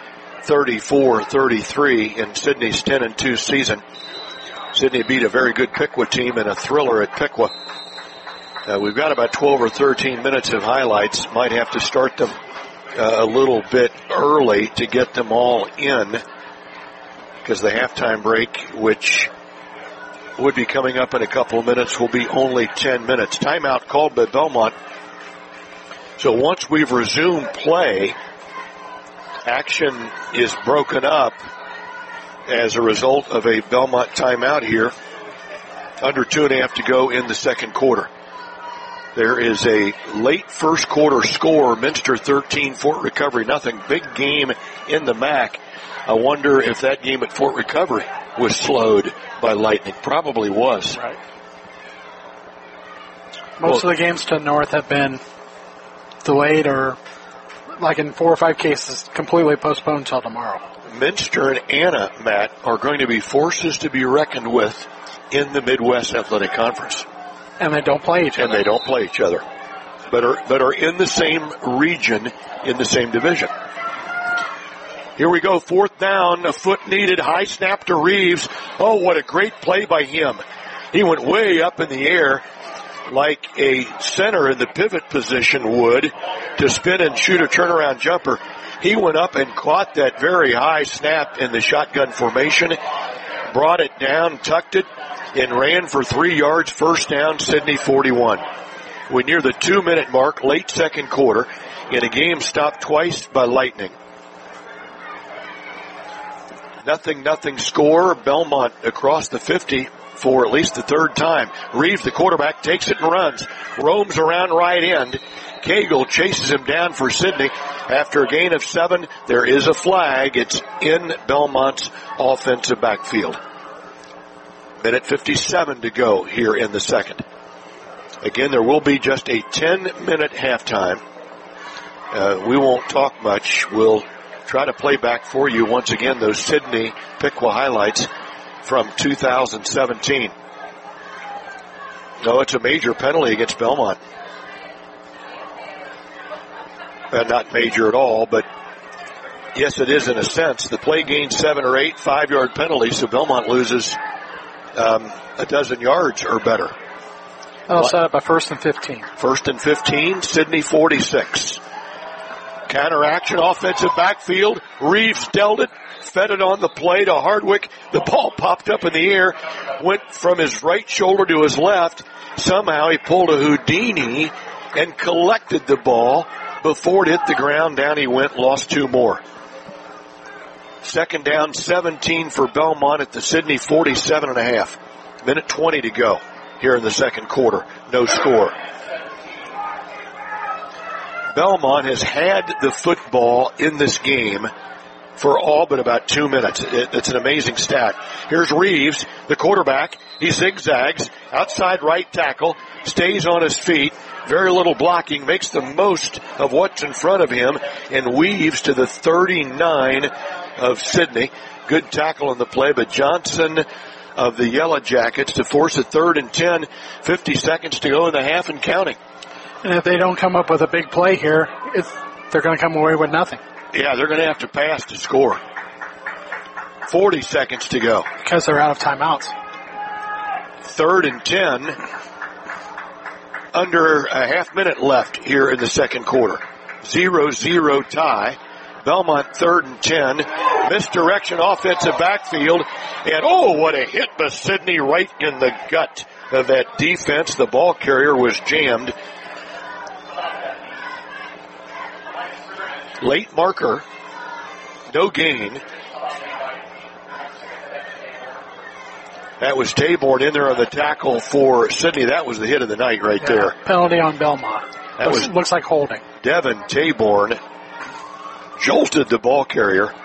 34-33 in Sidney's 10-2 season. Sidney beat a very good Piqua team in a thriller at Piqua. We've got about 12 or 13 minutes of highlights. Might have to start them a little bit early to get them all in, because the halftime break, which would be coming up in a couple of minutes, will be only 10 minutes. Timeout called by Belmont. So once we've resumed play, action is broken up as a result of a Belmont timeout here. Under 2.5 to go in the second quarter. There is a late first quarter score. Minster 13, Fort Recovery nothing. Big game in the MAC. I wonder if that game at Fort Recovery was slowed by lightning. Probably was. Right. Most of the games to the north have been delayed or, like in 4 or 5 cases, completely postponed until tomorrow. Minster and Anna, Matt, are going to be forces to be reckoned with in the Midwest Athletic Conference. And they don't play each other. But are in the same region, in the same division. Here we go, 4th down, a foot needed, high snap to Reeves. Oh, what a great play by him. He went way up in the air like a center in the pivot position would to spin and shoot a turnaround jumper. He went up and caught that very high snap in the shotgun formation, brought it down, tucked it, and ran for 3 yards, first down, Sidney 41. We're near the 2-minute mark, late second quarter, in a game stopped twice by lightning. 0-0 score. Belmont across the 50 for at least the third time. Reeves, the quarterback, takes it and runs. Roams around right end. Cagle chases him down for Sidney. After a gain of 7, there is a flag. It's in Belmont's offensive backfield. Minute 57 to go here in the second. Again, there will be just a 10-minute halftime. We won't talk much. We'll try to play back for you once again those Sidney-Piqua highlights from 2017. No, it's a major penalty against Belmont. Not major at all, but yes, it is in a sense. The play gained 7 or 8 5-yard penalties, so Belmont loses a dozen yards or better. I'll set up a 1st and 15. 1st and 15, Sidney 46. Counter action, offensive backfield. Reeves dealt it, fed it on the play to Hardwick. The ball popped up in the air, went from his right shoulder to his left. Somehow he pulled a Houdini and collected the ball before it hit the ground. Down he went, lost 2 more. Second down, 17 for Belmont at the Sidney 47.5. Minute 20 to go here in the second quarter. No score. Belmont has had the football in this game for all but about 2 minutes. It's an amazing stat. Here's Reeves, the quarterback. He zigzags, outside right tackle, stays on his feet. Very little blocking, makes the most of what's in front of him, and weaves to the 39 of Sidney. Good tackle on the play, but Johnson of the Yellow Jackets to force a 3rd and 10, 50 seconds to go in the half and counting. And if they don't come up with a big play here, they're going to come away with nothing. Yeah, they're going to have to pass to score. 40 seconds to go. Because they're out of timeouts. 3rd and 10. Under a half minute left here in the second quarter. 0-0 tie. Belmont 3rd and 10. Misdirection offensive backfield. And oh, what a hit by Sidney right in the gut of that defense. The ball carrier was jammed. Late marker. No gain. That was Taborn in there on the tackle for Sidney. That was the hit of the night right there. Penalty on Belmont. Looks like holding. Devin Taborn jolted the ball carrier.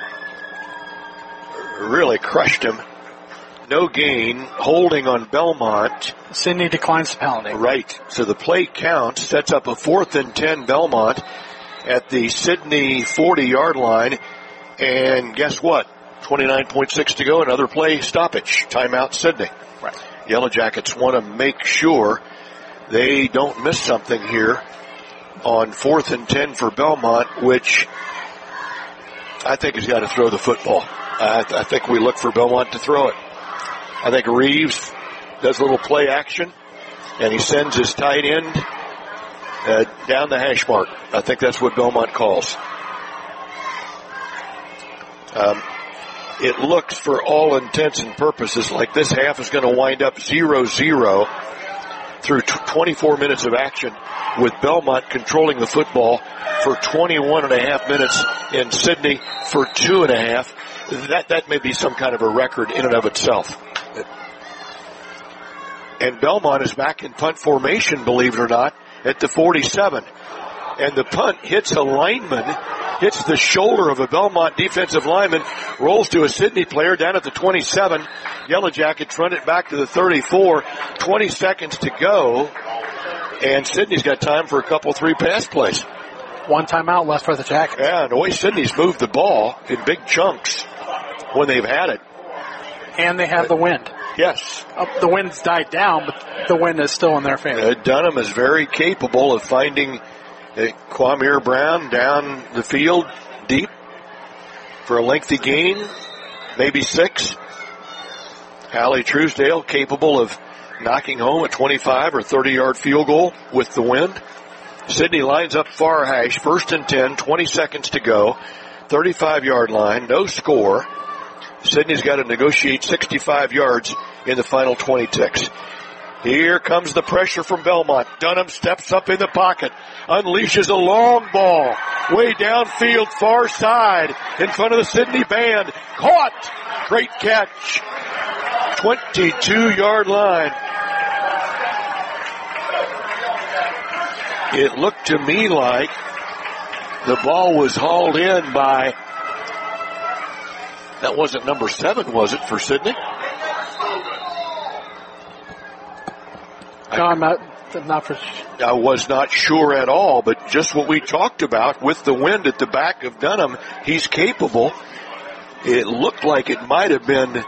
Really crushed him. No gain. Holding on Belmont. Sidney declines the penalty. Right. So the play counts. Sets up a 4th and 10 Belmont at the Sidney 40-yard line. And guess what? 29.6 to go. Another play stoppage. Timeout Sidney. Right. Yellow Jackets want to make sure they don't miss something here on 4th and 10 for Belmont, which I think has got to throw the football. I think we look for Belmont to throw it. I think Reeves does a little play action, and he sends his tight end down the hash mark. I think that's what Belmont calls. It looks, for all intents and purposes, like this half is going to wind up 0-0 through 24 minutes of action, with Belmont controlling the football for 21 and a half minutes and Sidney for 2.5. That may be some kind of a record in and of itself. And Belmont is back in punt formation, believe it or not, at the 47. And the punt hits a lineman, hits the shoulder of a Belmont defensive lineman, rolls to a Sidney player down at the 27. Yellow Jackets run it back to the 34. 20 seconds to go. And Sidney's got time for a couple, 3 pass plays. 1 timeout left for the Jackets. Yeah, and the way Sidney's moved the ball in big chunks when they've had it. And they have the wind. Yes. The wind's died down, but the wind is still in their favor. Dunham is very capable of finding Kwame Brown down the field deep for a lengthy gain, maybe 6. Hallie Truesdale capable of knocking home a 25 or 30-yard field goal with the wind. Sidney lines up far hash, 1st and 10, 20 seconds to go, 35-yard line, no score. Sidney's got to negotiate 65 yards in the final 20 ticks. Here comes the pressure from Belmont. Dunham steps up in the pocket, unleashes a long ball, way downfield, far side, in front of the Sidney band. Caught! Great catch. 22-yard line. It looked to me like the ball was hauled in by, that wasn't number 7, was it, for Sidney? No, I'm not for sure. I was not sure at all, but just what we talked about with the wind at the back of Dunham, he's capable. It looked like it might have been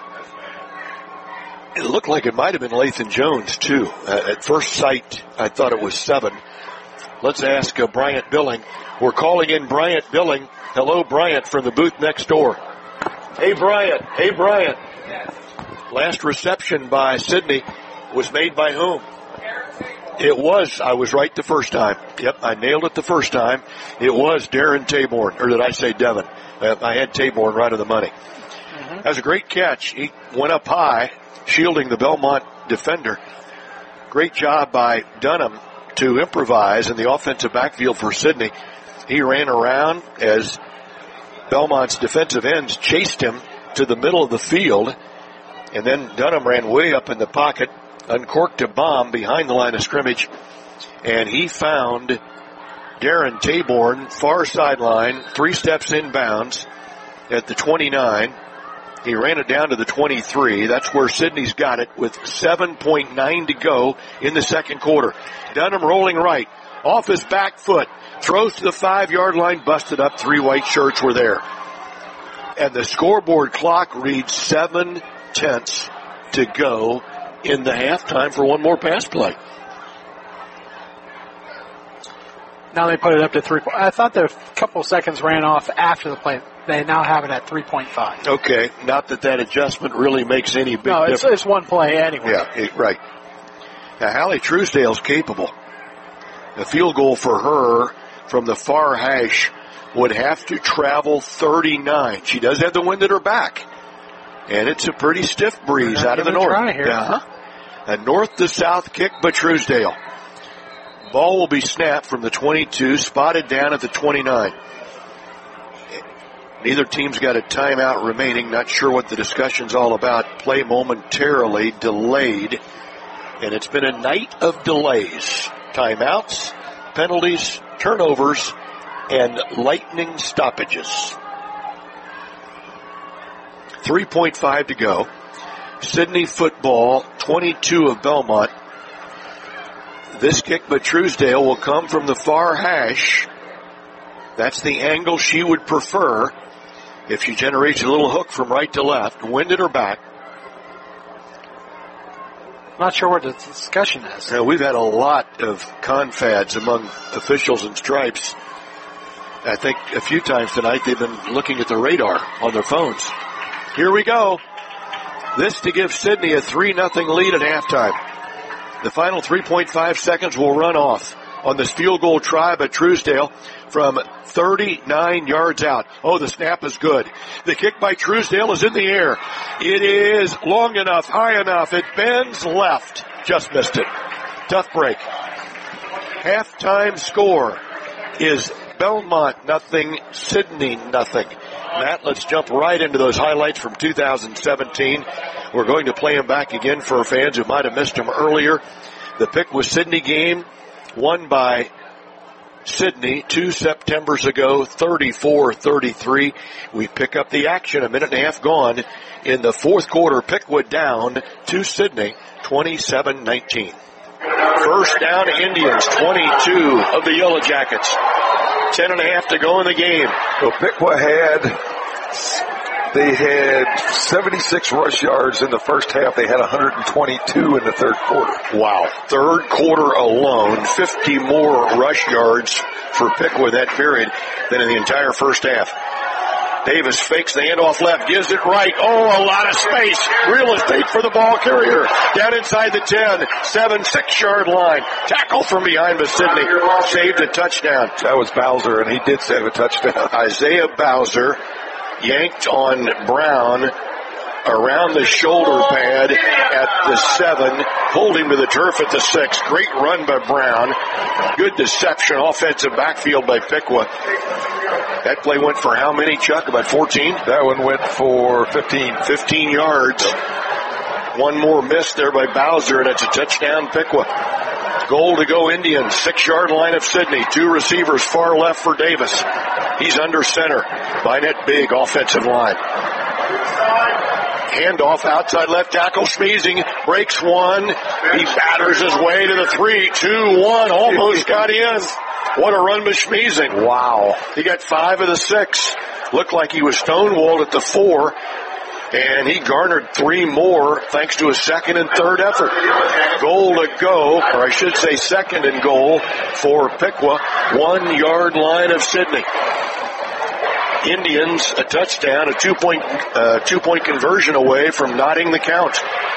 Lathan Jones, too. At first sight, I thought it was 7. Let's ask Bryant Billing. We're calling in Bryant Billing. Hello, Bryant, from the booth next door. Hey, Bryant. Hey, Bryant. Last reception by Sidney was made by whom? It was, I was right the first time. Yep, I nailed it the first time. It was Darren Taborn, or did I say Devin? I had Taborn right on the money. That was a great catch. He went up high, shielding the Belmont defender. Great job by Dunham to improvise in the offensive backfield for Sidney. He ran around as Belmont's defensive ends chased him to the middle of the field, and then Dunham ran way up in the pocket, uncorked a bomb behind the line of scrimmage, and he found Darren Taborn, far sideline, 3 steps inbounds at the 29. He ran it down to the 23. That's where Sidney's got it with 7.9 to go in the second quarter. Dunham rolling right, off his back foot, throws to the 5-yard line, busted up. 3 white shirts were there. And the scoreboard clock reads 7/10 to go in the halftime for one more pass play. Now they put it up to 3. I thought the couple seconds ran off after the play. They now have it at 3.5. Okay, not that adjustment really makes any big difference. No, it's one play anyway. Yeah, right. Now, Hallie Truesdale's capable. A field goal for her from the far hash would have to travel 39. She does have the wind at her back. And it's a pretty stiff breeze out of the north. A north to south kick by Truesdale. Ball will be snapped from the 22, spotted down at the 29. Neither team's got a timeout remaining. Not sure what the discussion's all about. Play momentarily delayed. And it's been a night of delays. Timeouts, penalties, turnovers, and lightning stoppages. 3.5 to go. Sidney football, 22 of Belmont. This kick by Truesdale will come from the far hash. That's the angle she would prefer if she generates a little hook from right to left. Wind at her back. Not sure what the discussion is. We've had a lot of confads among officials and stripes. I think a few times tonight they've been looking at the radar on their phones. Here we go. This to give Sidney a 3-0 lead at halftime. The final 3.5 seconds will run off on this field goal try by Truesdale from 39 yards out. Oh, the snap is good. The kick by Truesdale is in the air. It is long enough, high enough. It bends left. Just missed it. Tough break. Halftime score is Belmont 0, Sidney 0. Matt, let's jump right into those highlights from 2017. We're going to play them back again for fans who might have missed them earlier. The Pickwa Sidney game won by Sidney 2 Septembers ago, 34-33. We pick up the action, a minute and a half gone in the fourth quarter. Pickwa down to Sidney, 27-19. First down Indians, 22 of the Yellow Jackets. 10.5 to go in the game. So Pickwa they had 76 rush yards in the first half. They had 122 in the third quarter. Wow. Third quarter alone, 50 more rush yards for Pickwa that period than in the entire first half. Davis fakes the handoff left, gives it right. Oh, a lot of space. Real estate for the ball carrier. Down inside the 10, 6-yard line. Tackle from behind by Sidney. Saved a touchdown. That was Bowser, and he did save a touchdown. Isaiah Bowser yanked on Brown around the shoulder pad at the 7, pulled him to the turf at the 6. Great run by Brown. Good deception, offensive backfield by Piqua. That play went for how many, Chuck? About 14? That one went for 15. 15 yards. One more miss there by Bowser, and it's a touchdown, Piqua. Goal to go Indians, 6-yard line of Sidney. 2 receivers far left for Davis. He's under center by that big offensive line. Handoff outside left tackle. Schmeezing breaks one. He batters his way to the 3, 2, 1. Almost got in. What a run by Schmeezing. Wow. He got 5 of the 6. Looked like he was stonewalled at the 4. And he garnered 3 more thanks to a second and third effort. Goal to go, or I should say second and goal for Piqua. 1-yard line of Sidney. Indians a touchdown, a two-point conversion away from knotting the count.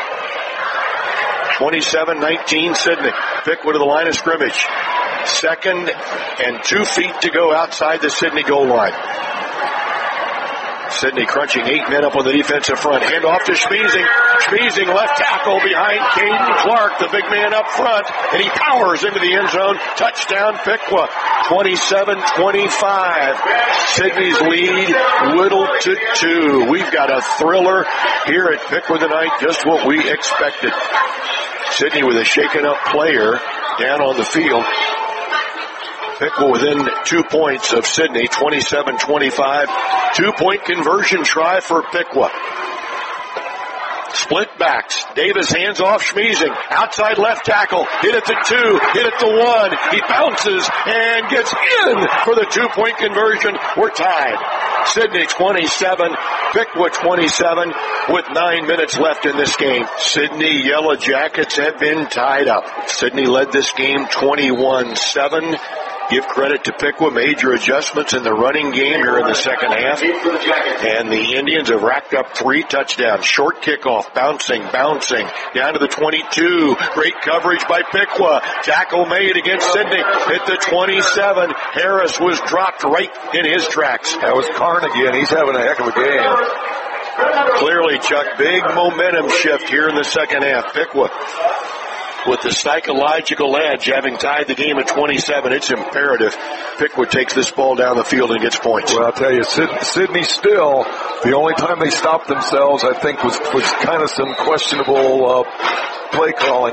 27-19 Sidney. Piqua to the line of scrimmage. 2nd and 2 feet to go outside the Sidney goal line. Sidney crunching 8 men up on the defensive front. Hand off to Schmeezing. Schmeezing left tackle behind Caden Clark, the big man up front, and he powers into the end zone. Touchdown Piqua. 27-25. Sidney's lead whittled to 2. We've got a thriller here at Piqua tonight, just what we expected. Sidney with a shaken up player down on the field. Piqua within 2 points of Sidney, 27-25. 2-point conversion try for Piqua. Split backs. Davis hands off Schmeezing. Outside left tackle. Hit at the 2. Hit at the 1. He bounces and gets in for the 2-point conversion. We're tied. Sidney 27. Piqua 27 with 9 minutes left in this game. Sidney Yellow Jackets have been tied up. Sidney led this game 21-7. Give credit to Piqua. Major adjustments in the running game here in the second half. And the Indians have racked up 3 touchdowns. Short kickoff, bouncing, down to the 22. Great coverage by Piqua. Tackle made against Sidney at the 27. Harris was dropped right in his tracks. That was Carnegie, and he's having a heck of a game. Clearly, Chuck, big momentum shift here in the second half. Piqua with the psychological edge, having tied the game at 27, it's imperative Piqua takes this ball down the field and gets points. Well, I'll tell you, Sidney still, the only time they stopped themselves, I think, was kind of some questionable play calling.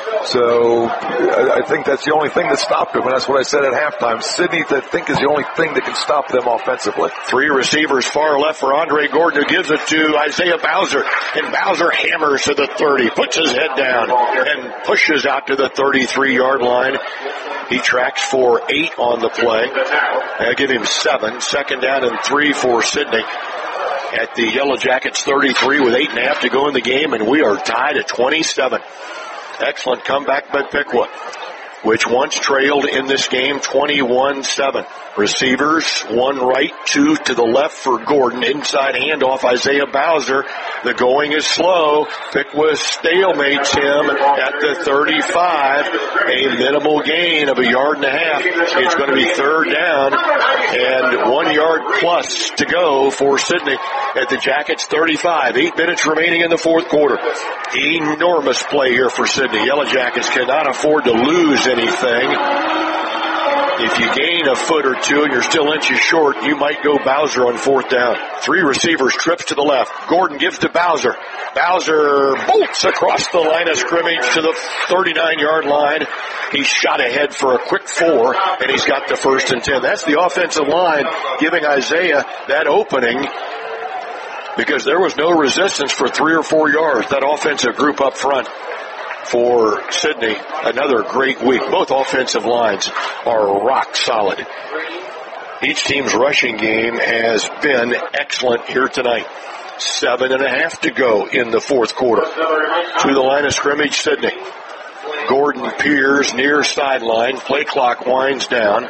So I think that's the only thing that stopped them, and that's what I said at halftime. Sidney, I think, is the only thing that can stop them offensively. 3 receivers far left for Andre Gordon, who gives it to Isaiah Bowser, and Bowser hammers to the 30, puts his head down, and pushes out to the 33-yard line. He tracks for 8 on the play. I'll give him 7. 2nd down and 3 for Sidney at the Yellow Jackets 33 with 8.5 to go in the game, and we are tied at 27. Excellent comeback by Piqua, which once trailed in this game 21-7. Receivers, 1 right, 2 to the left for Gordon. Inside handoff, Isaiah Bowser. The going is slow. Piqua stalemates him at the 35. A minimal gain of 1.5 yards. It's going to be 3rd down and 1 yard plus to go for Sidney at the Jackets 35. 8 minutes remaining in the 4th quarter. Enormous play here for Sidney. Yellow Jackets cannot afford to lose anything. If you gain a foot or 2 and you're still inches short, you might go Bowser on 4th down. 3 receivers, trips to the left. Gordon gives to Bowser. Bowser bolts across the line of scrimmage to the 39-yard line. He's shot ahead for a quick 4, and he's got the 1st and 10. That's the offensive line giving Isaiah that opening, because there was no resistance for 3 or 4 yards. That offensive group up front for Sidney, another great week. Both offensive lines are rock solid. Each team's rushing game has been excellent here tonight. 7.5 to go in the 4th quarter. To the line of scrimmage, Sidney. Gordon peers near sideline. Play clock winds down.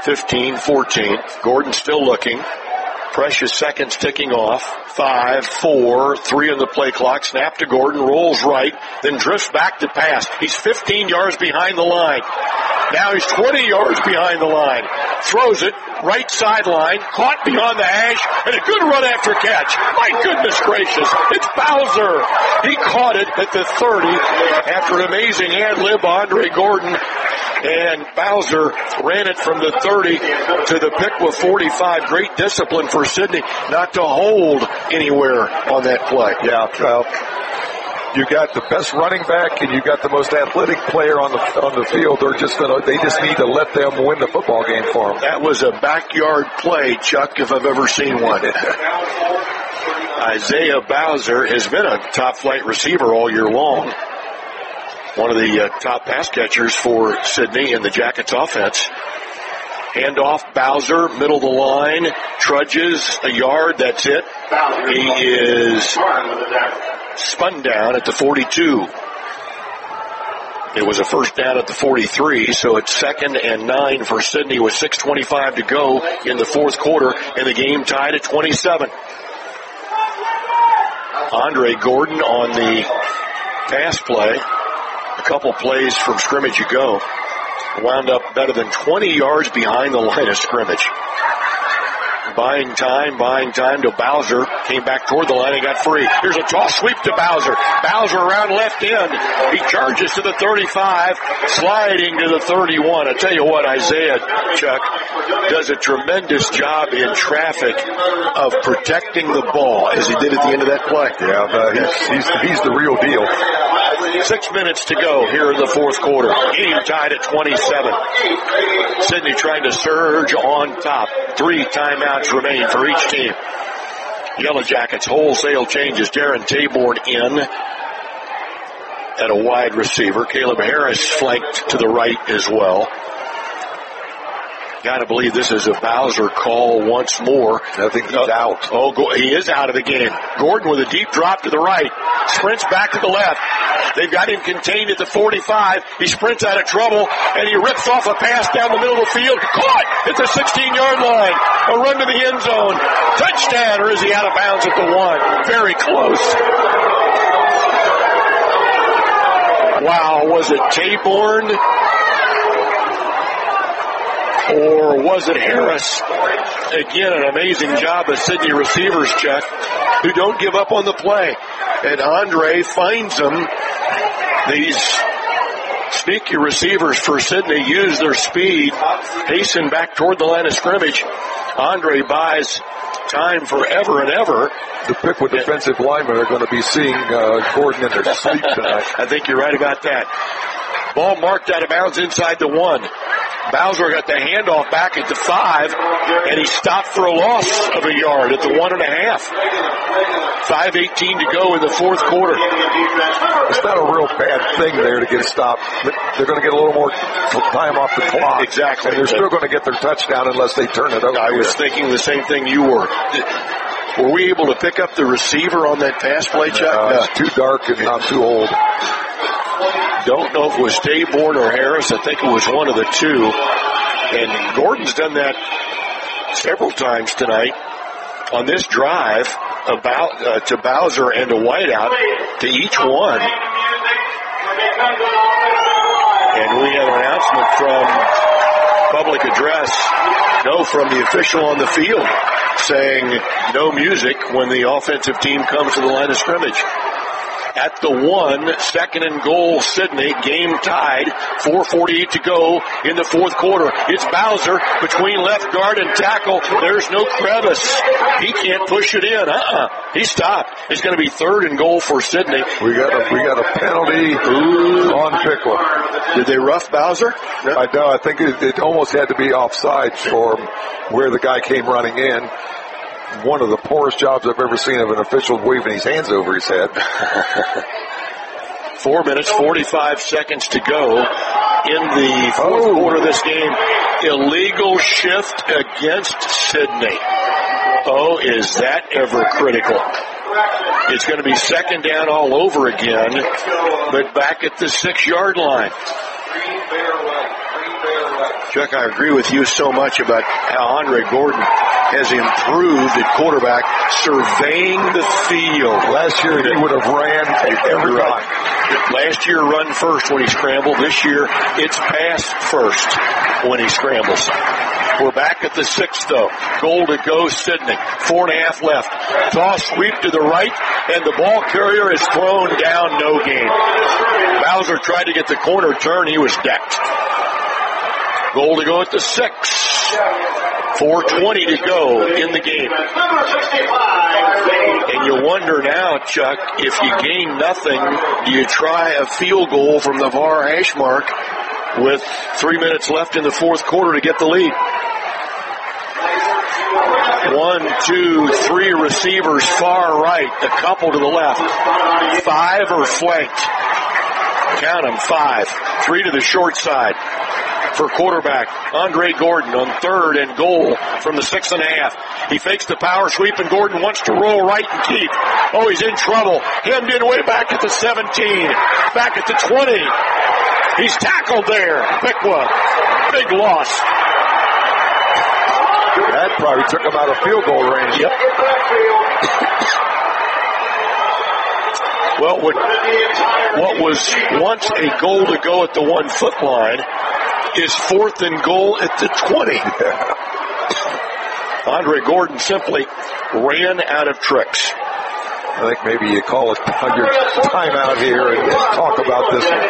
15-14. Gordon still looking. Precious seconds ticking off. 5, 4, 3 on the play clock. Snap to Gordon, rolls right, then drifts back to pass. He's 15 yards behind the line. Now he's 20 yards behind the line. Throws it, right sideline, caught beyond the hash, and a good run after catch. My goodness gracious, it's Bowser. He caught it at the 30 after an amazing ad-lib Andre Gordon. And Bowser ran it from the 30 to the Piqua 45. Great discipline for Sidney not to hold anywhere on that play. Yeah, you got the best running back and you got the most athletic player on the field. They just need to let them win the football game for them. That was a backyard play, Chuck, if I've ever seen one. Isaiah Bowser has been a top flight receiver all year long. One of the top pass catchers for Sidney in the Jackets offense. Handoff, Bowser, middle of the line, trudges a yard, that's it. He is spun down at the 42. It was a first down at the 43, so it's 2nd and 9 for Sidney with 6:25 to go in the fourth quarter, and the game tied at 27. Andre Gordon on the pass play. A couple plays from scrimmage ago. Wound up better than 20 yards behind the line of scrimmage. Buying time to Bowser. Came back toward the line and got free. Here's a toss sweep to Bowser. Bowser around left end. He charges to the 35, sliding to the 31. I tell you what, Isaiah, Chuck, does a tremendous job in traffic of protecting the ball as he did at the end of that play. Yeah, he's the real deal. 6 minutes to go here in the fourth quarter. Game tied at 27. Sidney trying to surge on top. 3 timeouts remain for each team. Yellow Jackets wholesale changes. Darren Taborn in at a wide receiver. Caleb Harris flanked to the right as well. Got to believe this is a Bowser call once more. I think he's out. He is out of the game. Gordon with a deep drop to the right. Sprints back to the left. They've got him contained at the 45. He sprints out of trouble, and he rips off a pass down the middle of the field. Caught at the 16-yard line. A run to the end zone. Touchdown, or is he out of bounds at the 1? Very close. Wow, was it Taborn? Or was it Harris? Again, an amazing job of Sidney receivers, Chuck, who don't give up on the play. And Andre finds them. These sneaky receivers for Sidney use their speed, hasten back toward the line of scrimmage. Andre buys time forever and ever. The Piqua defensive linemen are going to be seeing Gordon in their sleep tonight. I think you're right about that. Ball marked out of bounds inside the 1. Bowser got the handoff back at the 5, and he stopped for a loss of a yard at the 1.5. 5:18 to go in the fourth quarter. It's not a real bad thing there to get stopped. They're going to get a little more time off the clock. Exactly. And they're still going to get their touchdown unless they turn it over. I was thinking the same thing you were. Were we able to pick up the receiver on that pass play, Chuck? It's too dark and not too old. Don't know if it was Taborn or Harris. I think it was one of the two. And Gordon's done that several times tonight on this drive to Bowser and to Whiteout, to each one. And we have an announcement from public address, from the official on the field, saying no music when the offensive team comes to the line of scrimmage. At the 1, 2nd and goal, Sidney. Game tied. 4:48 to go in the fourth quarter. It's Bowser between left guard and tackle. There's no crevice. He can't push it in. He stopped. It's going to be 3rd and goal for Sidney. We got a penalty on Piqua. Did they rough Bowser? No. I think it almost had to be offside for where the guy came running in. One of the poorest jobs I've ever seen of an official waving his hands over his head. 4 minutes, 45 seconds to go in the fourth quarter of this game. Illegal shift against Sidney. Is that ever critical? It's going to be 2nd down all over again, but back at the 6-yard line. Chuck, I agree with you so much about how Andre Gordon has improved at quarterback, surveying the field. Last year he would have ran every time. Last year, run first when he scrambled. This year, it's pass first when he scrambles. We're back at the 6th, though. Goal to go, Sidney. 4.5 left. Toss sweep to the right, and the ball carrier is thrown down, no gain. Bowser tried to get the corner turn. He was decked. Goal to go at the 6. 4:20 to go in the game. And you wonder now, Chuck, if you gain nothing, do you try a field goal from the far hash mark with 3 minutes left in the fourth quarter to get the lead? 1, 2, 3 receivers far right, a couple to the left. 5 are flanked. Count them, 5. 3 to the short side. For quarterback, Andre Gordon on 3rd and goal from the 6.5. He fakes the power sweep, and Gordon wants to roll right and keep. Oh, he's in trouble. Hemmed in way back at the 17. Back at the 20. He's tackled there. Piqua. Big loss. That probably took him out of field goal range. Yep. Well, what was once a goal to go at the 1 foot line is 4th and goal at the 20. Andre Gordon simply ran out of tricks. I think maybe you call it your timeout here and talk about this one.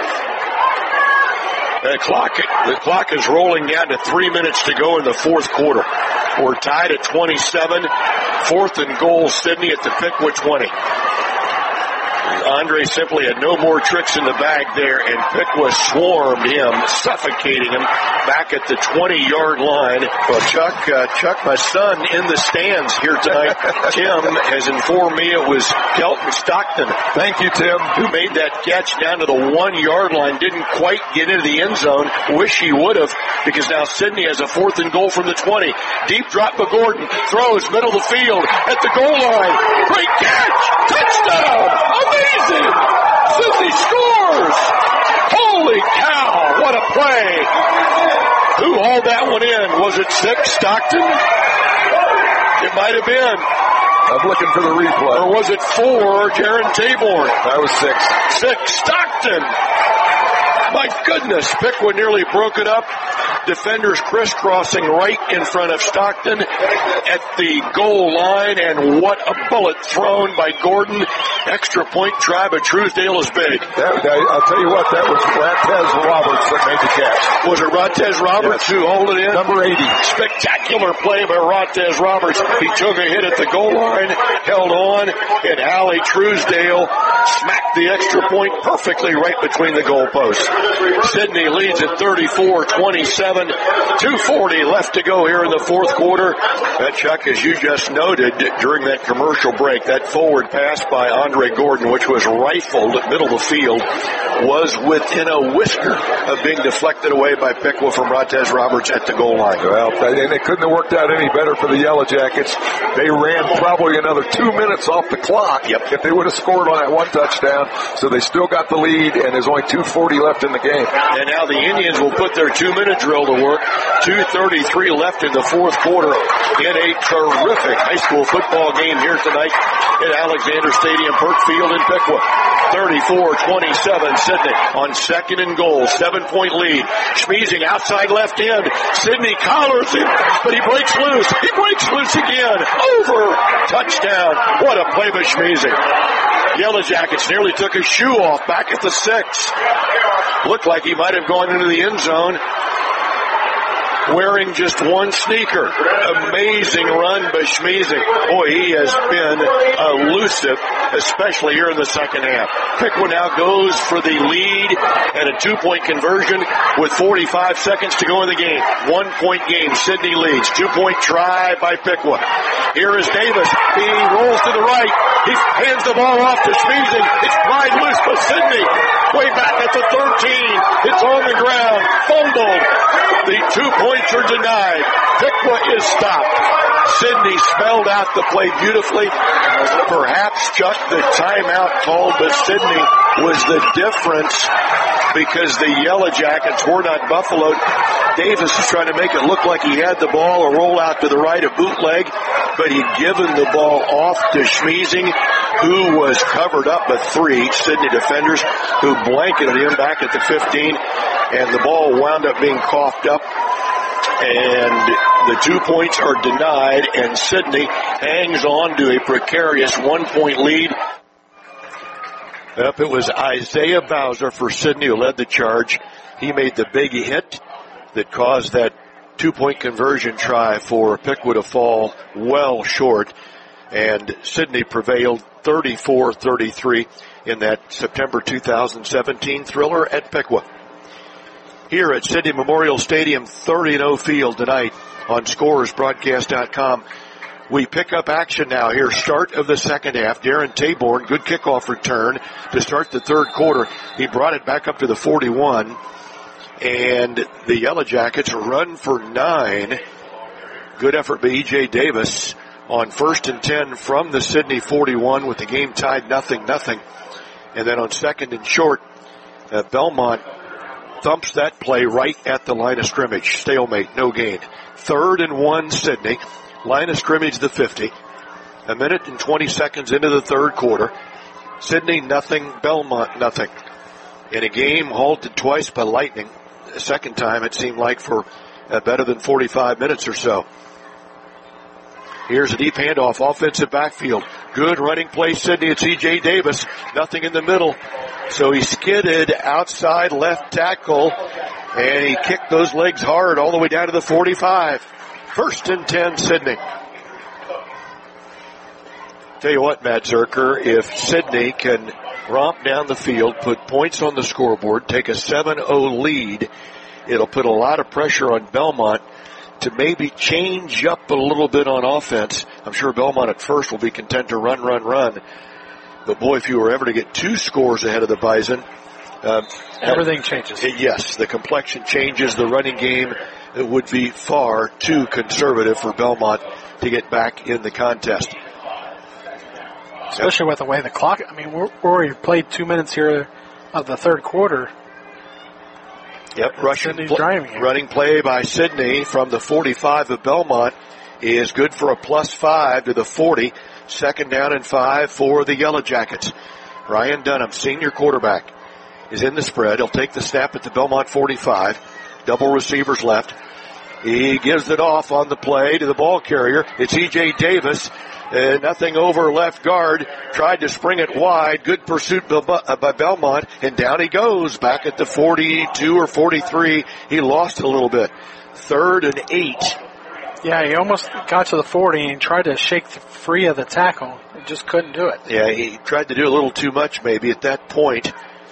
The clock is rolling down to 3 minutes to go in the fourth quarter. We're tied at 27. 4th and goal, Sidney at the Piqua 20. Andre simply had no more tricks in the bag there, and Piqua swarmed him, suffocating him back at the 20-yard line. Well, Chuck, my son in the stands here tonight, Tim, has informed me it was Kelton Stockton. Thank you, Tim. Who made that catch down to the 1-yard line, didn't quite get into the end zone. Wish he would have, because now Sidney has a 4th and goal from the 20. Deep drop by Gordon, throws middle of the field at the goal line. Great catch! Touchdown! Amazing! Sidney scores! Holy cow, what a play! Who hauled that one in? Was it 6, Stockton? It might have been. I'm looking for the replay. Or was it 4, Jaron Taborn? That was 6. 6, Stockton! My goodness, Piqua nearly broke it up. Defenders crisscrossing right in front of Stockton at the goal line, and what a bullet thrown by Gordon. Extra point try, but Truesdale is big. I'll tell you what, that was Rottez Roberts that made the catch. Was it Rottez Roberts who hauled it in? Number 80. Spectacular play by Rottez Roberts. He took a hit at the goal line, held on, and Allie Truesdale smacked the extra point perfectly right between the goalposts. Sidney leads at 34-27. 2:40 left to go here in the fourth quarter. That, Chuck, as you just noted during that commercial break, that forward pass by Andre Gordon, which was rifled middle of the field, was within a whisker of being deflected away by Piqua from Rottez Roberts at the goal line. Well, and it couldn't have worked out any better for the Yellow Jackets. They ran probably another 2 minutes off the clock if they would have scored on that one touchdown. So they still got the lead, and there's only 2:40 left in the game. And now the Indians will put their 2-minute drill to work. 2:33 left in the fourth quarter in a terrific high school football game here tonight at Alexander Stadium, Perk Field in Piqua. 34-27, Sidney on 2nd and goal, 7-point lead. Schmeezing outside left end. Sidney collars him, but he breaks loose. He breaks loose again. Over. Touchdown. What a play by Schmeezing. Yellow Jackets nearly took his shoe off back at the 6. Looked like he might have gone into the end zone wearing just one sneaker. Amazing run by Schmeezing. Boy, he has been elusive, especially here in the second half. Piqua now goes for the lead and a 2-point conversion with 45 seconds to go in the game. 1-point game. Sidney leads. 2-point try by Piqua. Here is Davis. He rolls to the right. He hands the ball off to Schmeezing. It's pried loose by Sidney. Way back at the 13. It's on the ground. Fumbled. The 2 points are denied. Piqua is stopped. Sidney spelled out the play beautifully. Perhaps, Chuck, the timeout called by Sidney was the difference because the Yellow Jackets were not buffaloed. Davis is trying to make it look like he had the ball, a roll out to the right, a bootleg, but he'd given the ball off to Schmeezing, who was covered up by 3 Sydney defenders who blanketed him back at the 15, and the ball wound up being coughed up, and the 2 points are denied, and Sydney hangs on to a precarious 1-point lead. Up, it was Isaiah Bowser for Sydney who led the charge. He made the big hit that caused that 2-point conversion try for Piqua to fall well short, and Sydney prevailed 34-33 in that September 2017 thriller at Piqua. Here at Sydney Memorial Stadium, 30-0 field tonight on ScorersBroadcast.com. We pick up action now here, start of the second half. Darren Taborn, good kickoff return to start the third quarter. He brought it back up to the 41, and the Yellow Jackets run for 9. Good effort by E.J. Davis on 1st and 10 from the Sydney 41 with the game tied 0-0. And then on 2nd and short, Belmont thumps that play right at the line of scrimmage. Stalemate, no gain. 3rd and 1 Sydney. Line of scrimmage, the 50. A minute and 20 seconds into the third quarter. Sydney nothing, Belmont nothing. In a game halted twice by lightning. The second time it seemed like for better than 45 minutes or so. Here's a deep handoff, offensive backfield. Good running play, Sydney. It's E.J. Davis. Nothing in the middle. So he skidded outside left tackle, and he kicked those legs hard all the way down to the 45. 1st and 10, Sydney. Tell you what, Matt Zerker, if Sydney can romp down the field, put points on the scoreboard, take a 7-0 lead, it'll put a lot of pressure on Belmont to maybe change up a little bit on offense. I'm sure Belmont at first will be content to run. But boy, if you were ever to get 2 scores ahead of the Bison, everything changes. Yes, the complexion changes. The running game would be far too conservative for Belmont to get back in the contest. Especially with the way the clock, I mean, we're already played 2 minutes here of the third quarter. Yep, running play by Sydney from the 45 of Belmont is good for a +5 to the 40. 2nd down and 5 for the Yellow Jackets. Ryan Dunham, senior quarterback, is in the spread. He'll take the snap at the Belmont 45. Double receivers left. He gives it off on the play to the ball carrier. It's E.J. Davis. Nothing over left guard. Tried to spring it wide. Good pursuit by Belmont. And down he goes. Back at the 42 or 43. He lost a little bit. 3rd and 8. Yeah, he almost got to the 40 and tried to shake free of the tackle. He just couldn't do it. Yeah, he tried to do a little too much maybe at that point.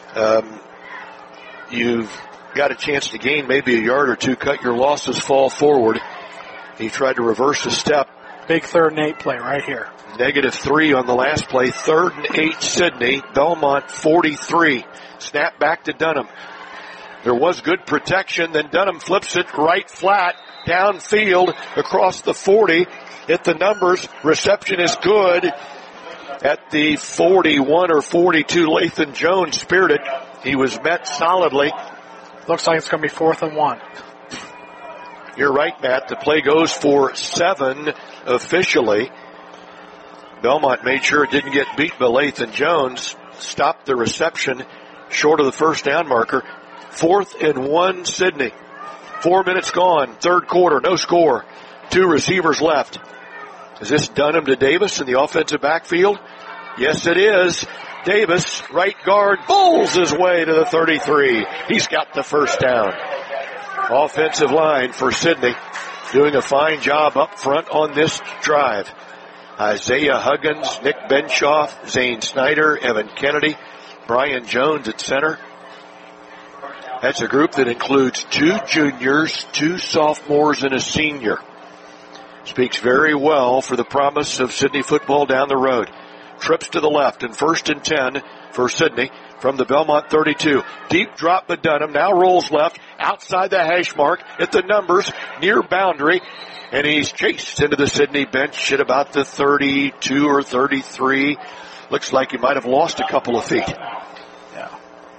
You've got a chance to gain maybe a yard or 2, cut your losses, fall forward. He tried to reverse a step. Big 3rd and 8 play right here. -3 on the last play. 3rd and 8 Sydney. Belmont 43. Snap back to Dunham. There was good protection. Then Dunham flips it right flat downfield across the 40. Hit the numbers. Reception is good. At the 41 or 42, Lathan Jones speared it. He was met solidly. Looks like it's going to be 4th and 1. You're right, Matt. The play goes for 7 officially. Belmont made sure it didn't get beat by Lathan Jones. Stopped the reception short of the 1st down marker. 4th and 1, Sydney. 4 minutes gone. Third quarter, no score. 2 receivers left. Is this Dunham to Davis in the offensive backfield? Yes, it is. Davis, right guard, bowls his way to the 33. He's got the 1st down. Offensive line for Sydney doing a fine job up front on this drive. Isaiah Huggins, Nick Benshoff, Zane Snyder, Evan Kennedy, Brian Jones at center. That's a group that includes 2 juniors, 2 sophomores, and a senior. Speaks very well for the promise of Sydney football down the road. Trips to the left and 1st and 10 for Sydney from the Belmont 32. Deep drop by Dunham. Now rolls left outside the hash mark at the numbers near boundary. And he's chased into the Sydney bench at about the 32 or 33. Looks like he might have lost a couple of feet. Yeah.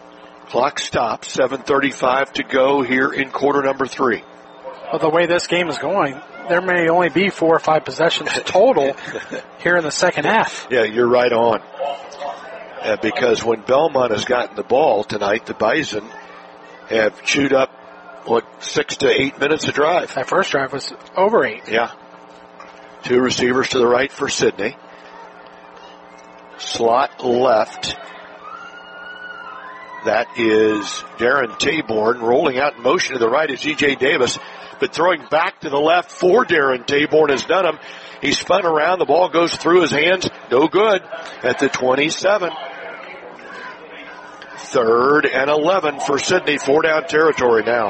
Clock stops, 7:35 to go here in quarter number 3. Well, the way this game is going, there may only be 4 or 5 possessions total here in the second half. Yeah, you're right on. Because when Belmont has gotten the ball tonight, the Bison have chewed up, 6 to 8 minutes of drive. That first drive was over 8. Yeah. 2 receivers to the right for Sidney. Slot left. That is Darren Taborn. Rolling out in motion to the right is E.J. Davis, but throwing back to the left for Darren Taborn is Dunham. He spun around. The ball goes through his hands. No good at the 27. 3rd and 11 for Sidney. 4-down territory now.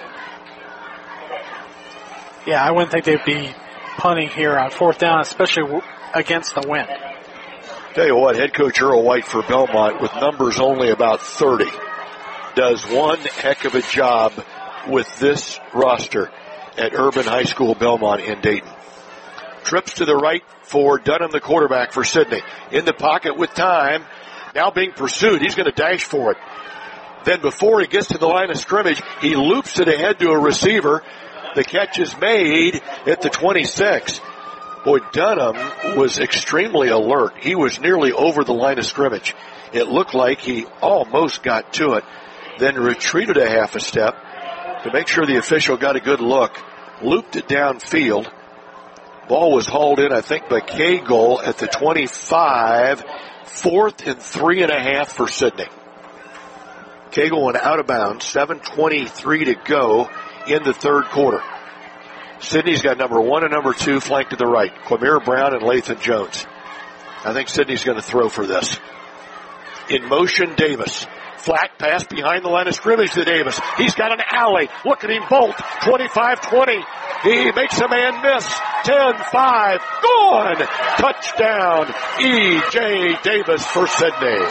Yeah, I wouldn't think they'd be punting here on 4th down, especially against the wind. Tell you what, head coach Earl White for Belmont, with numbers only about 30, does one heck of a job with this roster at Urban High School Belmont in Dayton. Trips to the right for Dunham, the quarterback for Sidney. In the pocket with time. Now being pursued. He's going to dash for it. Then before he gets to the line of scrimmage, he loops it ahead to a receiver. The catch is made at the 26. Boy, Dunham was extremely alert. He was nearly over the line of scrimmage. It looked like he almost got to it, then retreated a half a step to make sure the official got a good look, looped it downfield. Ball was hauled in, I think, by Cagle at the 25. 4th and 3.5 for Sidney. Cagle went out of bounds. 7:23 to go in the 3rd quarter. Sidney's got number 1 and number 2 flanked to the right. Quamir Brown and Lathan Jones. I think Sidney's going to throw for this. In motion, Davis. Flat pass behind the line of scrimmage to Davis. He's got an alley. Look at him bolt. 25-20. He makes a man miss. 10-5. Gone. Touchdown. E.J. Davis for Sidney.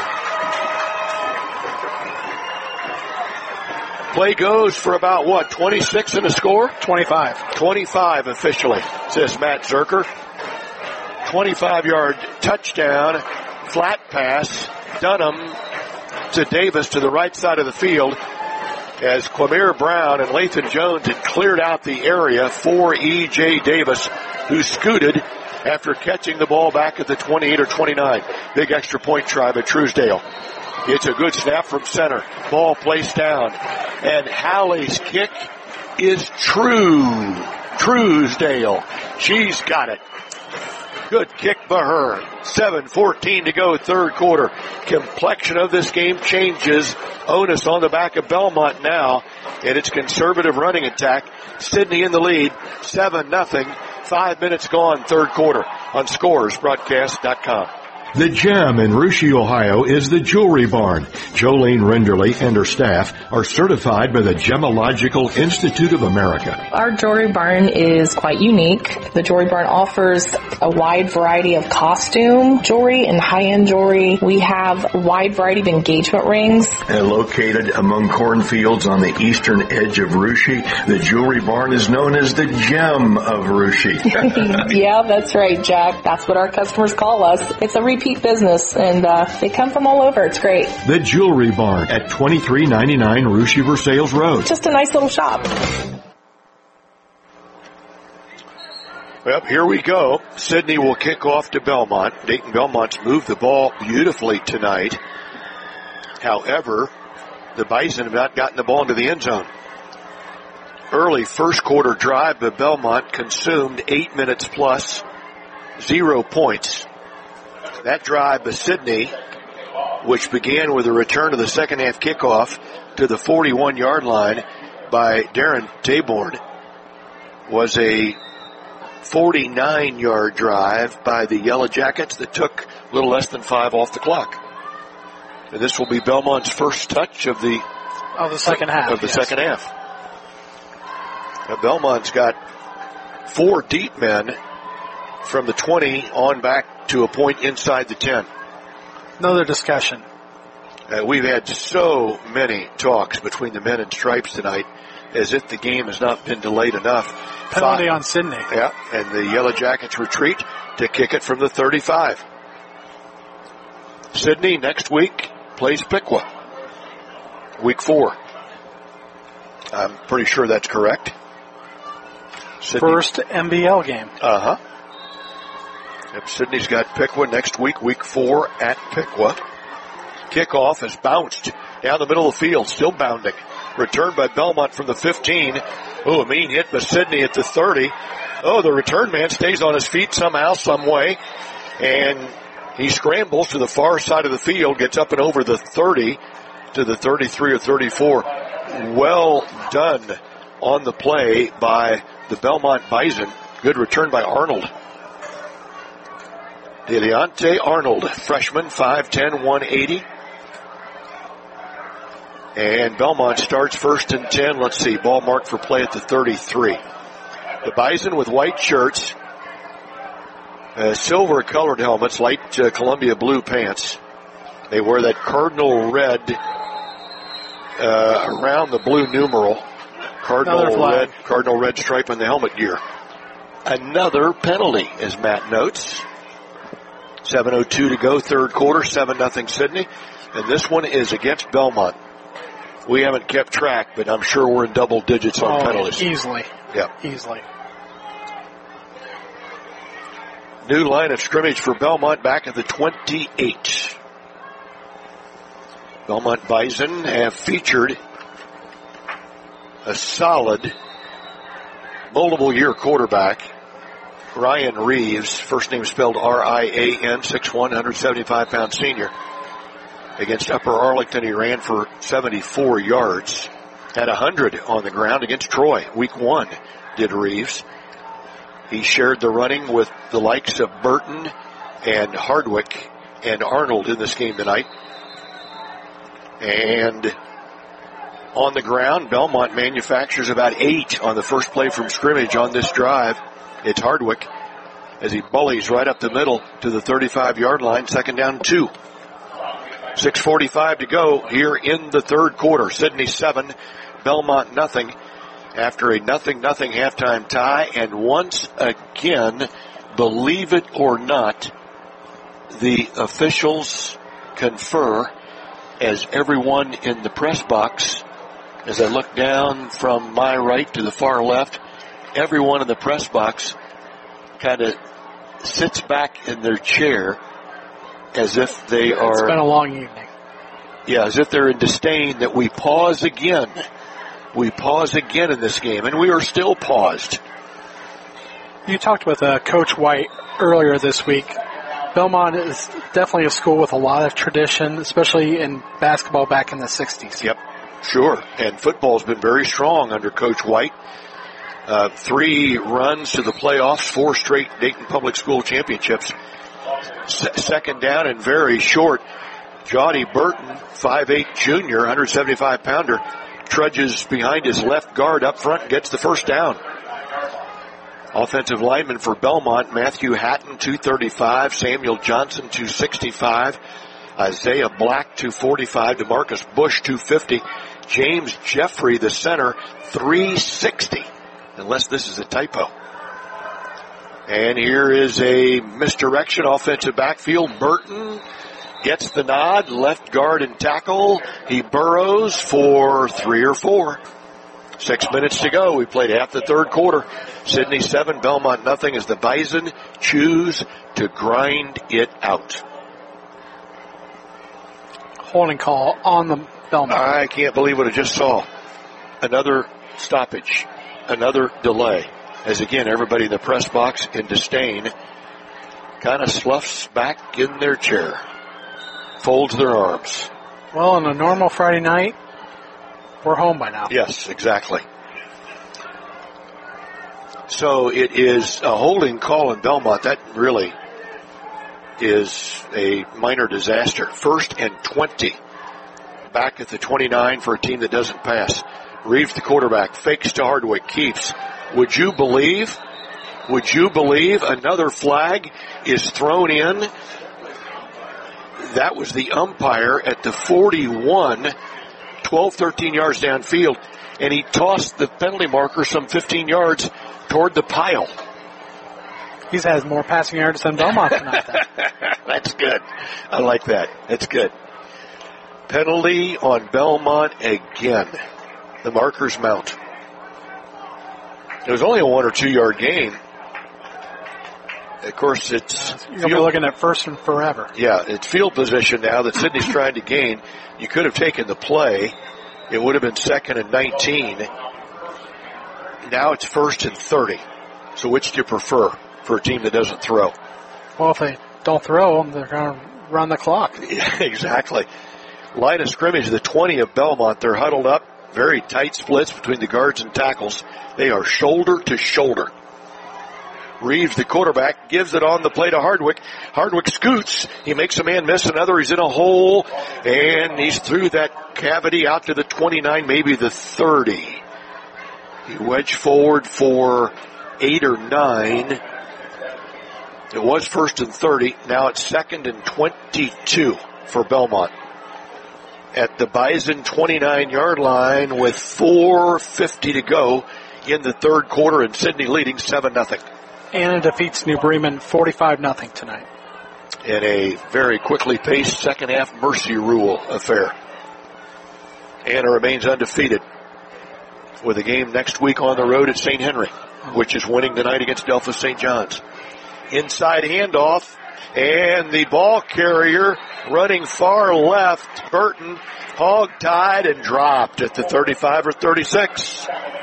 Play goes for about 26 in the score? 25. 25 officially, says Matt Zerker. 25-yard touchdown. Flat pass. Dunham to Davis to the right side of the field as Quamir Brown and Lathan Jones had cleared out the area for E.J. Davis, who scooted after catching the ball back at the 28 or 29. Big extra point try by Truesdale. It's a good snap from center. Ball placed down. And Halley's kick is true. Truesdale. She's got it. Good kick by her. 7:14 to go, 3rd quarter. Complexion of this game changes. Onus on the back of Belmont now. And it's conservative running attack. Sidney in the lead. 7-0. 5 minutes gone, 3rd quarter on ScoresBroadcast.com. The Gem in Russia, Ohio is the Jewelry Barn. Jolene Renderly and her staff are certified by the Gemological Institute of America. Our Jewelry Barn is quite unique. The Jewelry Barn offers a wide variety of costume jewelry and high-end jewelry. We have a wide variety of engagement rings. Located among cornfields on the eastern edge of Russia, the Jewelry Barn is known as the Gem of Russia. Yeah, that's right, Jack. That's what our customers call us. It's a repeat business, and they come from all over. It's great. The Jewelry Barn at 2399 Russia Versailles Road. Just a nice little shop. Well, here we go. Sidney will kick off to Belmont. Dayton Belmont's moved the ball beautifully tonight. However, the Bison have not gotten the ball into the end zone. Early 1st quarter drive by Belmont consumed 8 minutes plus, 0 points. That drive by Sidney, which began with a return to the second half kickoff to the 41-yard line by Darren Taborn, was a 49-yard drive by the Yellow Jackets that took a little less than 5 off the clock. And this will be Belmont's first touch of the second half. Of the second half. Now Belmont's got 4 deep men from the 20 on back to a point inside the 10. Another discussion. We've had so many talks between the men in stripes tonight as if the game has not been delayed enough. Penalty on Sidney. Yeah, and the Yellow Jackets retreat to kick it from the 35. Sidney next week plays Piqua. week 4. I'm pretty sure that's correct. Sydney. First MBL game. Uh-huh. Yep, Sydney's got Piqua next week, week 4 at Piqua. Kickoff is bounced down the middle of the field, still bounding. Returned by Belmont from the 15. Oh, a mean hit by Sydney at the 30. Oh, the return man stays on his feet somehow, some way. And he scrambles to the far side of the field, gets up and over the 30 to the 33 or 34. Well done on the play by the Belmont Bison. Good return by Arnold. Deleonte Arnold, freshman, 5'10", 180. And Belmont starts 1st and 10. Let's see, ball marked for play at the 33. The Bison with white shirts, silver-colored helmets, light Columbia blue pants. They wear that cardinal red around the blue numeral. Cardinal red stripe on the helmet gear. Another penalty, as Matt notes. 7:02 to go, third quarter, 7-0 Sydney. And this one is against Belmont. We haven't kept track, but I'm sure we're in double digits on penalties. Easily. Yep. Easily. New line of scrimmage for Belmont back at the 28. Belmont Bison have featured a solid multiple-year quarterback, Ryan Reeves, first name spelled R-I-A-N, 6'1", 175-pound senior. Against Upper Arlington, he ran for 74 yards. Had 100 on the ground against Troy. Week 1 did Reeves. He shared the running with the likes of Burton and Hardwick and Arnold in this game tonight. And on the ground, Belmont manufactures about 8 on the first play from scrimmage on this drive. It's Hardwick as he bullies right up the middle to the 35-yard line, 2nd down 2. 6:45 to go here in the third quarter. Sydney 7, Belmont nothing after a 0-0 halftime tie. And once again, believe it or not, the officials confer as everyone in the press box, as I look down from my right to the far left, everyone in the press box kind of sits back in their chair as if they are... It's been a long evening. Yeah, as if they're in disdain that we pause again. We pause again in this game, and we are still paused. You talked with Coach White earlier this week. Belmont is definitely a school with a lot of tradition, especially in basketball back in the 60s. Yep, sure. And football's been very strong under Coach White. 3 runs to the playoffs, 4 straight Dayton Public School championships. Second down and very short. Jody Burton, 5'8" junior, 175-pounder, trudges behind his left guard up front and gets the first down. Offensive lineman for Belmont, Matthew Hatton, 235, Samuel Johnson, 265, Isaiah Black, 245, DeMarcus Bush, 250, James Jeffrey, the center, 360, unless this is a typo. And here is a misdirection, offensive backfield. Burton gets the nod, left guard and tackle. He burrows for 3 or 4. 6 minutes to go. We played half the third quarter. Sydney 7, Belmont nothing as the Bison choose to grind it out. Holding call on the Belmont. I can't believe what I just saw. Another stoppage. Another delay. As again, everybody in the press box in disdain kind of sloughs back in their chair. Folds their arms. Well, on a normal Friday night, we're home by now. Yes, exactly. So it is a holding call in Belmont. That really is a minor disaster. 1st and 20. Back at the 29 for a team that doesn't pass. Reeves, the quarterback, fakes to Hardwick, keeps. Would you believe another flag is thrown in? That was the umpire at the 41, 12, 13 yards downfield, and he tossed the penalty marker some 15 yards toward the pile. He's had more passing yards than Belmont tonight. That's good. I like that. That's good. Penalty on Belmont again. The markers mount. It was only a 1 or 2 yard gain. Of course, it's... You're going to be looking at first and forever. Yeah, it's field position now that Sidney's trying to gain. You could have taken the play. It would have been 2nd and 19. Now it's 1st and 30. So which do you prefer for a team that doesn't throw? Well, if they don't throw them, they're going to run the clock. Yeah, exactly. Line of scrimmage, the 20 of Belmont. They're huddled up. Very tight splits between the guards and tackles. They are shoulder to shoulder. Reeves, the quarterback, gives it on the play to Hardwick. Hardwick scoots. He makes a man miss another. He's in a hole, and he's through that cavity out to the 29, maybe the 30. He wedged forward for 8 or 9. It was 1st and 30. Now it's 2nd and 22 for Belmont. At the Bison 29-yard line with 4:50 to go in the third quarter, and Sidney leading 7-0. Anna defeats New Bremen 45-0 tonight. In a very quickly paced second half mercy rule affair. Anna remains undefeated with a game next week on the road at St. Henry, which is winning tonight against Delphos St. John's. Inside handoff, and the ball carrier running far left, Burton, hog-tied and dropped at the 35 or 36.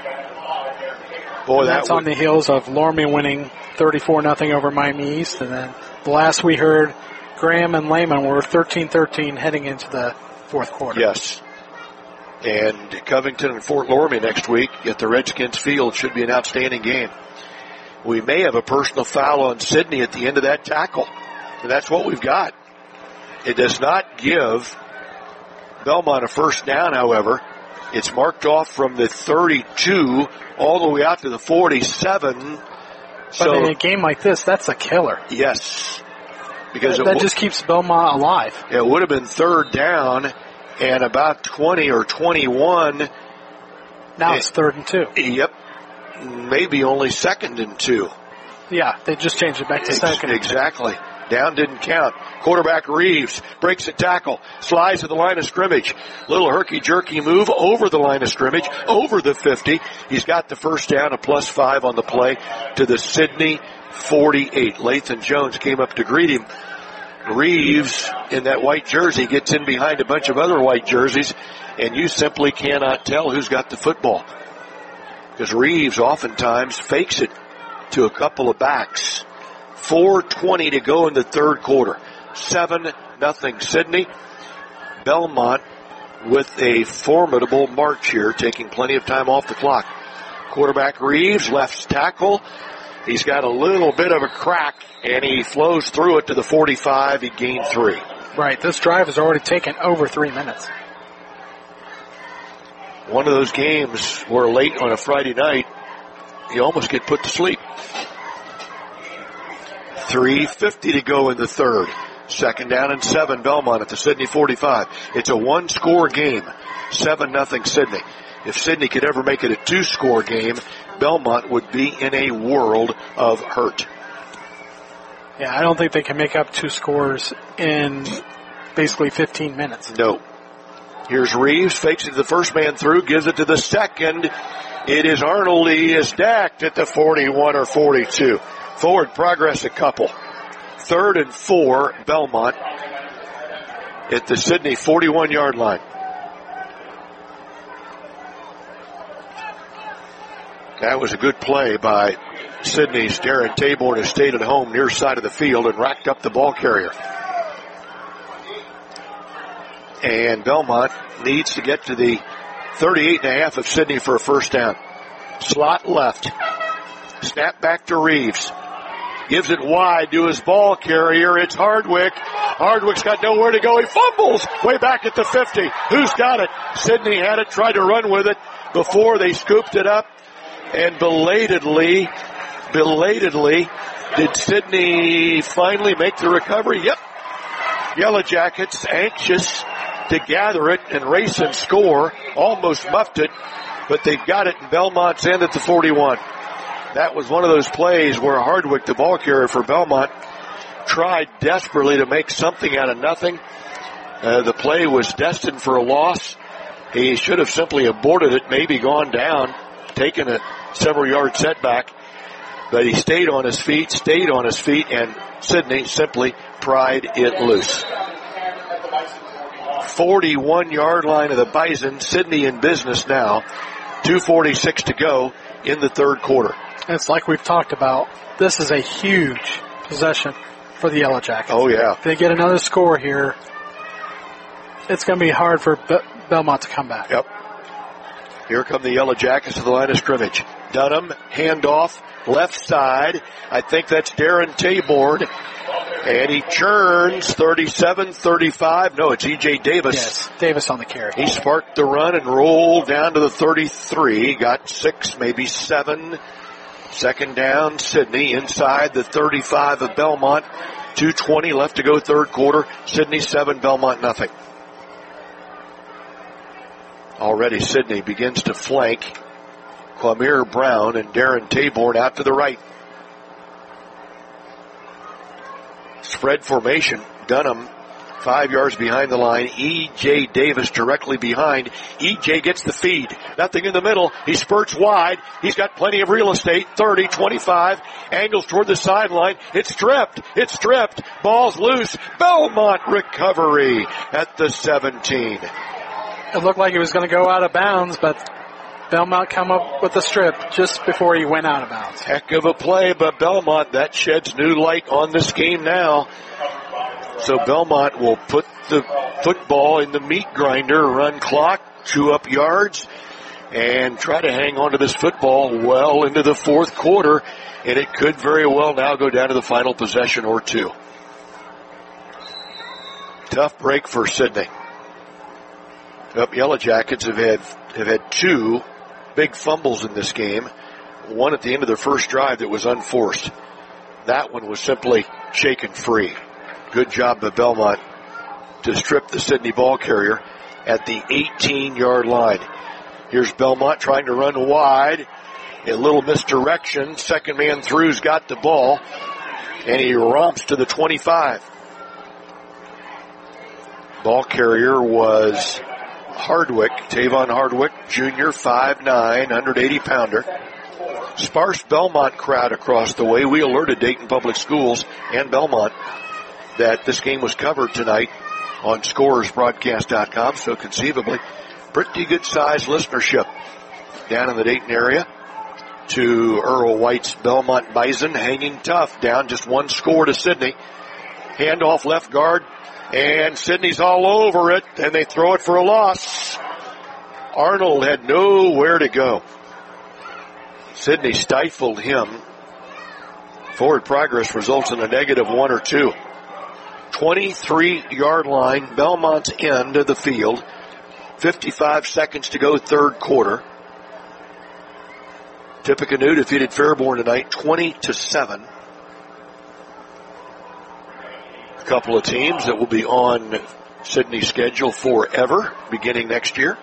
Boy, that's on the heels of Lorme winning 34-0 over Miami East. And then the last we heard, Graham and Lehman were 13-13 heading into the fourth quarter. Yes. And Covington and Fort Lorme next week at the Redskins field should be an outstanding game. We may have a personal foul on Sidney at the end of that tackle. And that's what we've got. It does not give Belmont a first down, however. It's marked off from the 32 all the way out to the 47. But in a game like this, that's a killer. Yes. Because that just keeps Belmont alive. It would have been 3rd down and about 20 or 21. Now it's 3rd and 2. Yep. Maybe only 2nd and 2. Yeah, they just changed it back to 2nd. Exactly. Down didn't count. Quarterback Reeves breaks a tackle, slides to the line of scrimmage. Little herky-jerky move over the line of scrimmage, over the 50. He's got the first down, a +5 on the play to the Sidney 48. Lathan Jones came up to greet him. Reeves, in that white jersey, gets in behind a bunch of other white jerseys, and you simply cannot tell who's got the football. Because Reeves oftentimes fakes it to a couple of backs. 4:20 to go in the third quarter. 7-0 Sidney. Belmont with a formidable march here, taking plenty of time off the clock. Quarterback Reeves, left tackle. He's got a little bit of a crack, and he flows through it to the 45. He gained 3. Right, this drive has already taken over 3 minutes. One of those games where late on a Friday night, you almost get put to sleep. 3:50 to go in the third. 2nd down and 7, Belmont at the Sidney 45. It's a 1-score game. 7-0 Sidney. If Sidney could ever make it a 2-score game, Belmont would be in a world of hurt. Yeah, I don't think they can make up 2 scores in basically 15 minutes. No. Here's Reeves, fakes it to the first man through, gives it to the second. It is Arnold. He is stacked at the 41 or 42. Forward progress a couple. 3rd and 4, Belmont at the Sidney 41-yard line. That was a good play by Sidney's Darren Taborn, who stayed at home near side of the field and racked up the ball carrier. And Belmont needs to get to the 38.5 of Sidney for a first down. Slot left. Snap back to Reeves. Gives it wide to his ball carrier. It's Hardwick. Hardwick's got nowhere to go. He fumbles way back at the 50. Who's got it? Sidney had it, tried to run with it before they scooped it up. And belatedly, did Sidney finally make the recovery? Yep. Yellow Jackets anxious to gather it and race and score. Almost muffed it, but they've got it in Belmont's end at the 41. That was one of those plays where Hardwick, the ball carrier for Belmont, tried desperately to make something out of nothing. The play was destined for a loss. He should have simply aborted it, maybe gone down, taken a several-yard setback. But he stayed on his feet, and Sidney simply pried it loose. 41-yard line of the Bison. Sidney in business now. 2:46 to go in the third quarter. It's like we've talked about. This is a huge possession for the Yellow Jackets. Oh, yeah. If they get another score here, it's going to be hard for Belmont to come back. Yep. Here come the Yellow Jackets to the line of scrimmage. Dunham, handoff, left side. I think that's Darren Taborn. And he churns 37-35. No, it's E.J. Davis. Yes, Davis on the carry. He sparked the run and rolled down to the 33. Got 6, maybe 7. Second down, Sidney inside the 35 of Belmont. 2:20 left to go third quarter. Sidney 7, Belmont nothing. Already Sidney begins to flank Quamir Brown and Darren Taborn out to the right. Spread formation. Dunham 5 yards behind the line. E.J. Davis directly behind. E.J. gets the feed. Nothing in the middle. He spurts wide. He's got plenty of real estate. 30, 25. Angles toward the sideline. It's stripped. Ball's loose. Belmont recovery at the 17. It looked like he was going to go out of bounds, but Belmont come up with the strip just before he went out of bounds. Heck of a play, but Belmont, that sheds new light on this game now. So Belmont will put the football in the meat grinder, run clock, chew up yards, and try to hang on to this football well into the fourth quarter. And it could very well now go down to the final possession or two. Tough break for Sidney. Yellow Jackets have had 2 big fumbles in this game. One at the end of their first drive that was unforced. That one was simply shaken free. Good job by Belmont to strip the Sidney ball carrier at the 18-yard line. Here's Belmont trying to run wide. A little misdirection. Second man through's got the ball, and he romps to the 25. Ball carrier was Hardwick, Tavon Hardwick, junior, 5'9", 180-pounder. Sparse Belmont crowd across the way. We alerted Dayton Public Schools and Belmont that this game was covered tonight on ScorersBroadcast.com, so conceivably pretty good-sized listenership down in the Dayton area to Earl White's Belmont Bison, hanging tough, down just 1 score to Sidney. Handoff left guard, and Sidney's all over it, and they throw it for a loss. Arnold had nowhere to go. Sidney stifled him. Forward progress results in a negative 1 or 2. 23-yard line, Belmont's end of the field. 55 seconds to go, third quarter. Tippecanoe defeated Fairborn tonight, 20-7. A couple of teams that will be on Sidney's schedule forever, beginning next year.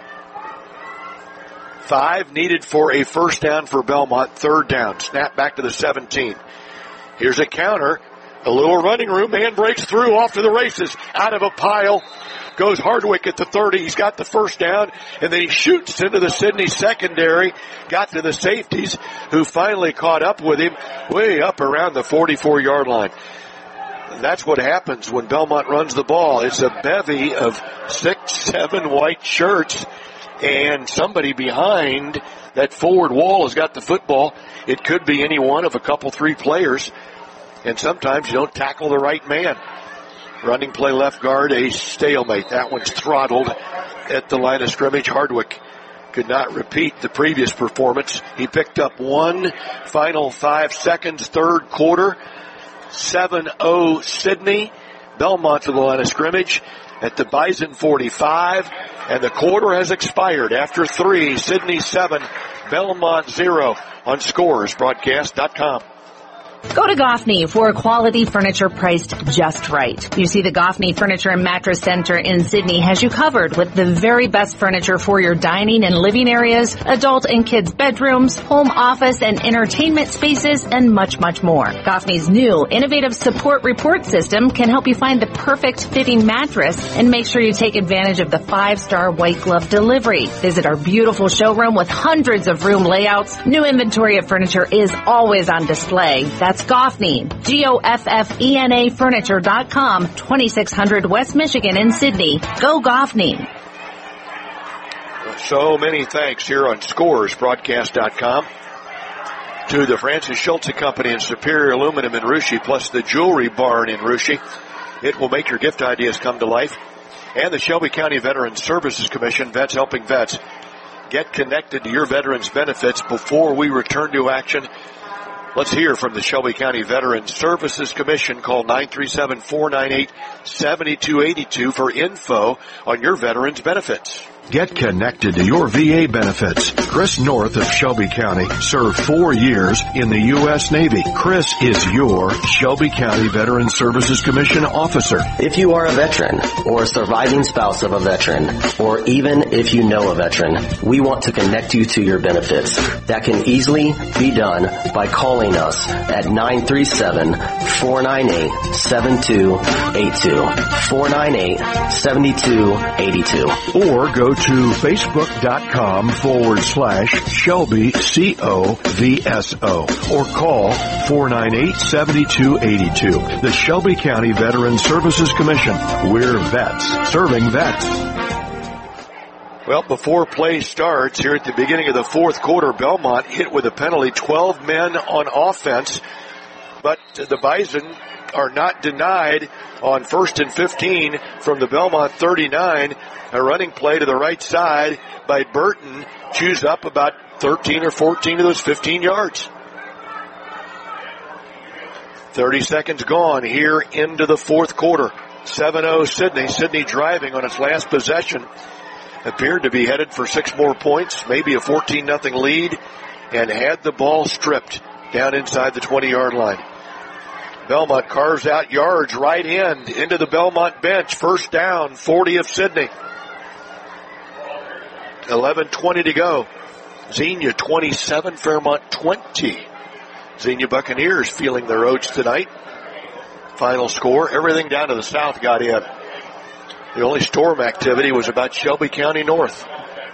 5 needed for a first down for Belmont, third down. Snap back to the 17. Here's a counter. A little running room. Man breaks through, off to the races. Out of a pile goes Hardwick at the 30. He's got the first down, and then he shoots into the Sidney secondary. Got to the safeties, who finally caught up with him way up around the 44-yard line. That's what happens when Belmont runs the ball. It's a bevy of 6, 7 white shirts, and somebody behind that forward wall has got the football. It could be any one of a couple, 3 players. And sometimes you don't tackle the right man. Running play left guard, a stalemate. That one's throttled at the line of scrimmage. Hardwick could not repeat the previous performance. He picked up 1 final 5 seconds, third quarter. 7-0 Sidney. Belmont to the line of scrimmage at the Bison 45. And the quarter has expired. After 3, Sidney 7, Belmont 0 on ScorersBroadcast.com. Go to Goffney for quality furniture priced just right. You see, the Goffney Furniture and Mattress Center in Sydney has you covered with the very best furniture for your dining and living areas, adult and kids' bedrooms, home office and entertainment spaces, and much, much more. Goffney's new innovative support report system can help you find the perfect fitting mattress and make sure you take advantage of the 5-star white glove delivery. Visit our beautiful showroom with hundreds of room layouts. New inventory of furniture is always on display. That's Goffney, Goffena Furniture.com, 2600 West Michigan in Sydney. Go Goffney. So many thanks here on ScoresBroadcast.com to the Francis Schultz Company and Superior Aluminum in Russia, plus the Jewelry Barn in Russia. It will make your gift ideas come to life. And the Shelby County Veterans Services Commission, Vets Helping Vets. Get connected to your veterans' benefits before we return to action. Let's hear from the Shelby County Veterans Services Commission. Call 937-498-7282 for info on your veterans' benefits. Get connected to your VA benefits. Chris North of Shelby County served 4 years in the U.S. Navy. Chris is your Shelby County Veterans Services Commission officer. If you are a veteran or a surviving spouse of a veteran, or even if you know a veteran, we want to connect you to your benefits. That can easily be done by calling us at 937-498-7282. 498-7282. Or go to facebook.com/Shelby COVSO or call 498-7282. The Shelby County Veterans Services Commission. We're vets serving vets. Well, before play starts here at the beginning of the fourth quarter, Belmont hit with a penalty, 12 men on offense, but the Bison are not denied on 1st and 15 from the Belmont 39. A running play to the right side by Burton chews up about 13 or 14 of those 15 yards. 30 seconds gone here into the fourth quarter. 7-0 Sydney. Sydney driving on its last possession. Appeared to be headed for 6 more points, maybe a 14-0 lead, and had the ball stripped down inside the 20-yard line. Belmont carves out yards, right end into the Belmont bench. First down, 40 of Sydney. 11:20 to go. Xenia 27, Fairmont 20. Xenia Buccaneers feeling their oats tonight. Final score, everything down to the south got in. The only storm activity was about Shelby County North.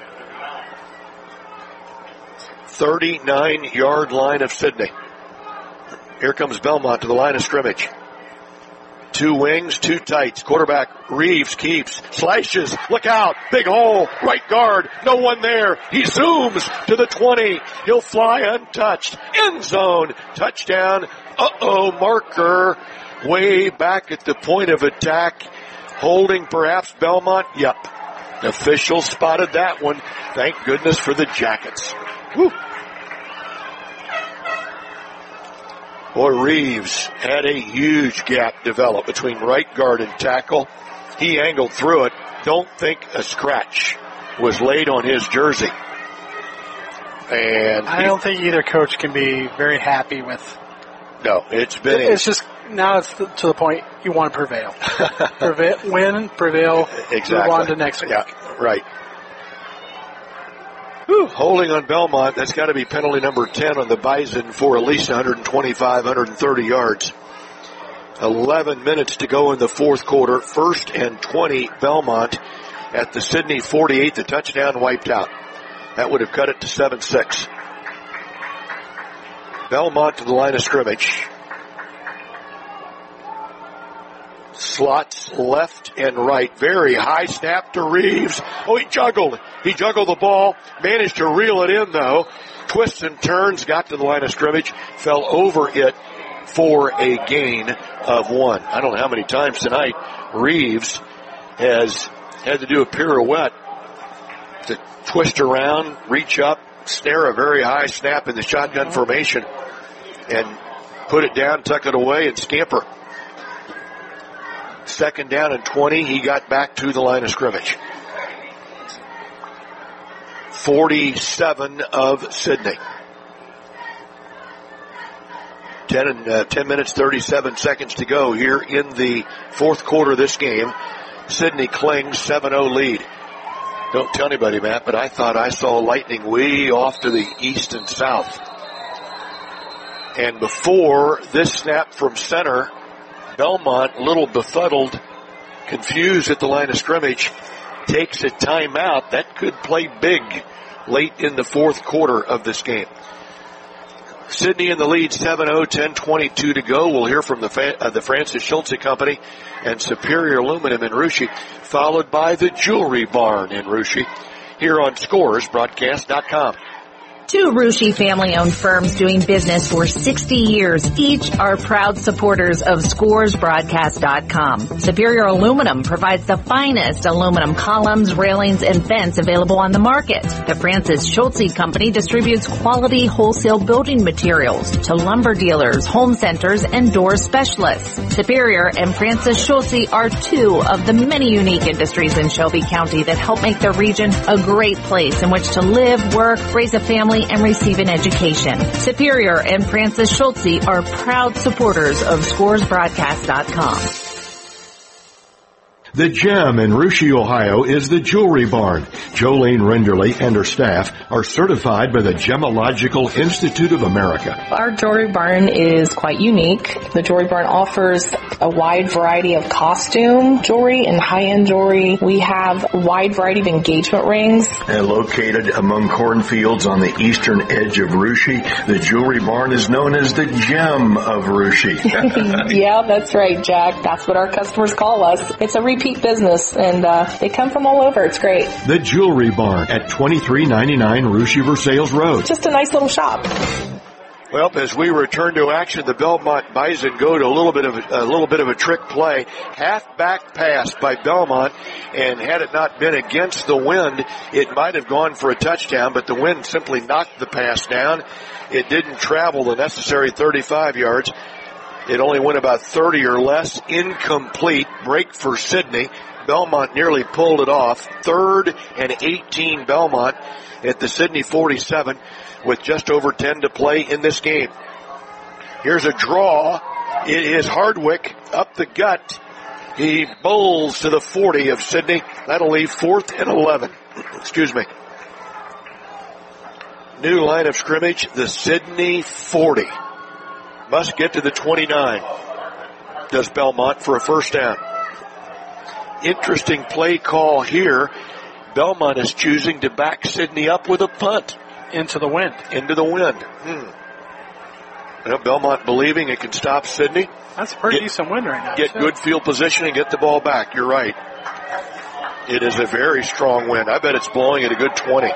39-yard line of Sydney. Here comes Belmont to the line of scrimmage. 2 wings, 2 tights. Quarterback Reeves keeps, slashes, look out, big hole, right guard, no one there. He zooms to the 20. He'll fly untouched. End zone, touchdown. Marker way back at the point of attack. Holding perhaps Belmont? Yep. Official spotted that one. Thank goodness for the Jackets. Woo. Boy, Reeves had a huge gap develop between right guard and tackle. He angled through it. Don't think a scratch was laid on his jersey. And I don't think either coach can be very happy with. No, it's just now it's to the point you want to prevail. Win, prevail, exactly. Move on to next week. Yeah, right. Holding on Belmont, that's got to be penalty number 10 on the Bison for at least 125, 130 yards. 11 minutes to go in the fourth quarter. 1st and 20, Belmont at the Sydney 48. The touchdown wiped out. That would have cut it to 7-6. Belmont to the line of scrimmage. Slots left and right. Very high snap to Reeves. Oh, he juggled. He juggled the ball. Managed to reel it in, though. Twists and turns. Got to the line of scrimmage. Fell over it for a gain of 1. I don't know how many times tonight Reeves has had to do a pirouette to twist around, reach up, snare a very high snap in the shotgun formation, and put it down, tuck it away, and scamper. 2nd down and 20. He got back to the line of scrimmage. 47 of Sydney. 10 minutes, 37 seconds to go here in the fourth quarter of this game. Sidney clings 7-0 lead. Don't tell anybody, Matt, but I thought I saw lightning way off to the east and south. And before this snap from center, Belmont, a little befuddled, confused at the line of scrimmage, takes a timeout. That could play big late in the fourth quarter of this game. Sidney in the lead, 7-0, 10:22 to go. We'll hear from the Francis Schulze Company and Superior Aluminum in Russia, followed by the Jewelry Barn in Russia, here on ScoresBroadcast.com. Two Russia family-owned firms doing business for 60 years. Each are proud supporters of ScoresBroadcast.com. Superior Aluminum provides the finest aluminum columns, railings, and vents available on the market. The Francis Schulze Company distributes quality wholesale building materials to lumber dealers, home centers, and door specialists. Superior and Francis Schulze are two of the many unique industries in Shelby County that help make the region a great place in which to live, work, raise a family, and receive an education. Superior and Francis Schulze are proud supporters of ScoresBroadcast.com. The gem in Russia, Ohio is the Jewelry Barn. Jolene Renderly and her staff are certified by the Gemological Institute of America. Our Jewelry Barn is quite unique. The Jewelry Barn offers a wide variety of costume jewelry and high-end jewelry. We have a wide variety of engagement rings. And located among cornfields on the eastern edge of Russia, the Jewelry Barn is known as the gem of Russia. Yeah, that's right, Jack. That's what our customers call us. It's a repeat business, and they come from all over. It's great. The Jewelry Barn at 2399 Russia Versailles Road. Just a nice little shop. Well, as we return to action, the Belmont Bison go to a little bit of a trick play. Half-back pass by Belmont, and had it not been against the wind, it might have gone for a touchdown, but the wind simply knocked the pass down. It didn't travel the necessary 35 yards. It only went about 30 or less. Incomplete. Break for Sidney. Belmont nearly pulled it off. 3rd and 18 Belmont at the Sidney 47 with just over 10 to play in this game. Here's a draw. It is Hardwick up the gut. He bowls to the 40 of Sidney. That'll leave 4th and 11. Excuse me. New line of scrimmage, the Sidney 40. Must get to the 29. Does Belmont for a first down. Interesting play call here. Belmont is choosing to back Sidney up with a punt. Into the wind. Into the wind. Well, Belmont believing it can stop Sidney. That's a pretty decent wind right now. Get good field position and get the ball back. You're right. It is a very strong wind. I bet it's blowing at a good 20.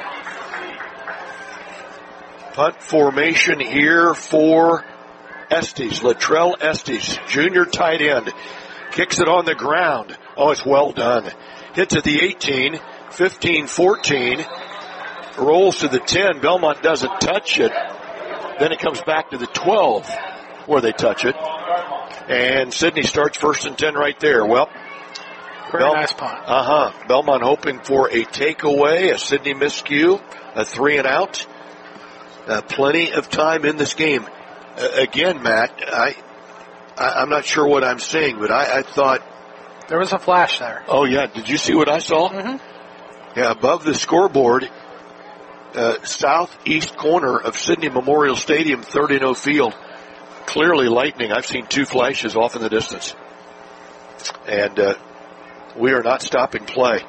Punt formation here for Estes, Latrell Estes, junior tight end. Kicks it on the ground. Oh, it's well done. Hits at the 18, 15-14. Rolls to the 10. Belmont doesn't touch it. Then it comes back to the 12 where they touch it. And Sidney starts 1st and 10 right there. Well, very nice punt. Belmont hoping for a takeaway, a Sidney miscue, a 3 and out. Plenty of time in this game. Again, Matt, I'm not sure what I'm seeing, but I thought there was a flash there. Oh yeah, did you see what I saw? Yeah, above the scoreboard, southeast corner of Sidney Memorial Stadium, 30-0 field. Clearly lightning. I've seen 2 flashes off in the distance, and we are not stopping play.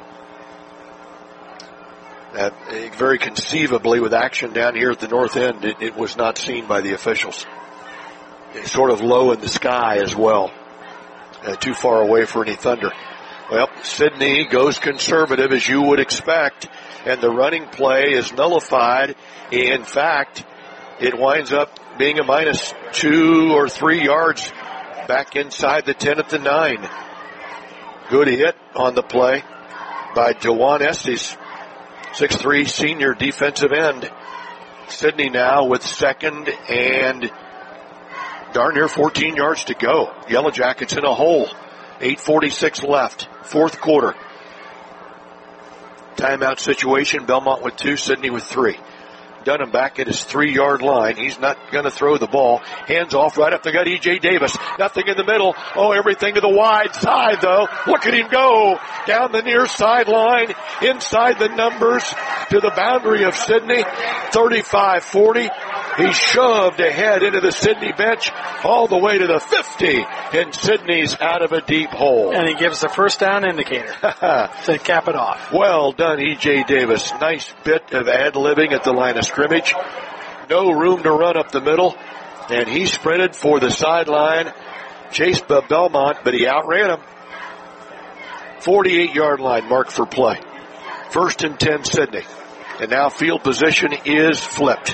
Very conceivably, with action down here at the north end, it was not seen by the officials. It's sort of low in the sky as well. Too far away for any thunder. Well, Sidney goes conservative, as you would expect, and the running play is nullified. In fact, it winds up being a minus 2 or 3 yards back inside the 10 at the 9. Good hit on the play by Dewan Estes, 6'3", senior defensive end. Sidney now with 2nd and darn near 14 yards to go. Yellow Jackets in a hole. 8:46 left. 4th quarter. Timeout situation. Belmont with 2, Sidney with 3. Dunham back at his 3-yard line. He's not going to throw the ball. Hands off right up the gut. E.J. Davis. Nothing in the middle. Oh, everything to the wide side, though. Look at him go down the near sideline, inside the numbers to the boundary of Sidney. 35-40. He shoved ahead into the Sidney bench all the way to the 50, and Sidney's out of a deep hole. And he gives the first down indicator to cap it off. Well done, E.J. Davis. Nice bit of ad-libbing at the line of scrimmage. No room to run up the middle, and he sprinted for the sideline. Chased by Belmont, but he outran him. 48-yard line marked for play. 1st and 10, Sidney. And now field position is flipped.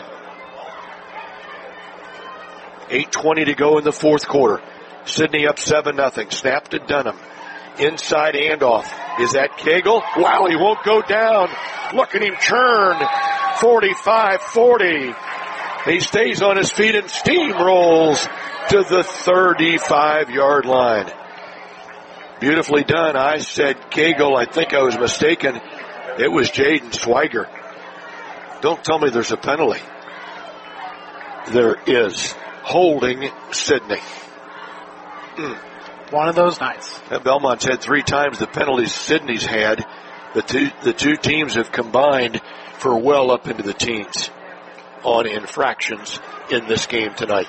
8:20 to go in the fourth quarter. Sidney up 7-0. Snap to Dunham. Inside handoff. Is that Cagle? Wow, he won't go down. Look at him churn. 45-40. He stays on his feet and steamrolls to the 35-yard line. Beautifully done. I said Cagle. I think I was mistaken. It was Jaden Swiger. Don't tell me there's a penalty. There is. Holding Sidney. One of those nights. Belmont's had 3 times the penalties Sidney's had. The two teams have combined for well up into the teens on infractions in this game tonight.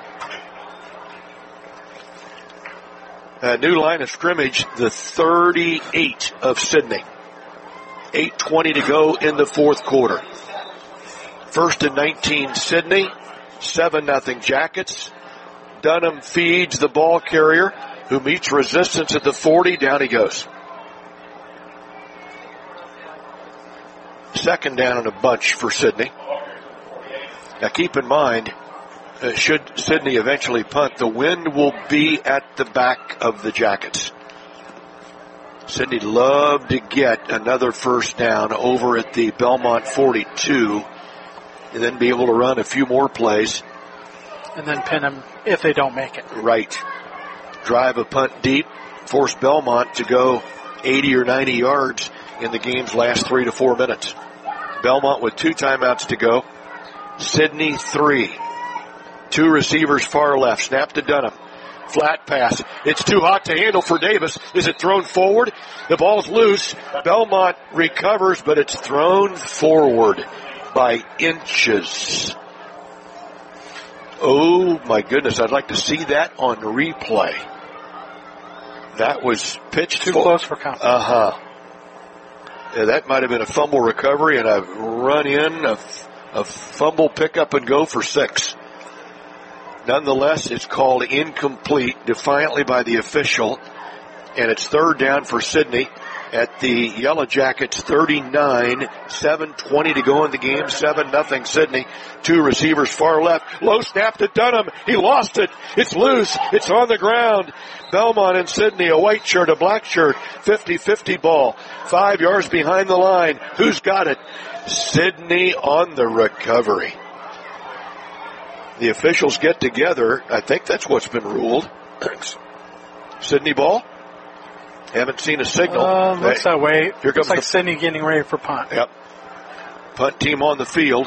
A new line of scrimmage, the 38 of Sidney. 8:20 to go in the fourth quarter. 1st and 19, Sidney. 7-0 Jackets. Dunham feeds the ball carrier, who meets resistance at the 40. Down he goes. 2nd down and a bunch for Sidney. Now keep in mind, should Sidney eventually punt, the wind will be at the back of the Jackets. Sidney loved to get another first down over at the Belmont 42 and then be able to run a few more plays. And then pin them if they don't make it. Right. Drive a punt deep, force Belmont to go 80 or 90 yards in the game's last 3 to 4 minutes. Belmont with 2 timeouts to go. Sidney 3. 2 receivers far left. Snap to Dunham. Flat pass. It's too hot to handle for Davis. Is it thrown forward? The ball's loose. Belmont recovers, but it's thrown forward by inches. Oh my goodness, I'd like to see that on replay. That was pitched too close for comfort. Yeah, that might have been a fumble recovery and a run in, a fumble pickup and go for 6. Nonetheless, it's called incomplete defiantly by the official, and it's 3rd down for Sidney at the Yellow Jackets 39, 7:20 to go in the game, 7-0 Sidney. 2 receivers far left. Low snap to Dunham. He lost it. It's loose. It's on the ground. Belmont and Sidney, a white shirt, a black shirt, 50-50 ball. 5 yards behind the line. Who's got it? Sidney on the recovery. The officials get together. I think that's what's been ruled. Sidney ball. Haven't seen a signal. Looks that way. Here comes looks like Sidney getting ready for punt. Yep. Punt team on the field.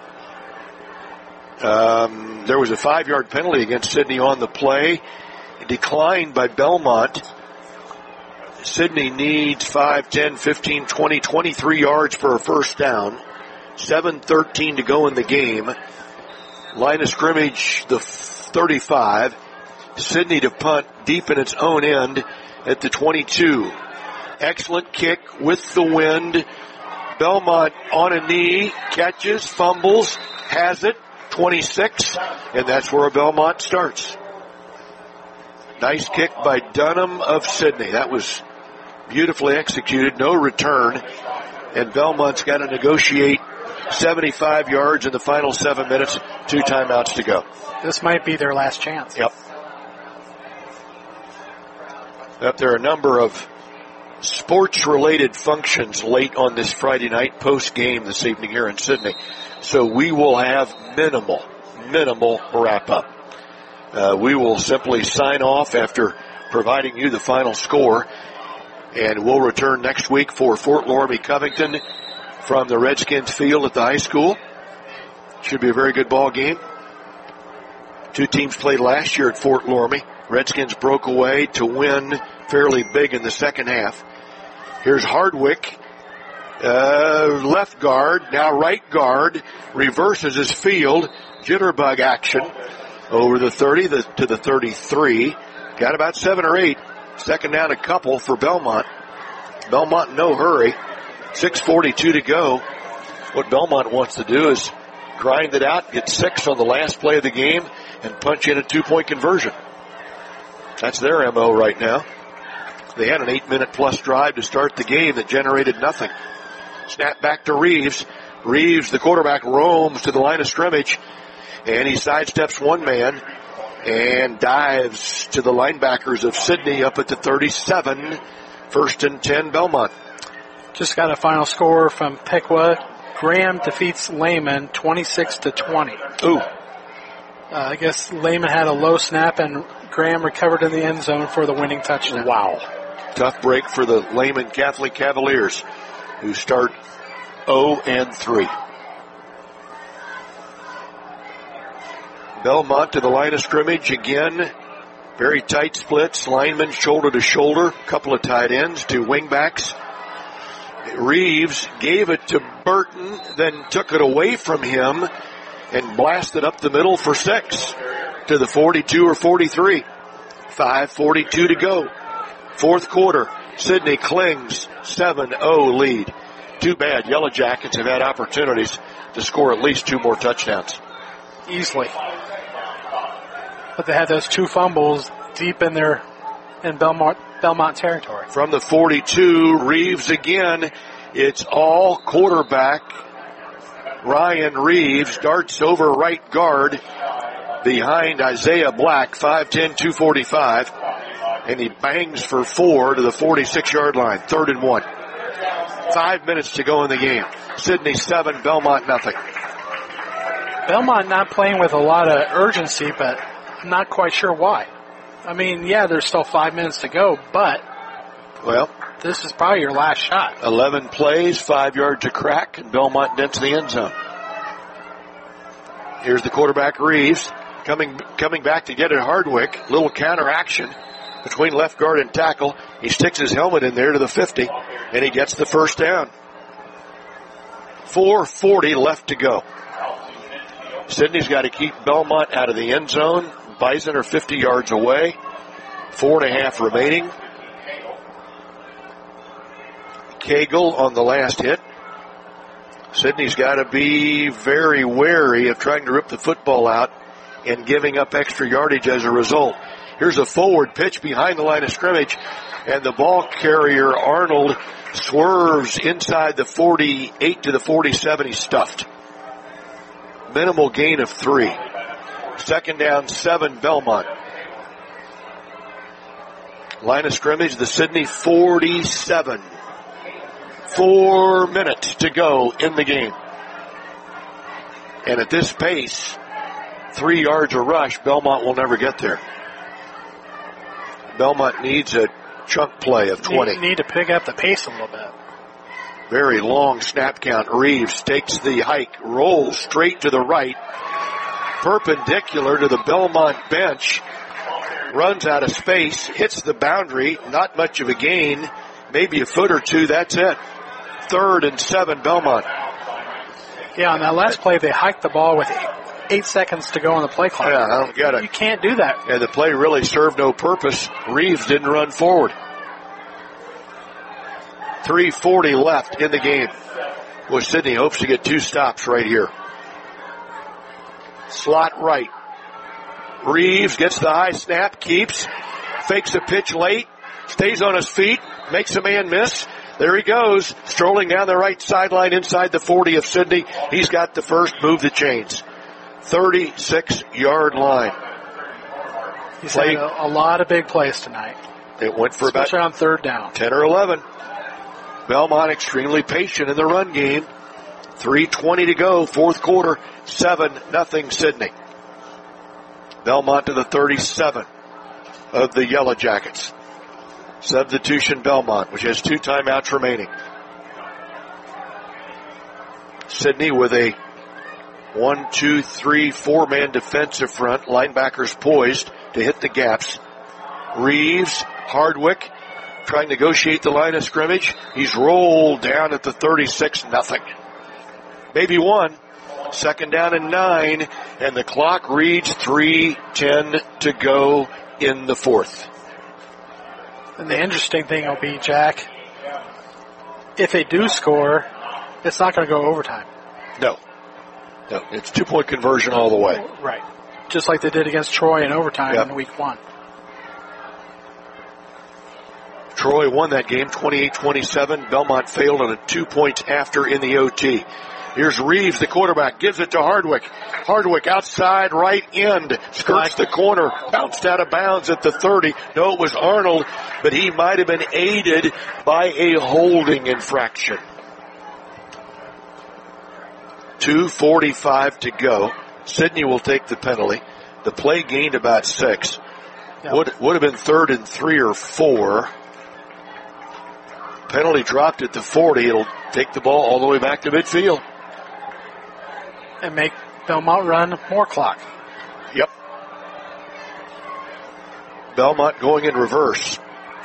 There was a 5-yard penalty against Sidney on the play. Declined by Belmont. Sidney needs 5, 10, 15, 20, 23 yards for a first down. 7:13 to go in the game. Line of scrimmage, the 35. Sidney to punt deep in its own end at the 22. Excellent kick with the wind. Belmont on a knee, catches, fumbles, has it, 26, and that's where Belmont starts. Nice kick by Dunham of Sidney. That was beautifully executed, no return, and Belmont's got to negotiate 75 yards in the final 7 minutes, 2 timeouts to go. This might be their last chance. Yep. There are a number of sports-related functions late on this Friday night, post-game this evening here in Sidney. So we will have minimal wrap-up. We will simply sign off after providing you the final score, and we'll return next week for Fort Loramie Covington from the Redskins field at the high school. Should be a very good ball game. Two teams played last year at Fort Loramie. Redskins broke away to win fairly big in the second half. Here's Hardwick, left guard, now right guard, reverses his field, jitterbug action over the 30 to the 33. Got about 7 or 8. Second down a couple for Belmont. Belmont no hurry. 6:42 to go. What Belmont wants to do is grind it out, get 6 on the last play of the game, and punch in a 2-point conversion. That's their MO right now. They had an 8-minute plus drive to start the game that generated nothing. Snap back to Reeves. Reeves, the quarterback, roams to the line of scrimmage, and he sidesteps one man and dives to the linebackers of Sidney up at the 37. 1st and 10, Belmont. Just got a final score from Piqua. Graham defeats Lehman 26-20. Ooh. I guess Lehman had a low snap and Graham recovered in the end zone for the winning touchdown. Wow. Tough break for the Lehman Catholic Cavaliers, who start 0-3. Belmont to the line of scrimmage again. Very tight splits. Linemen shoulder to shoulder. Couple of tight ends, 2 wingbacks. Reeves gave it to Burton, then took it away from him and blasted up the middle for 6 to the 42 or 43. 5:42 to go. Fourth quarter. Sidney clings 7-0 lead. Too bad. Yellow Jackets have had opportunities to score at least 2 more touchdowns. Easily. But they had those 2 fumbles deep in Belmont territory. From the 42, Reeves again. It's all quarterback. Ryan Reeves darts over right guard behind Isaiah Black, 5'10", 245. And he bangs for 4 to the 46-yard line. 3rd and 1. 5 minutes to go in the game. Sidney 7, Belmont nothing. Belmont not playing with a lot of urgency, but I'm not quite sure why. I mean, yeah, there's still 5 minutes to go, but well, this is probably your last shot. 11 plays, 5 yards to crack, and Belmont dents the end zone. Here's the quarterback, Reeves, coming back to get at Hardwick. Little counter action between left guard and tackle. He sticks his helmet in there to the 50, and he gets the first down. 4:40 left to go. Sidney's got to keep Belmont out of the end zone. Bison are 50 yards away. 4.5 remaining. Cagle on the last hit. Sidney's got to be very wary of trying to rip the football out and giving up extra yardage as a result. Here's a forward pitch behind the line of scrimmage, and the ball carrier, Arnold, swerves inside the 48 to the 47. He's stuffed. Minimal gain of 3. Second down, 7, Belmont. Line of scrimmage, the Sidney 47. 4 minutes to go in the game. And at this pace, 3 yards a rush, Belmont will never get there. Belmont needs a chunk play of 20. Need to pick up the pace a little bit. Very long snap count. Reeves takes the hike, rolls straight to the right, perpendicular to the Belmont bench, runs out of space, hits the boundary, not much of a gain, maybe a foot or 2, that's it. 3rd and 7, Belmont. Yeah, on that last play, they hiked the ball with 8 seconds to go on the play clock. Yeah, I don't get it. You can't do that. And the play really served no purpose. Reeves didn't run forward. 3:40 left in the game. Well, Sidney hopes to get 2 stops right here. Slot right. Reeves gets the high snap, keeps, fakes a pitch late, stays on his feet, makes a man miss. There he goes, strolling down the right sideline inside the 40 of Sidney. He's got the first, move the chains. 36-yard line. He's had a lot of big plays tonight. It went for especially about on 3rd down. 10 or 11. Belmont extremely patient in the run game. 3:20 to go, 4th quarter, 7-0 Sidney. Belmont to the 37 of the Yellow Jackets. Substitution Belmont, which has 2 timeouts remaining. Sidney with a 1, 2, 3, 4-man defensive front. Linebackers poised to hit the gaps. Reeves, Hardwick, trying to negotiate the line of scrimmage. He's rolled down at the 36, nothing. Maybe one. 2nd down and 9, and the clock reads 3:10 to go in the 4th. And the interesting thing will be, Jack, if they do score, it's not going to go overtime. No, it's 2-point conversion all the way. Right. Just like they did against Troy in overtime in week 1. Troy won that game 28-27. Belmont failed on it 2 points after in the OT. Here's Reeves, the quarterback, gives it to Hardwick. Hardwick outside right end, skirts the corner, bounced out of bounds at the 30. No, it was Arnold, but he might have been aided by a holding infraction. 2:45 to go. Sidney will take the penalty. The play gained about 6. Would have been 3rd and 3 or 4. Penalty dropped at the 40. It'll take the ball all the way back to midfield. And make Belmont run more clock. Yep. Belmont going in reverse.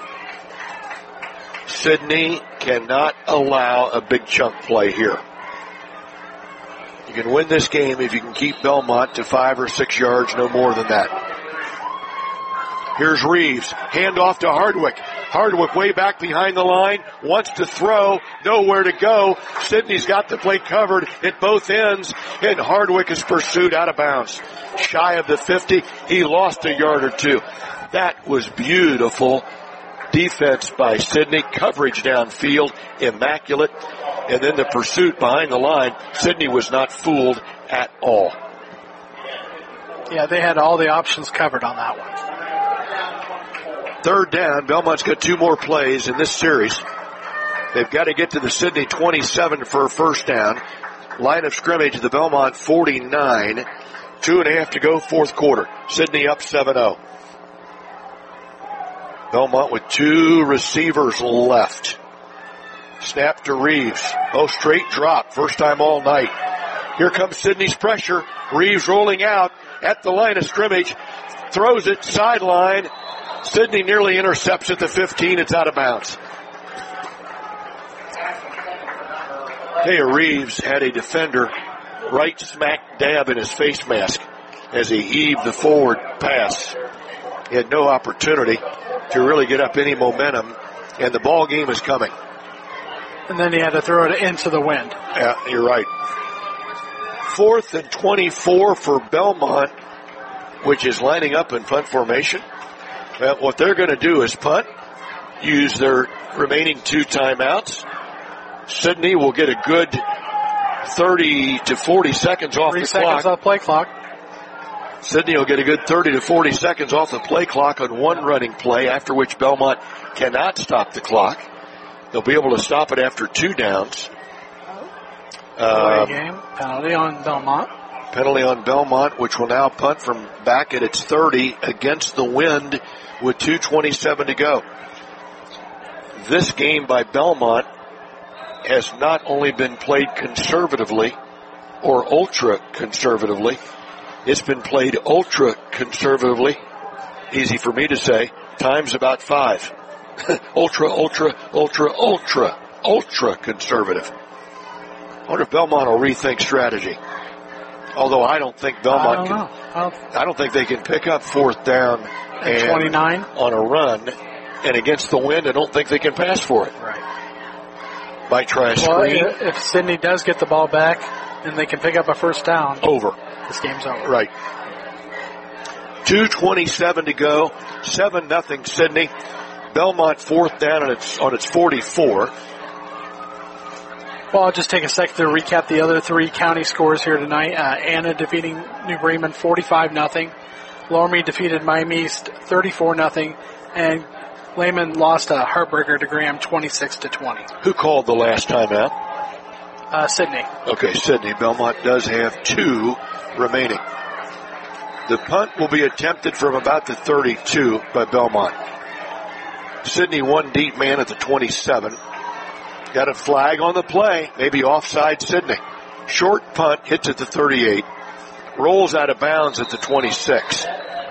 Sidney cannot allow a big chunk play here. You can win this game if you can keep Belmont to 5 or 6 yards, no more than that. Here's Reeves. Hand off to Hardwick. Hardwick way back behind the line. Wants to throw. Nowhere to go. Sidney's got the play covered at both ends. And Hardwick is pursued out of bounds. Shy of the 50. He lost a yard or 2. That was beautiful defense by Sidney. Coverage downfield. Immaculate. And then the pursuit behind the line. Sidney was not fooled at all. Yeah, they had all the options covered on that one. 3rd down. Belmont's got 2 more plays in this series. They've got to get to the Sidney 27 for a first down. Line of scrimmage, the Belmont 49. 2.5 to go, 4th quarter. Sidney up 7-0. Belmont with 2 receivers left. Snap to Reeves. Straight drop. First time all night. Here comes Sidney's pressure. Reeves rolling out at the line of scrimmage. Throws it sideline. Sidney nearly intercepts at the 15. It's out of bounds. Taya Reeves had a defender right smack dab in his face mask as he heaved the forward pass. He had no opportunity to really get up any momentum, and the ball game is coming. And then he had to throw it into the wind. Yeah, you're right. 4th and 24 for Belmont, which is lining up in punt formation. Well, what they're going to do is punt, use their remaining 2 timeouts. Sidney will get a good 30 to 40 seconds off the clock. 3 seconds off play clock. Sidney will get a good 30 to 40 seconds off the play clock on 1 running play, after which Belmont cannot stop the clock. They'll be able to stop it after 2 downs. Game. Penalty on Belmont. Penalty on Belmont, which will now punt from back at its 30 against the wind with 2:27 to go. This game by Belmont has not only been played conservatively or ultra conservatively, it's been played ultra conservatively. Easy for me to say, times about 5. ultra conservative. I wonder if Belmont will rethink strategy. Although I don't think Belmont I don't think they can pick up 4th down and 29 on a run, and against the wind, I don't think they can pass for it. Right. Might try a screen. Well, if Sidney does get the ball back and they can pick up a first down, over. This game's over. Right. 2:27 to go. 7-0 Sidney. Belmont 4th down on its 44. Well, I'll just take a second to recap the other 3 county scores here tonight. Anna defeating New Bremen 45-0. Lower defeated Miami East 34-0. And Lehman lost a heartbreaker to Graham 26-20. Who called the last time out? Sidney. Okay, Sidney. Belmont does have 2 remaining. The punt will be attempted from about the 32 by Belmont. Sidney 1 deep man at the 27. Got a flag on the play. Maybe offside Sidney. Short punt, hits at the 38, rolls out of bounds at the 26.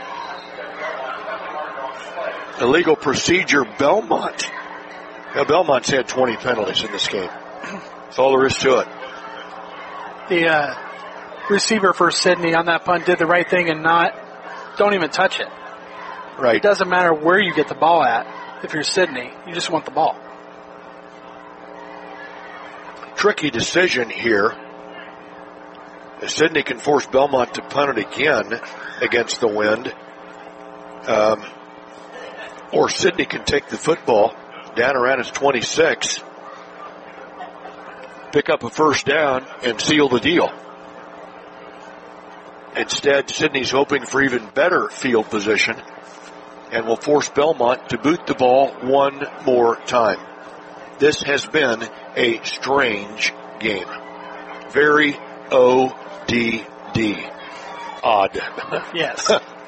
Illegal procedure, Belmont. Now, Belmont's had 20 penalties in this game. That's all there is to it. The receiver for Sydney on that punt did the right thing and don't even touch it. Right. It doesn't matter where you get the ball at. If you're Sydney, you just want the ball. Tricky decision here. Sydney can force Belmont to punt it again against the wind. Or Sydney can take the football down around its 26, pick up a first down, and seal the deal. Instead, Sydney's hoping for even better field position and will force Belmont to boot the ball one more time. This has been a strange game. Very ODD. Odd. Yes.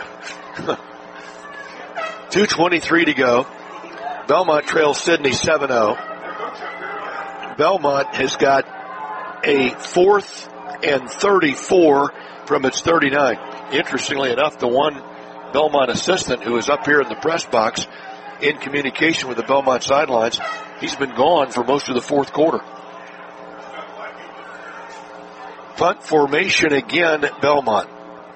2:23 to go. Belmont trails Sydney 7-0. Belmont has got a 4th and 34 from its 39. Interestingly enough, the one Belmont assistant who is up here in the press box in communication with the Belmont sidelines, he's been gone for most of the fourth quarter. Punt formation again, Belmont.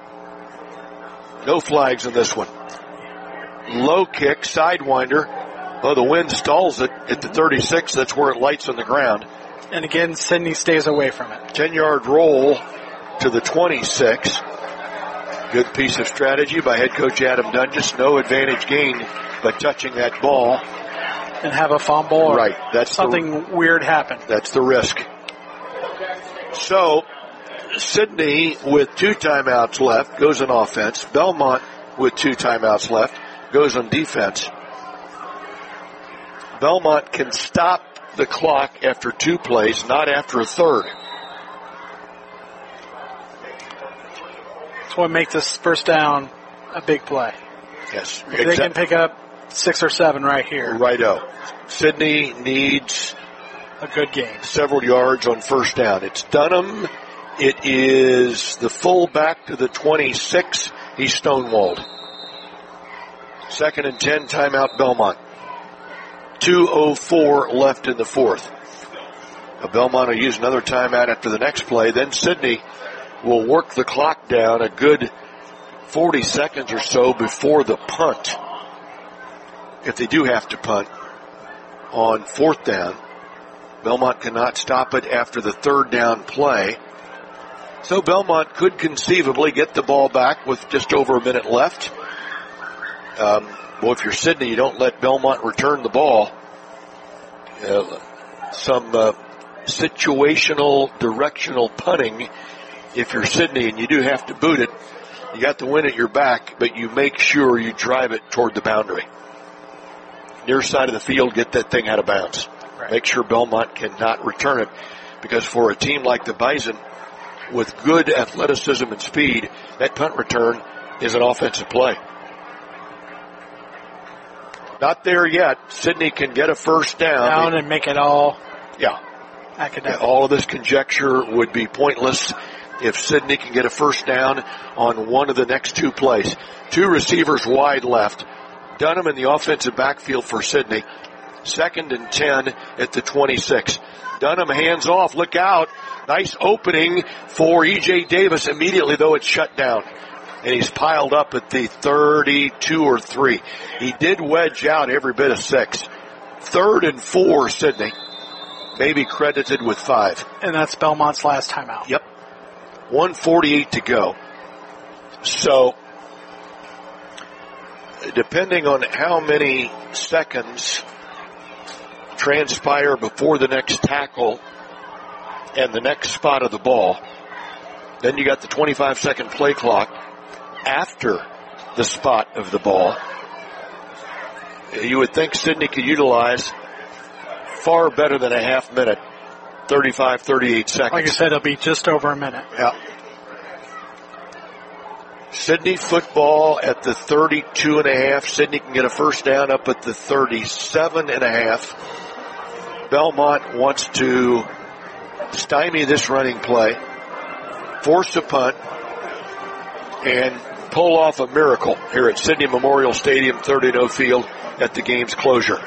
No flags in this one. Low kick, sidewinder. Oh, the wind stalls it at the 36. That's where it lights on the ground. And again, Sydney stays away from it. 10-yard roll to the 26. Good piece of strategy by head coach Adam Dunges. No advantage gained by touching that ball. And have a fumble. Right. That's something weird happen. That's the risk. So, Sydney with 2 timeouts left goes on offense. Belmont with 2 timeouts left goes on defense. Belmont can stop the clock after 2 plays, not after a third. That's what makes this first down a big play. Yes. If they can pick up 6 or 7 right here. Righto. Sydney needs a good game. Several yards on first down. It's Dunham. It is the fullback to the 26. He's stonewalled. 2nd and 10, timeout Belmont. 2:04 left in the fourth. Belmont will use another timeout after the next play. Then Sydney will work the clock down a good 40 seconds or so before the punt. If they do have to punt on 4th down, Belmont cannot stop it after the 3rd down play. So Belmont could conceivably get the ball back with just over a minute left. Well, if you're Sydney, you don't let Belmont return the ball. Some situational, directional punting. If you're Sydney and you do have to boot it, you got the win at your back, but you make sure you drive it toward the boundary. Near side of the field, get that thing out of bounds. Right. Make sure Belmont cannot return it, because for a team like the Bison, with good athleticism and speed, that punt return is an offensive play. Not there yet. Sydney can get a first down. And make it all academic. All of this conjecture would be pointless if Sydney can get a first down on one of the next 2 plays. 2 receivers wide left. Dunham in the offensive backfield for Sydney. 2nd and 10 at the 26. Dunham hands off. Look out. Nice opening for E.J. Davis. Immediately, though, it's shut down. And he's piled up at the 32 or 3. He did wedge out every bit of 6. 3rd and 4, Sydney. Maybe credited with 5. And that's Belmont's last timeout. Yep. 1:48 to go. So, depending on how many seconds transpire before the next tackle and the next spot of the ball, then you got the 25-second play clock after the spot of the ball. You would think Sydney could utilize far better than a half minute, 35, 38 seconds. Like I said, it'll be just over a minute. Yeah. Sydney football at the 32 and a half. Sydney can get a first down up at the 37 and a half. Belmont wants to stymie this running play, force a punt, and pull off a miracle here at Sidney Memorial Stadium, 30-0 field at the game's closure.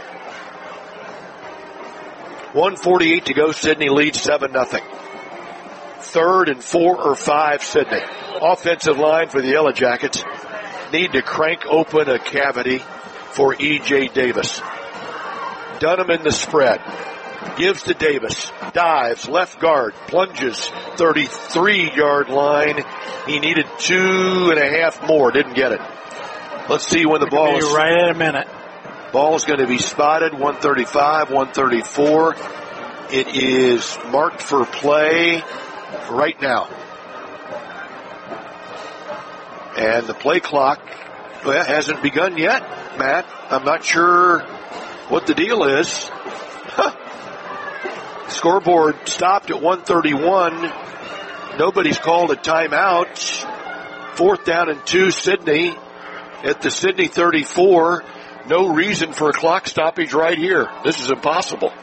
1:48 to go. Sidney leads 7-0. 3rd and 4 or 5, Sidney. Offensive line for the Yellow Jackets need to crank open a cavity for E.J. Davis. Dunham in the spread. Gives to Davis. Dives. Left guard. Plunges. 33-yard line. He needed 2.5 more. Didn't get it. Let's see when the ball is. Right at a minute. Ball is going to be spotted. 135, 134. It is marked for play right now. And the play clock hasn't begun yet, Matt. I'm not sure what the deal is. Scoreboard stopped at 131. Nobody's called a timeout. 4th down and 2, Sidney at the Sidney 34. No reason for a clock stoppage right here. This is impossible.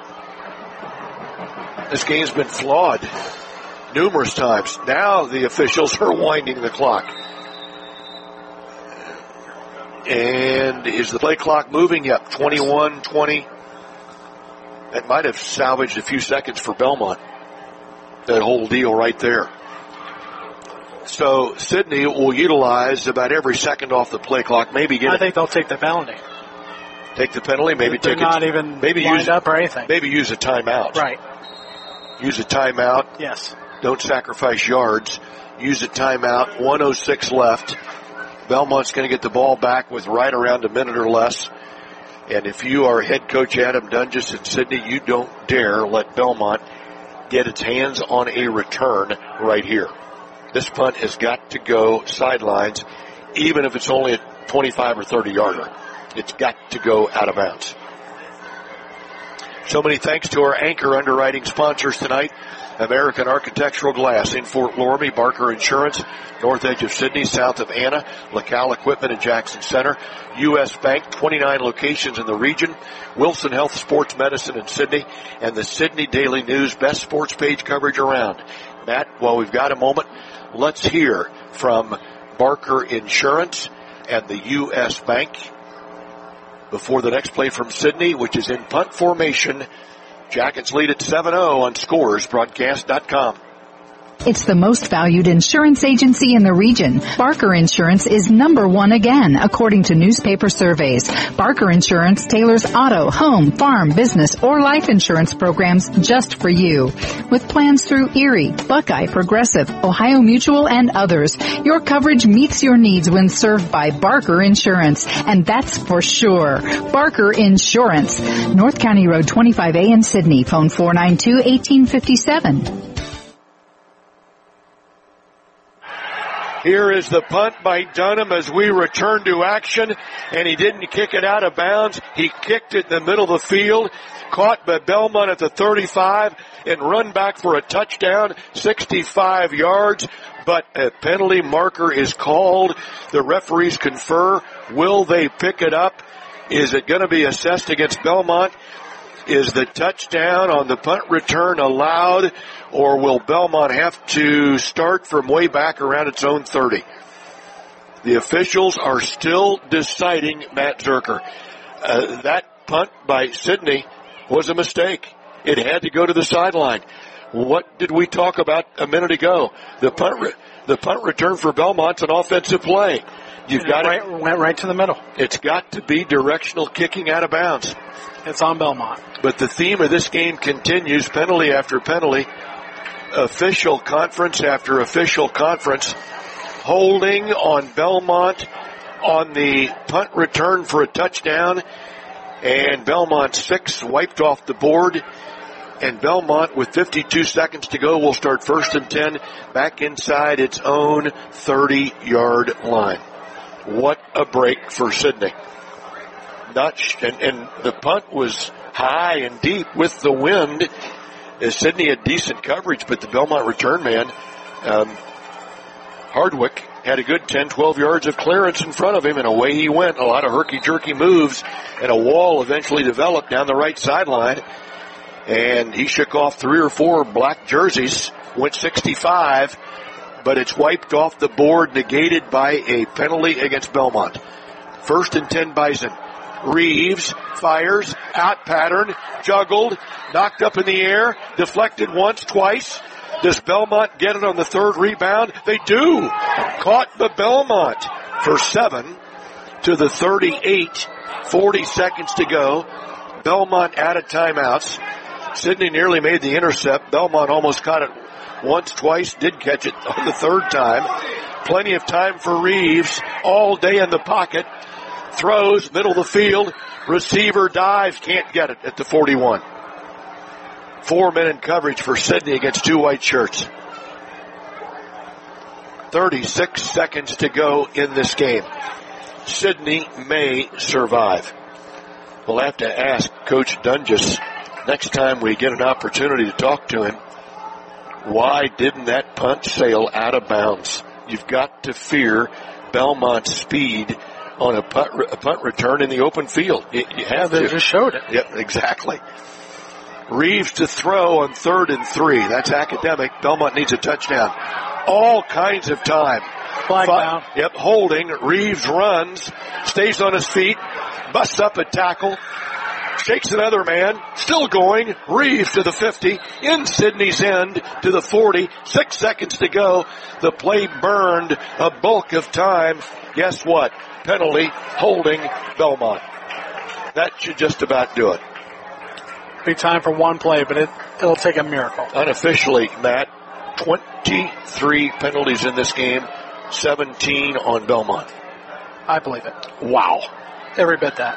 This game's been flawed numerous times. Now the officials are winding the clock. And is the play clock moving? Yep, 21-20. That might have salvaged a few seconds for Belmont. That whole deal right there. So Sidney will utilize about every second off the play clock. Maybe get. I think they'll take the penalty. Take the penalty. Maybe They're take not it. even maybe lined use up or anything. Maybe use a timeout. Right. Use a timeout. Yes. Don't sacrifice yards. Use a timeout. 1:06 left. Belmont's going to get the ball back with right around a minute or less. And if you are head coach Adam Dunges in Sidney, you don't dare let Belmont get its hands on a return right here. This punt has got to go sidelines, even if it's only a 25 or 30-yarder. It's got to go out of bounds. So many thanks to our anchor underwriting sponsors tonight. American Architectural Glass in Fort Loramie, Barker Insurance, north edge of Sidney, south of Anna, LaCal Equipment in Jackson Center, U.S. Bank, 29 locations in the region, Wilson Health Sports Medicine in Sidney, and the Sidney Daily News, best sports page coverage around. Matt, while we've got a moment, let's hear from Barker Insurance and the U.S. Bank before the next play from Sidney, which is in punt formation. Jackets lead at 7-0 on scoresbroadcast.com. It's the most valued insurance agency in the region. Barker Insurance is #1 again, according to newspaper surveys. Barker Insurance tailors auto, home, farm, business, or life insurance programs just for you. With plans through Erie, Buckeye, Progressive, Ohio Mutual, and others, your coverage meets your needs when served by Barker Insurance, and that's for sure. Barker Insurance. North County Road 25A in Sidney. Phone 492-1857. Here is the punt by Dunham as we return to action, and he didn't kick it out of bounds. He kicked it in the middle of the field, caught by Belmont at the 35, and run back for a touchdown, 65 yards. But a penalty marker is called. The referees confer. Will they pick it up? Is it going to be assessed against Belmont? Is the touchdown on the punt return allowed, or will Belmont have to start from way back around its own 30? The officials are still deciding, Matt Zerker. That punt by Sidney was a mistake. It had to go to the sideline. What did we talk about a minute ago? The punt return for Belmont's an offensive play. You've got went right to the middle. It's got to be directional kicking out of bounds. It's on Belmont. But the theme of this game continues, penalty after penalty, official conference after official conference, holding on Belmont on the punt return for a touchdown, and Belmont 6 wiped off the board, and Belmont with 52 seconds to go will start 1st and 10 back inside its own 30-yard line. What a break for Sidney. And the punt was high and deep with the wind. Sidney had decent coverage, but the Belmont return man, Hardwick, had a good 10, 12 yards of clearance in front of him, and away he went. A lot of herky-jerky moves, and a wall eventually developed down the right sideline. and he shook off 3 or 4 black jerseys, went 65, but it's wiped off the board, negated by a penalty against Belmont. 1st and 10 Bison. Reeves fires, out pattern, juggled, knocked up in the air, deflected once, twice. Does Belmont get it on the 3rd rebound? They do. Caught by Belmont for 7 to the 38. 40 seconds to go. Belmont out of timeouts. Sidney nearly made the intercept. Belmont almost caught it once, twice, did catch it on the 3rd time. Plenty of time for Reeves all day in the pocket. Throws, middle of the field. Receiver dives, can't get it at the 41. 4 men in coverage for Sidney against 2 white shirts. 36 seconds to go in this game. Sidney may survive. We'll have to ask Coach Dunges next time we get an opportunity to talk to him. Why didn't that punt sail out of bounds? You've got to fear Belmont's speed on a punt return in the open field. You have to. They just showed it. Yep, exactly. Reeves to throw on 3rd and 3. That's academic. Belmont needs a touchdown. All kinds of time. Flag down. Yep, holding. Reeves runs, stays on his feet, busts up a tackle, shakes another man, still going. Reeves to the 50, in Sidney's end to the 40. 6 seconds to go. The play burned a bulk of time. Guess what? Penalty, holding Belmont. That should just about do it. Be time for one play, but it'll take a miracle. Unofficially, Matt, 23 penalties in this game, 17 on Belmont. I believe it. Wow. Every bit that.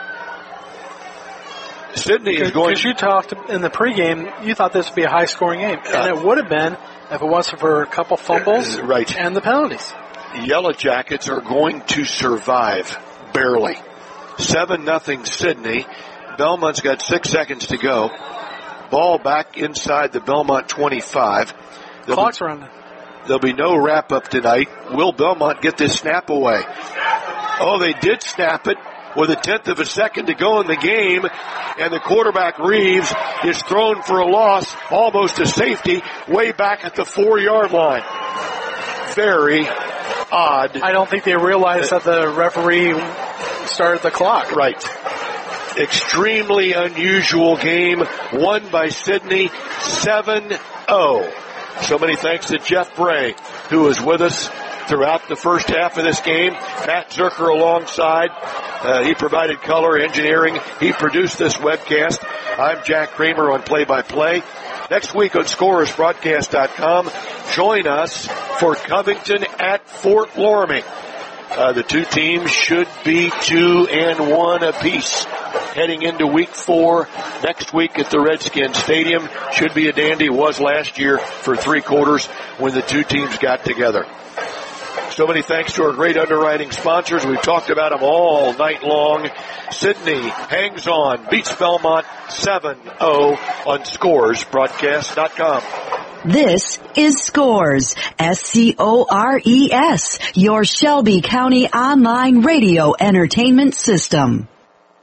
Sidney is going... Because you talked in the pregame, you thought this would be a high-scoring game. And it would have been if it wasn't for a couple fumbles and the penalties. Yellow Jackets are going to survive, barely. 7-0 Sidney. Belmont's got 6 seconds to go. Ball back inside the Belmont 25. Clock's running. There'll be no wrap-up tonight. Will Belmont get this snap away? Oh, they did snap it with 1/10 of a second to go in the game, and the quarterback, Reeves, is thrown for a loss, almost a safety, way back at the 4-yard line. Very odd. I don't think they realized that the referee started the clock. Right. Extremely unusual game, won by Sidney 7-0. So many thanks to Jeff Bray, who was with us throughout the first half of this game. Matt Zucker alongside. He provided color, engineering. He produced this webcast. I'm Jack Kramer on play-by-play. Next week on ScorersBroadcast.com, join us for Covington at Fort Loramie. The two teams should be 2-1 apiece heading into week 4 next week at the Redskins Stadium. Should be a dandy. Was last year for 3 quarters when the two teams got together. So many thanks to our great underwriting sponsors. We've talked about them all night long. Sidney hangs on, beats Belmont 7-0 on ScoresBroadcast.com. This is Scores, SCORES, your Shelby County online radio entertainment system.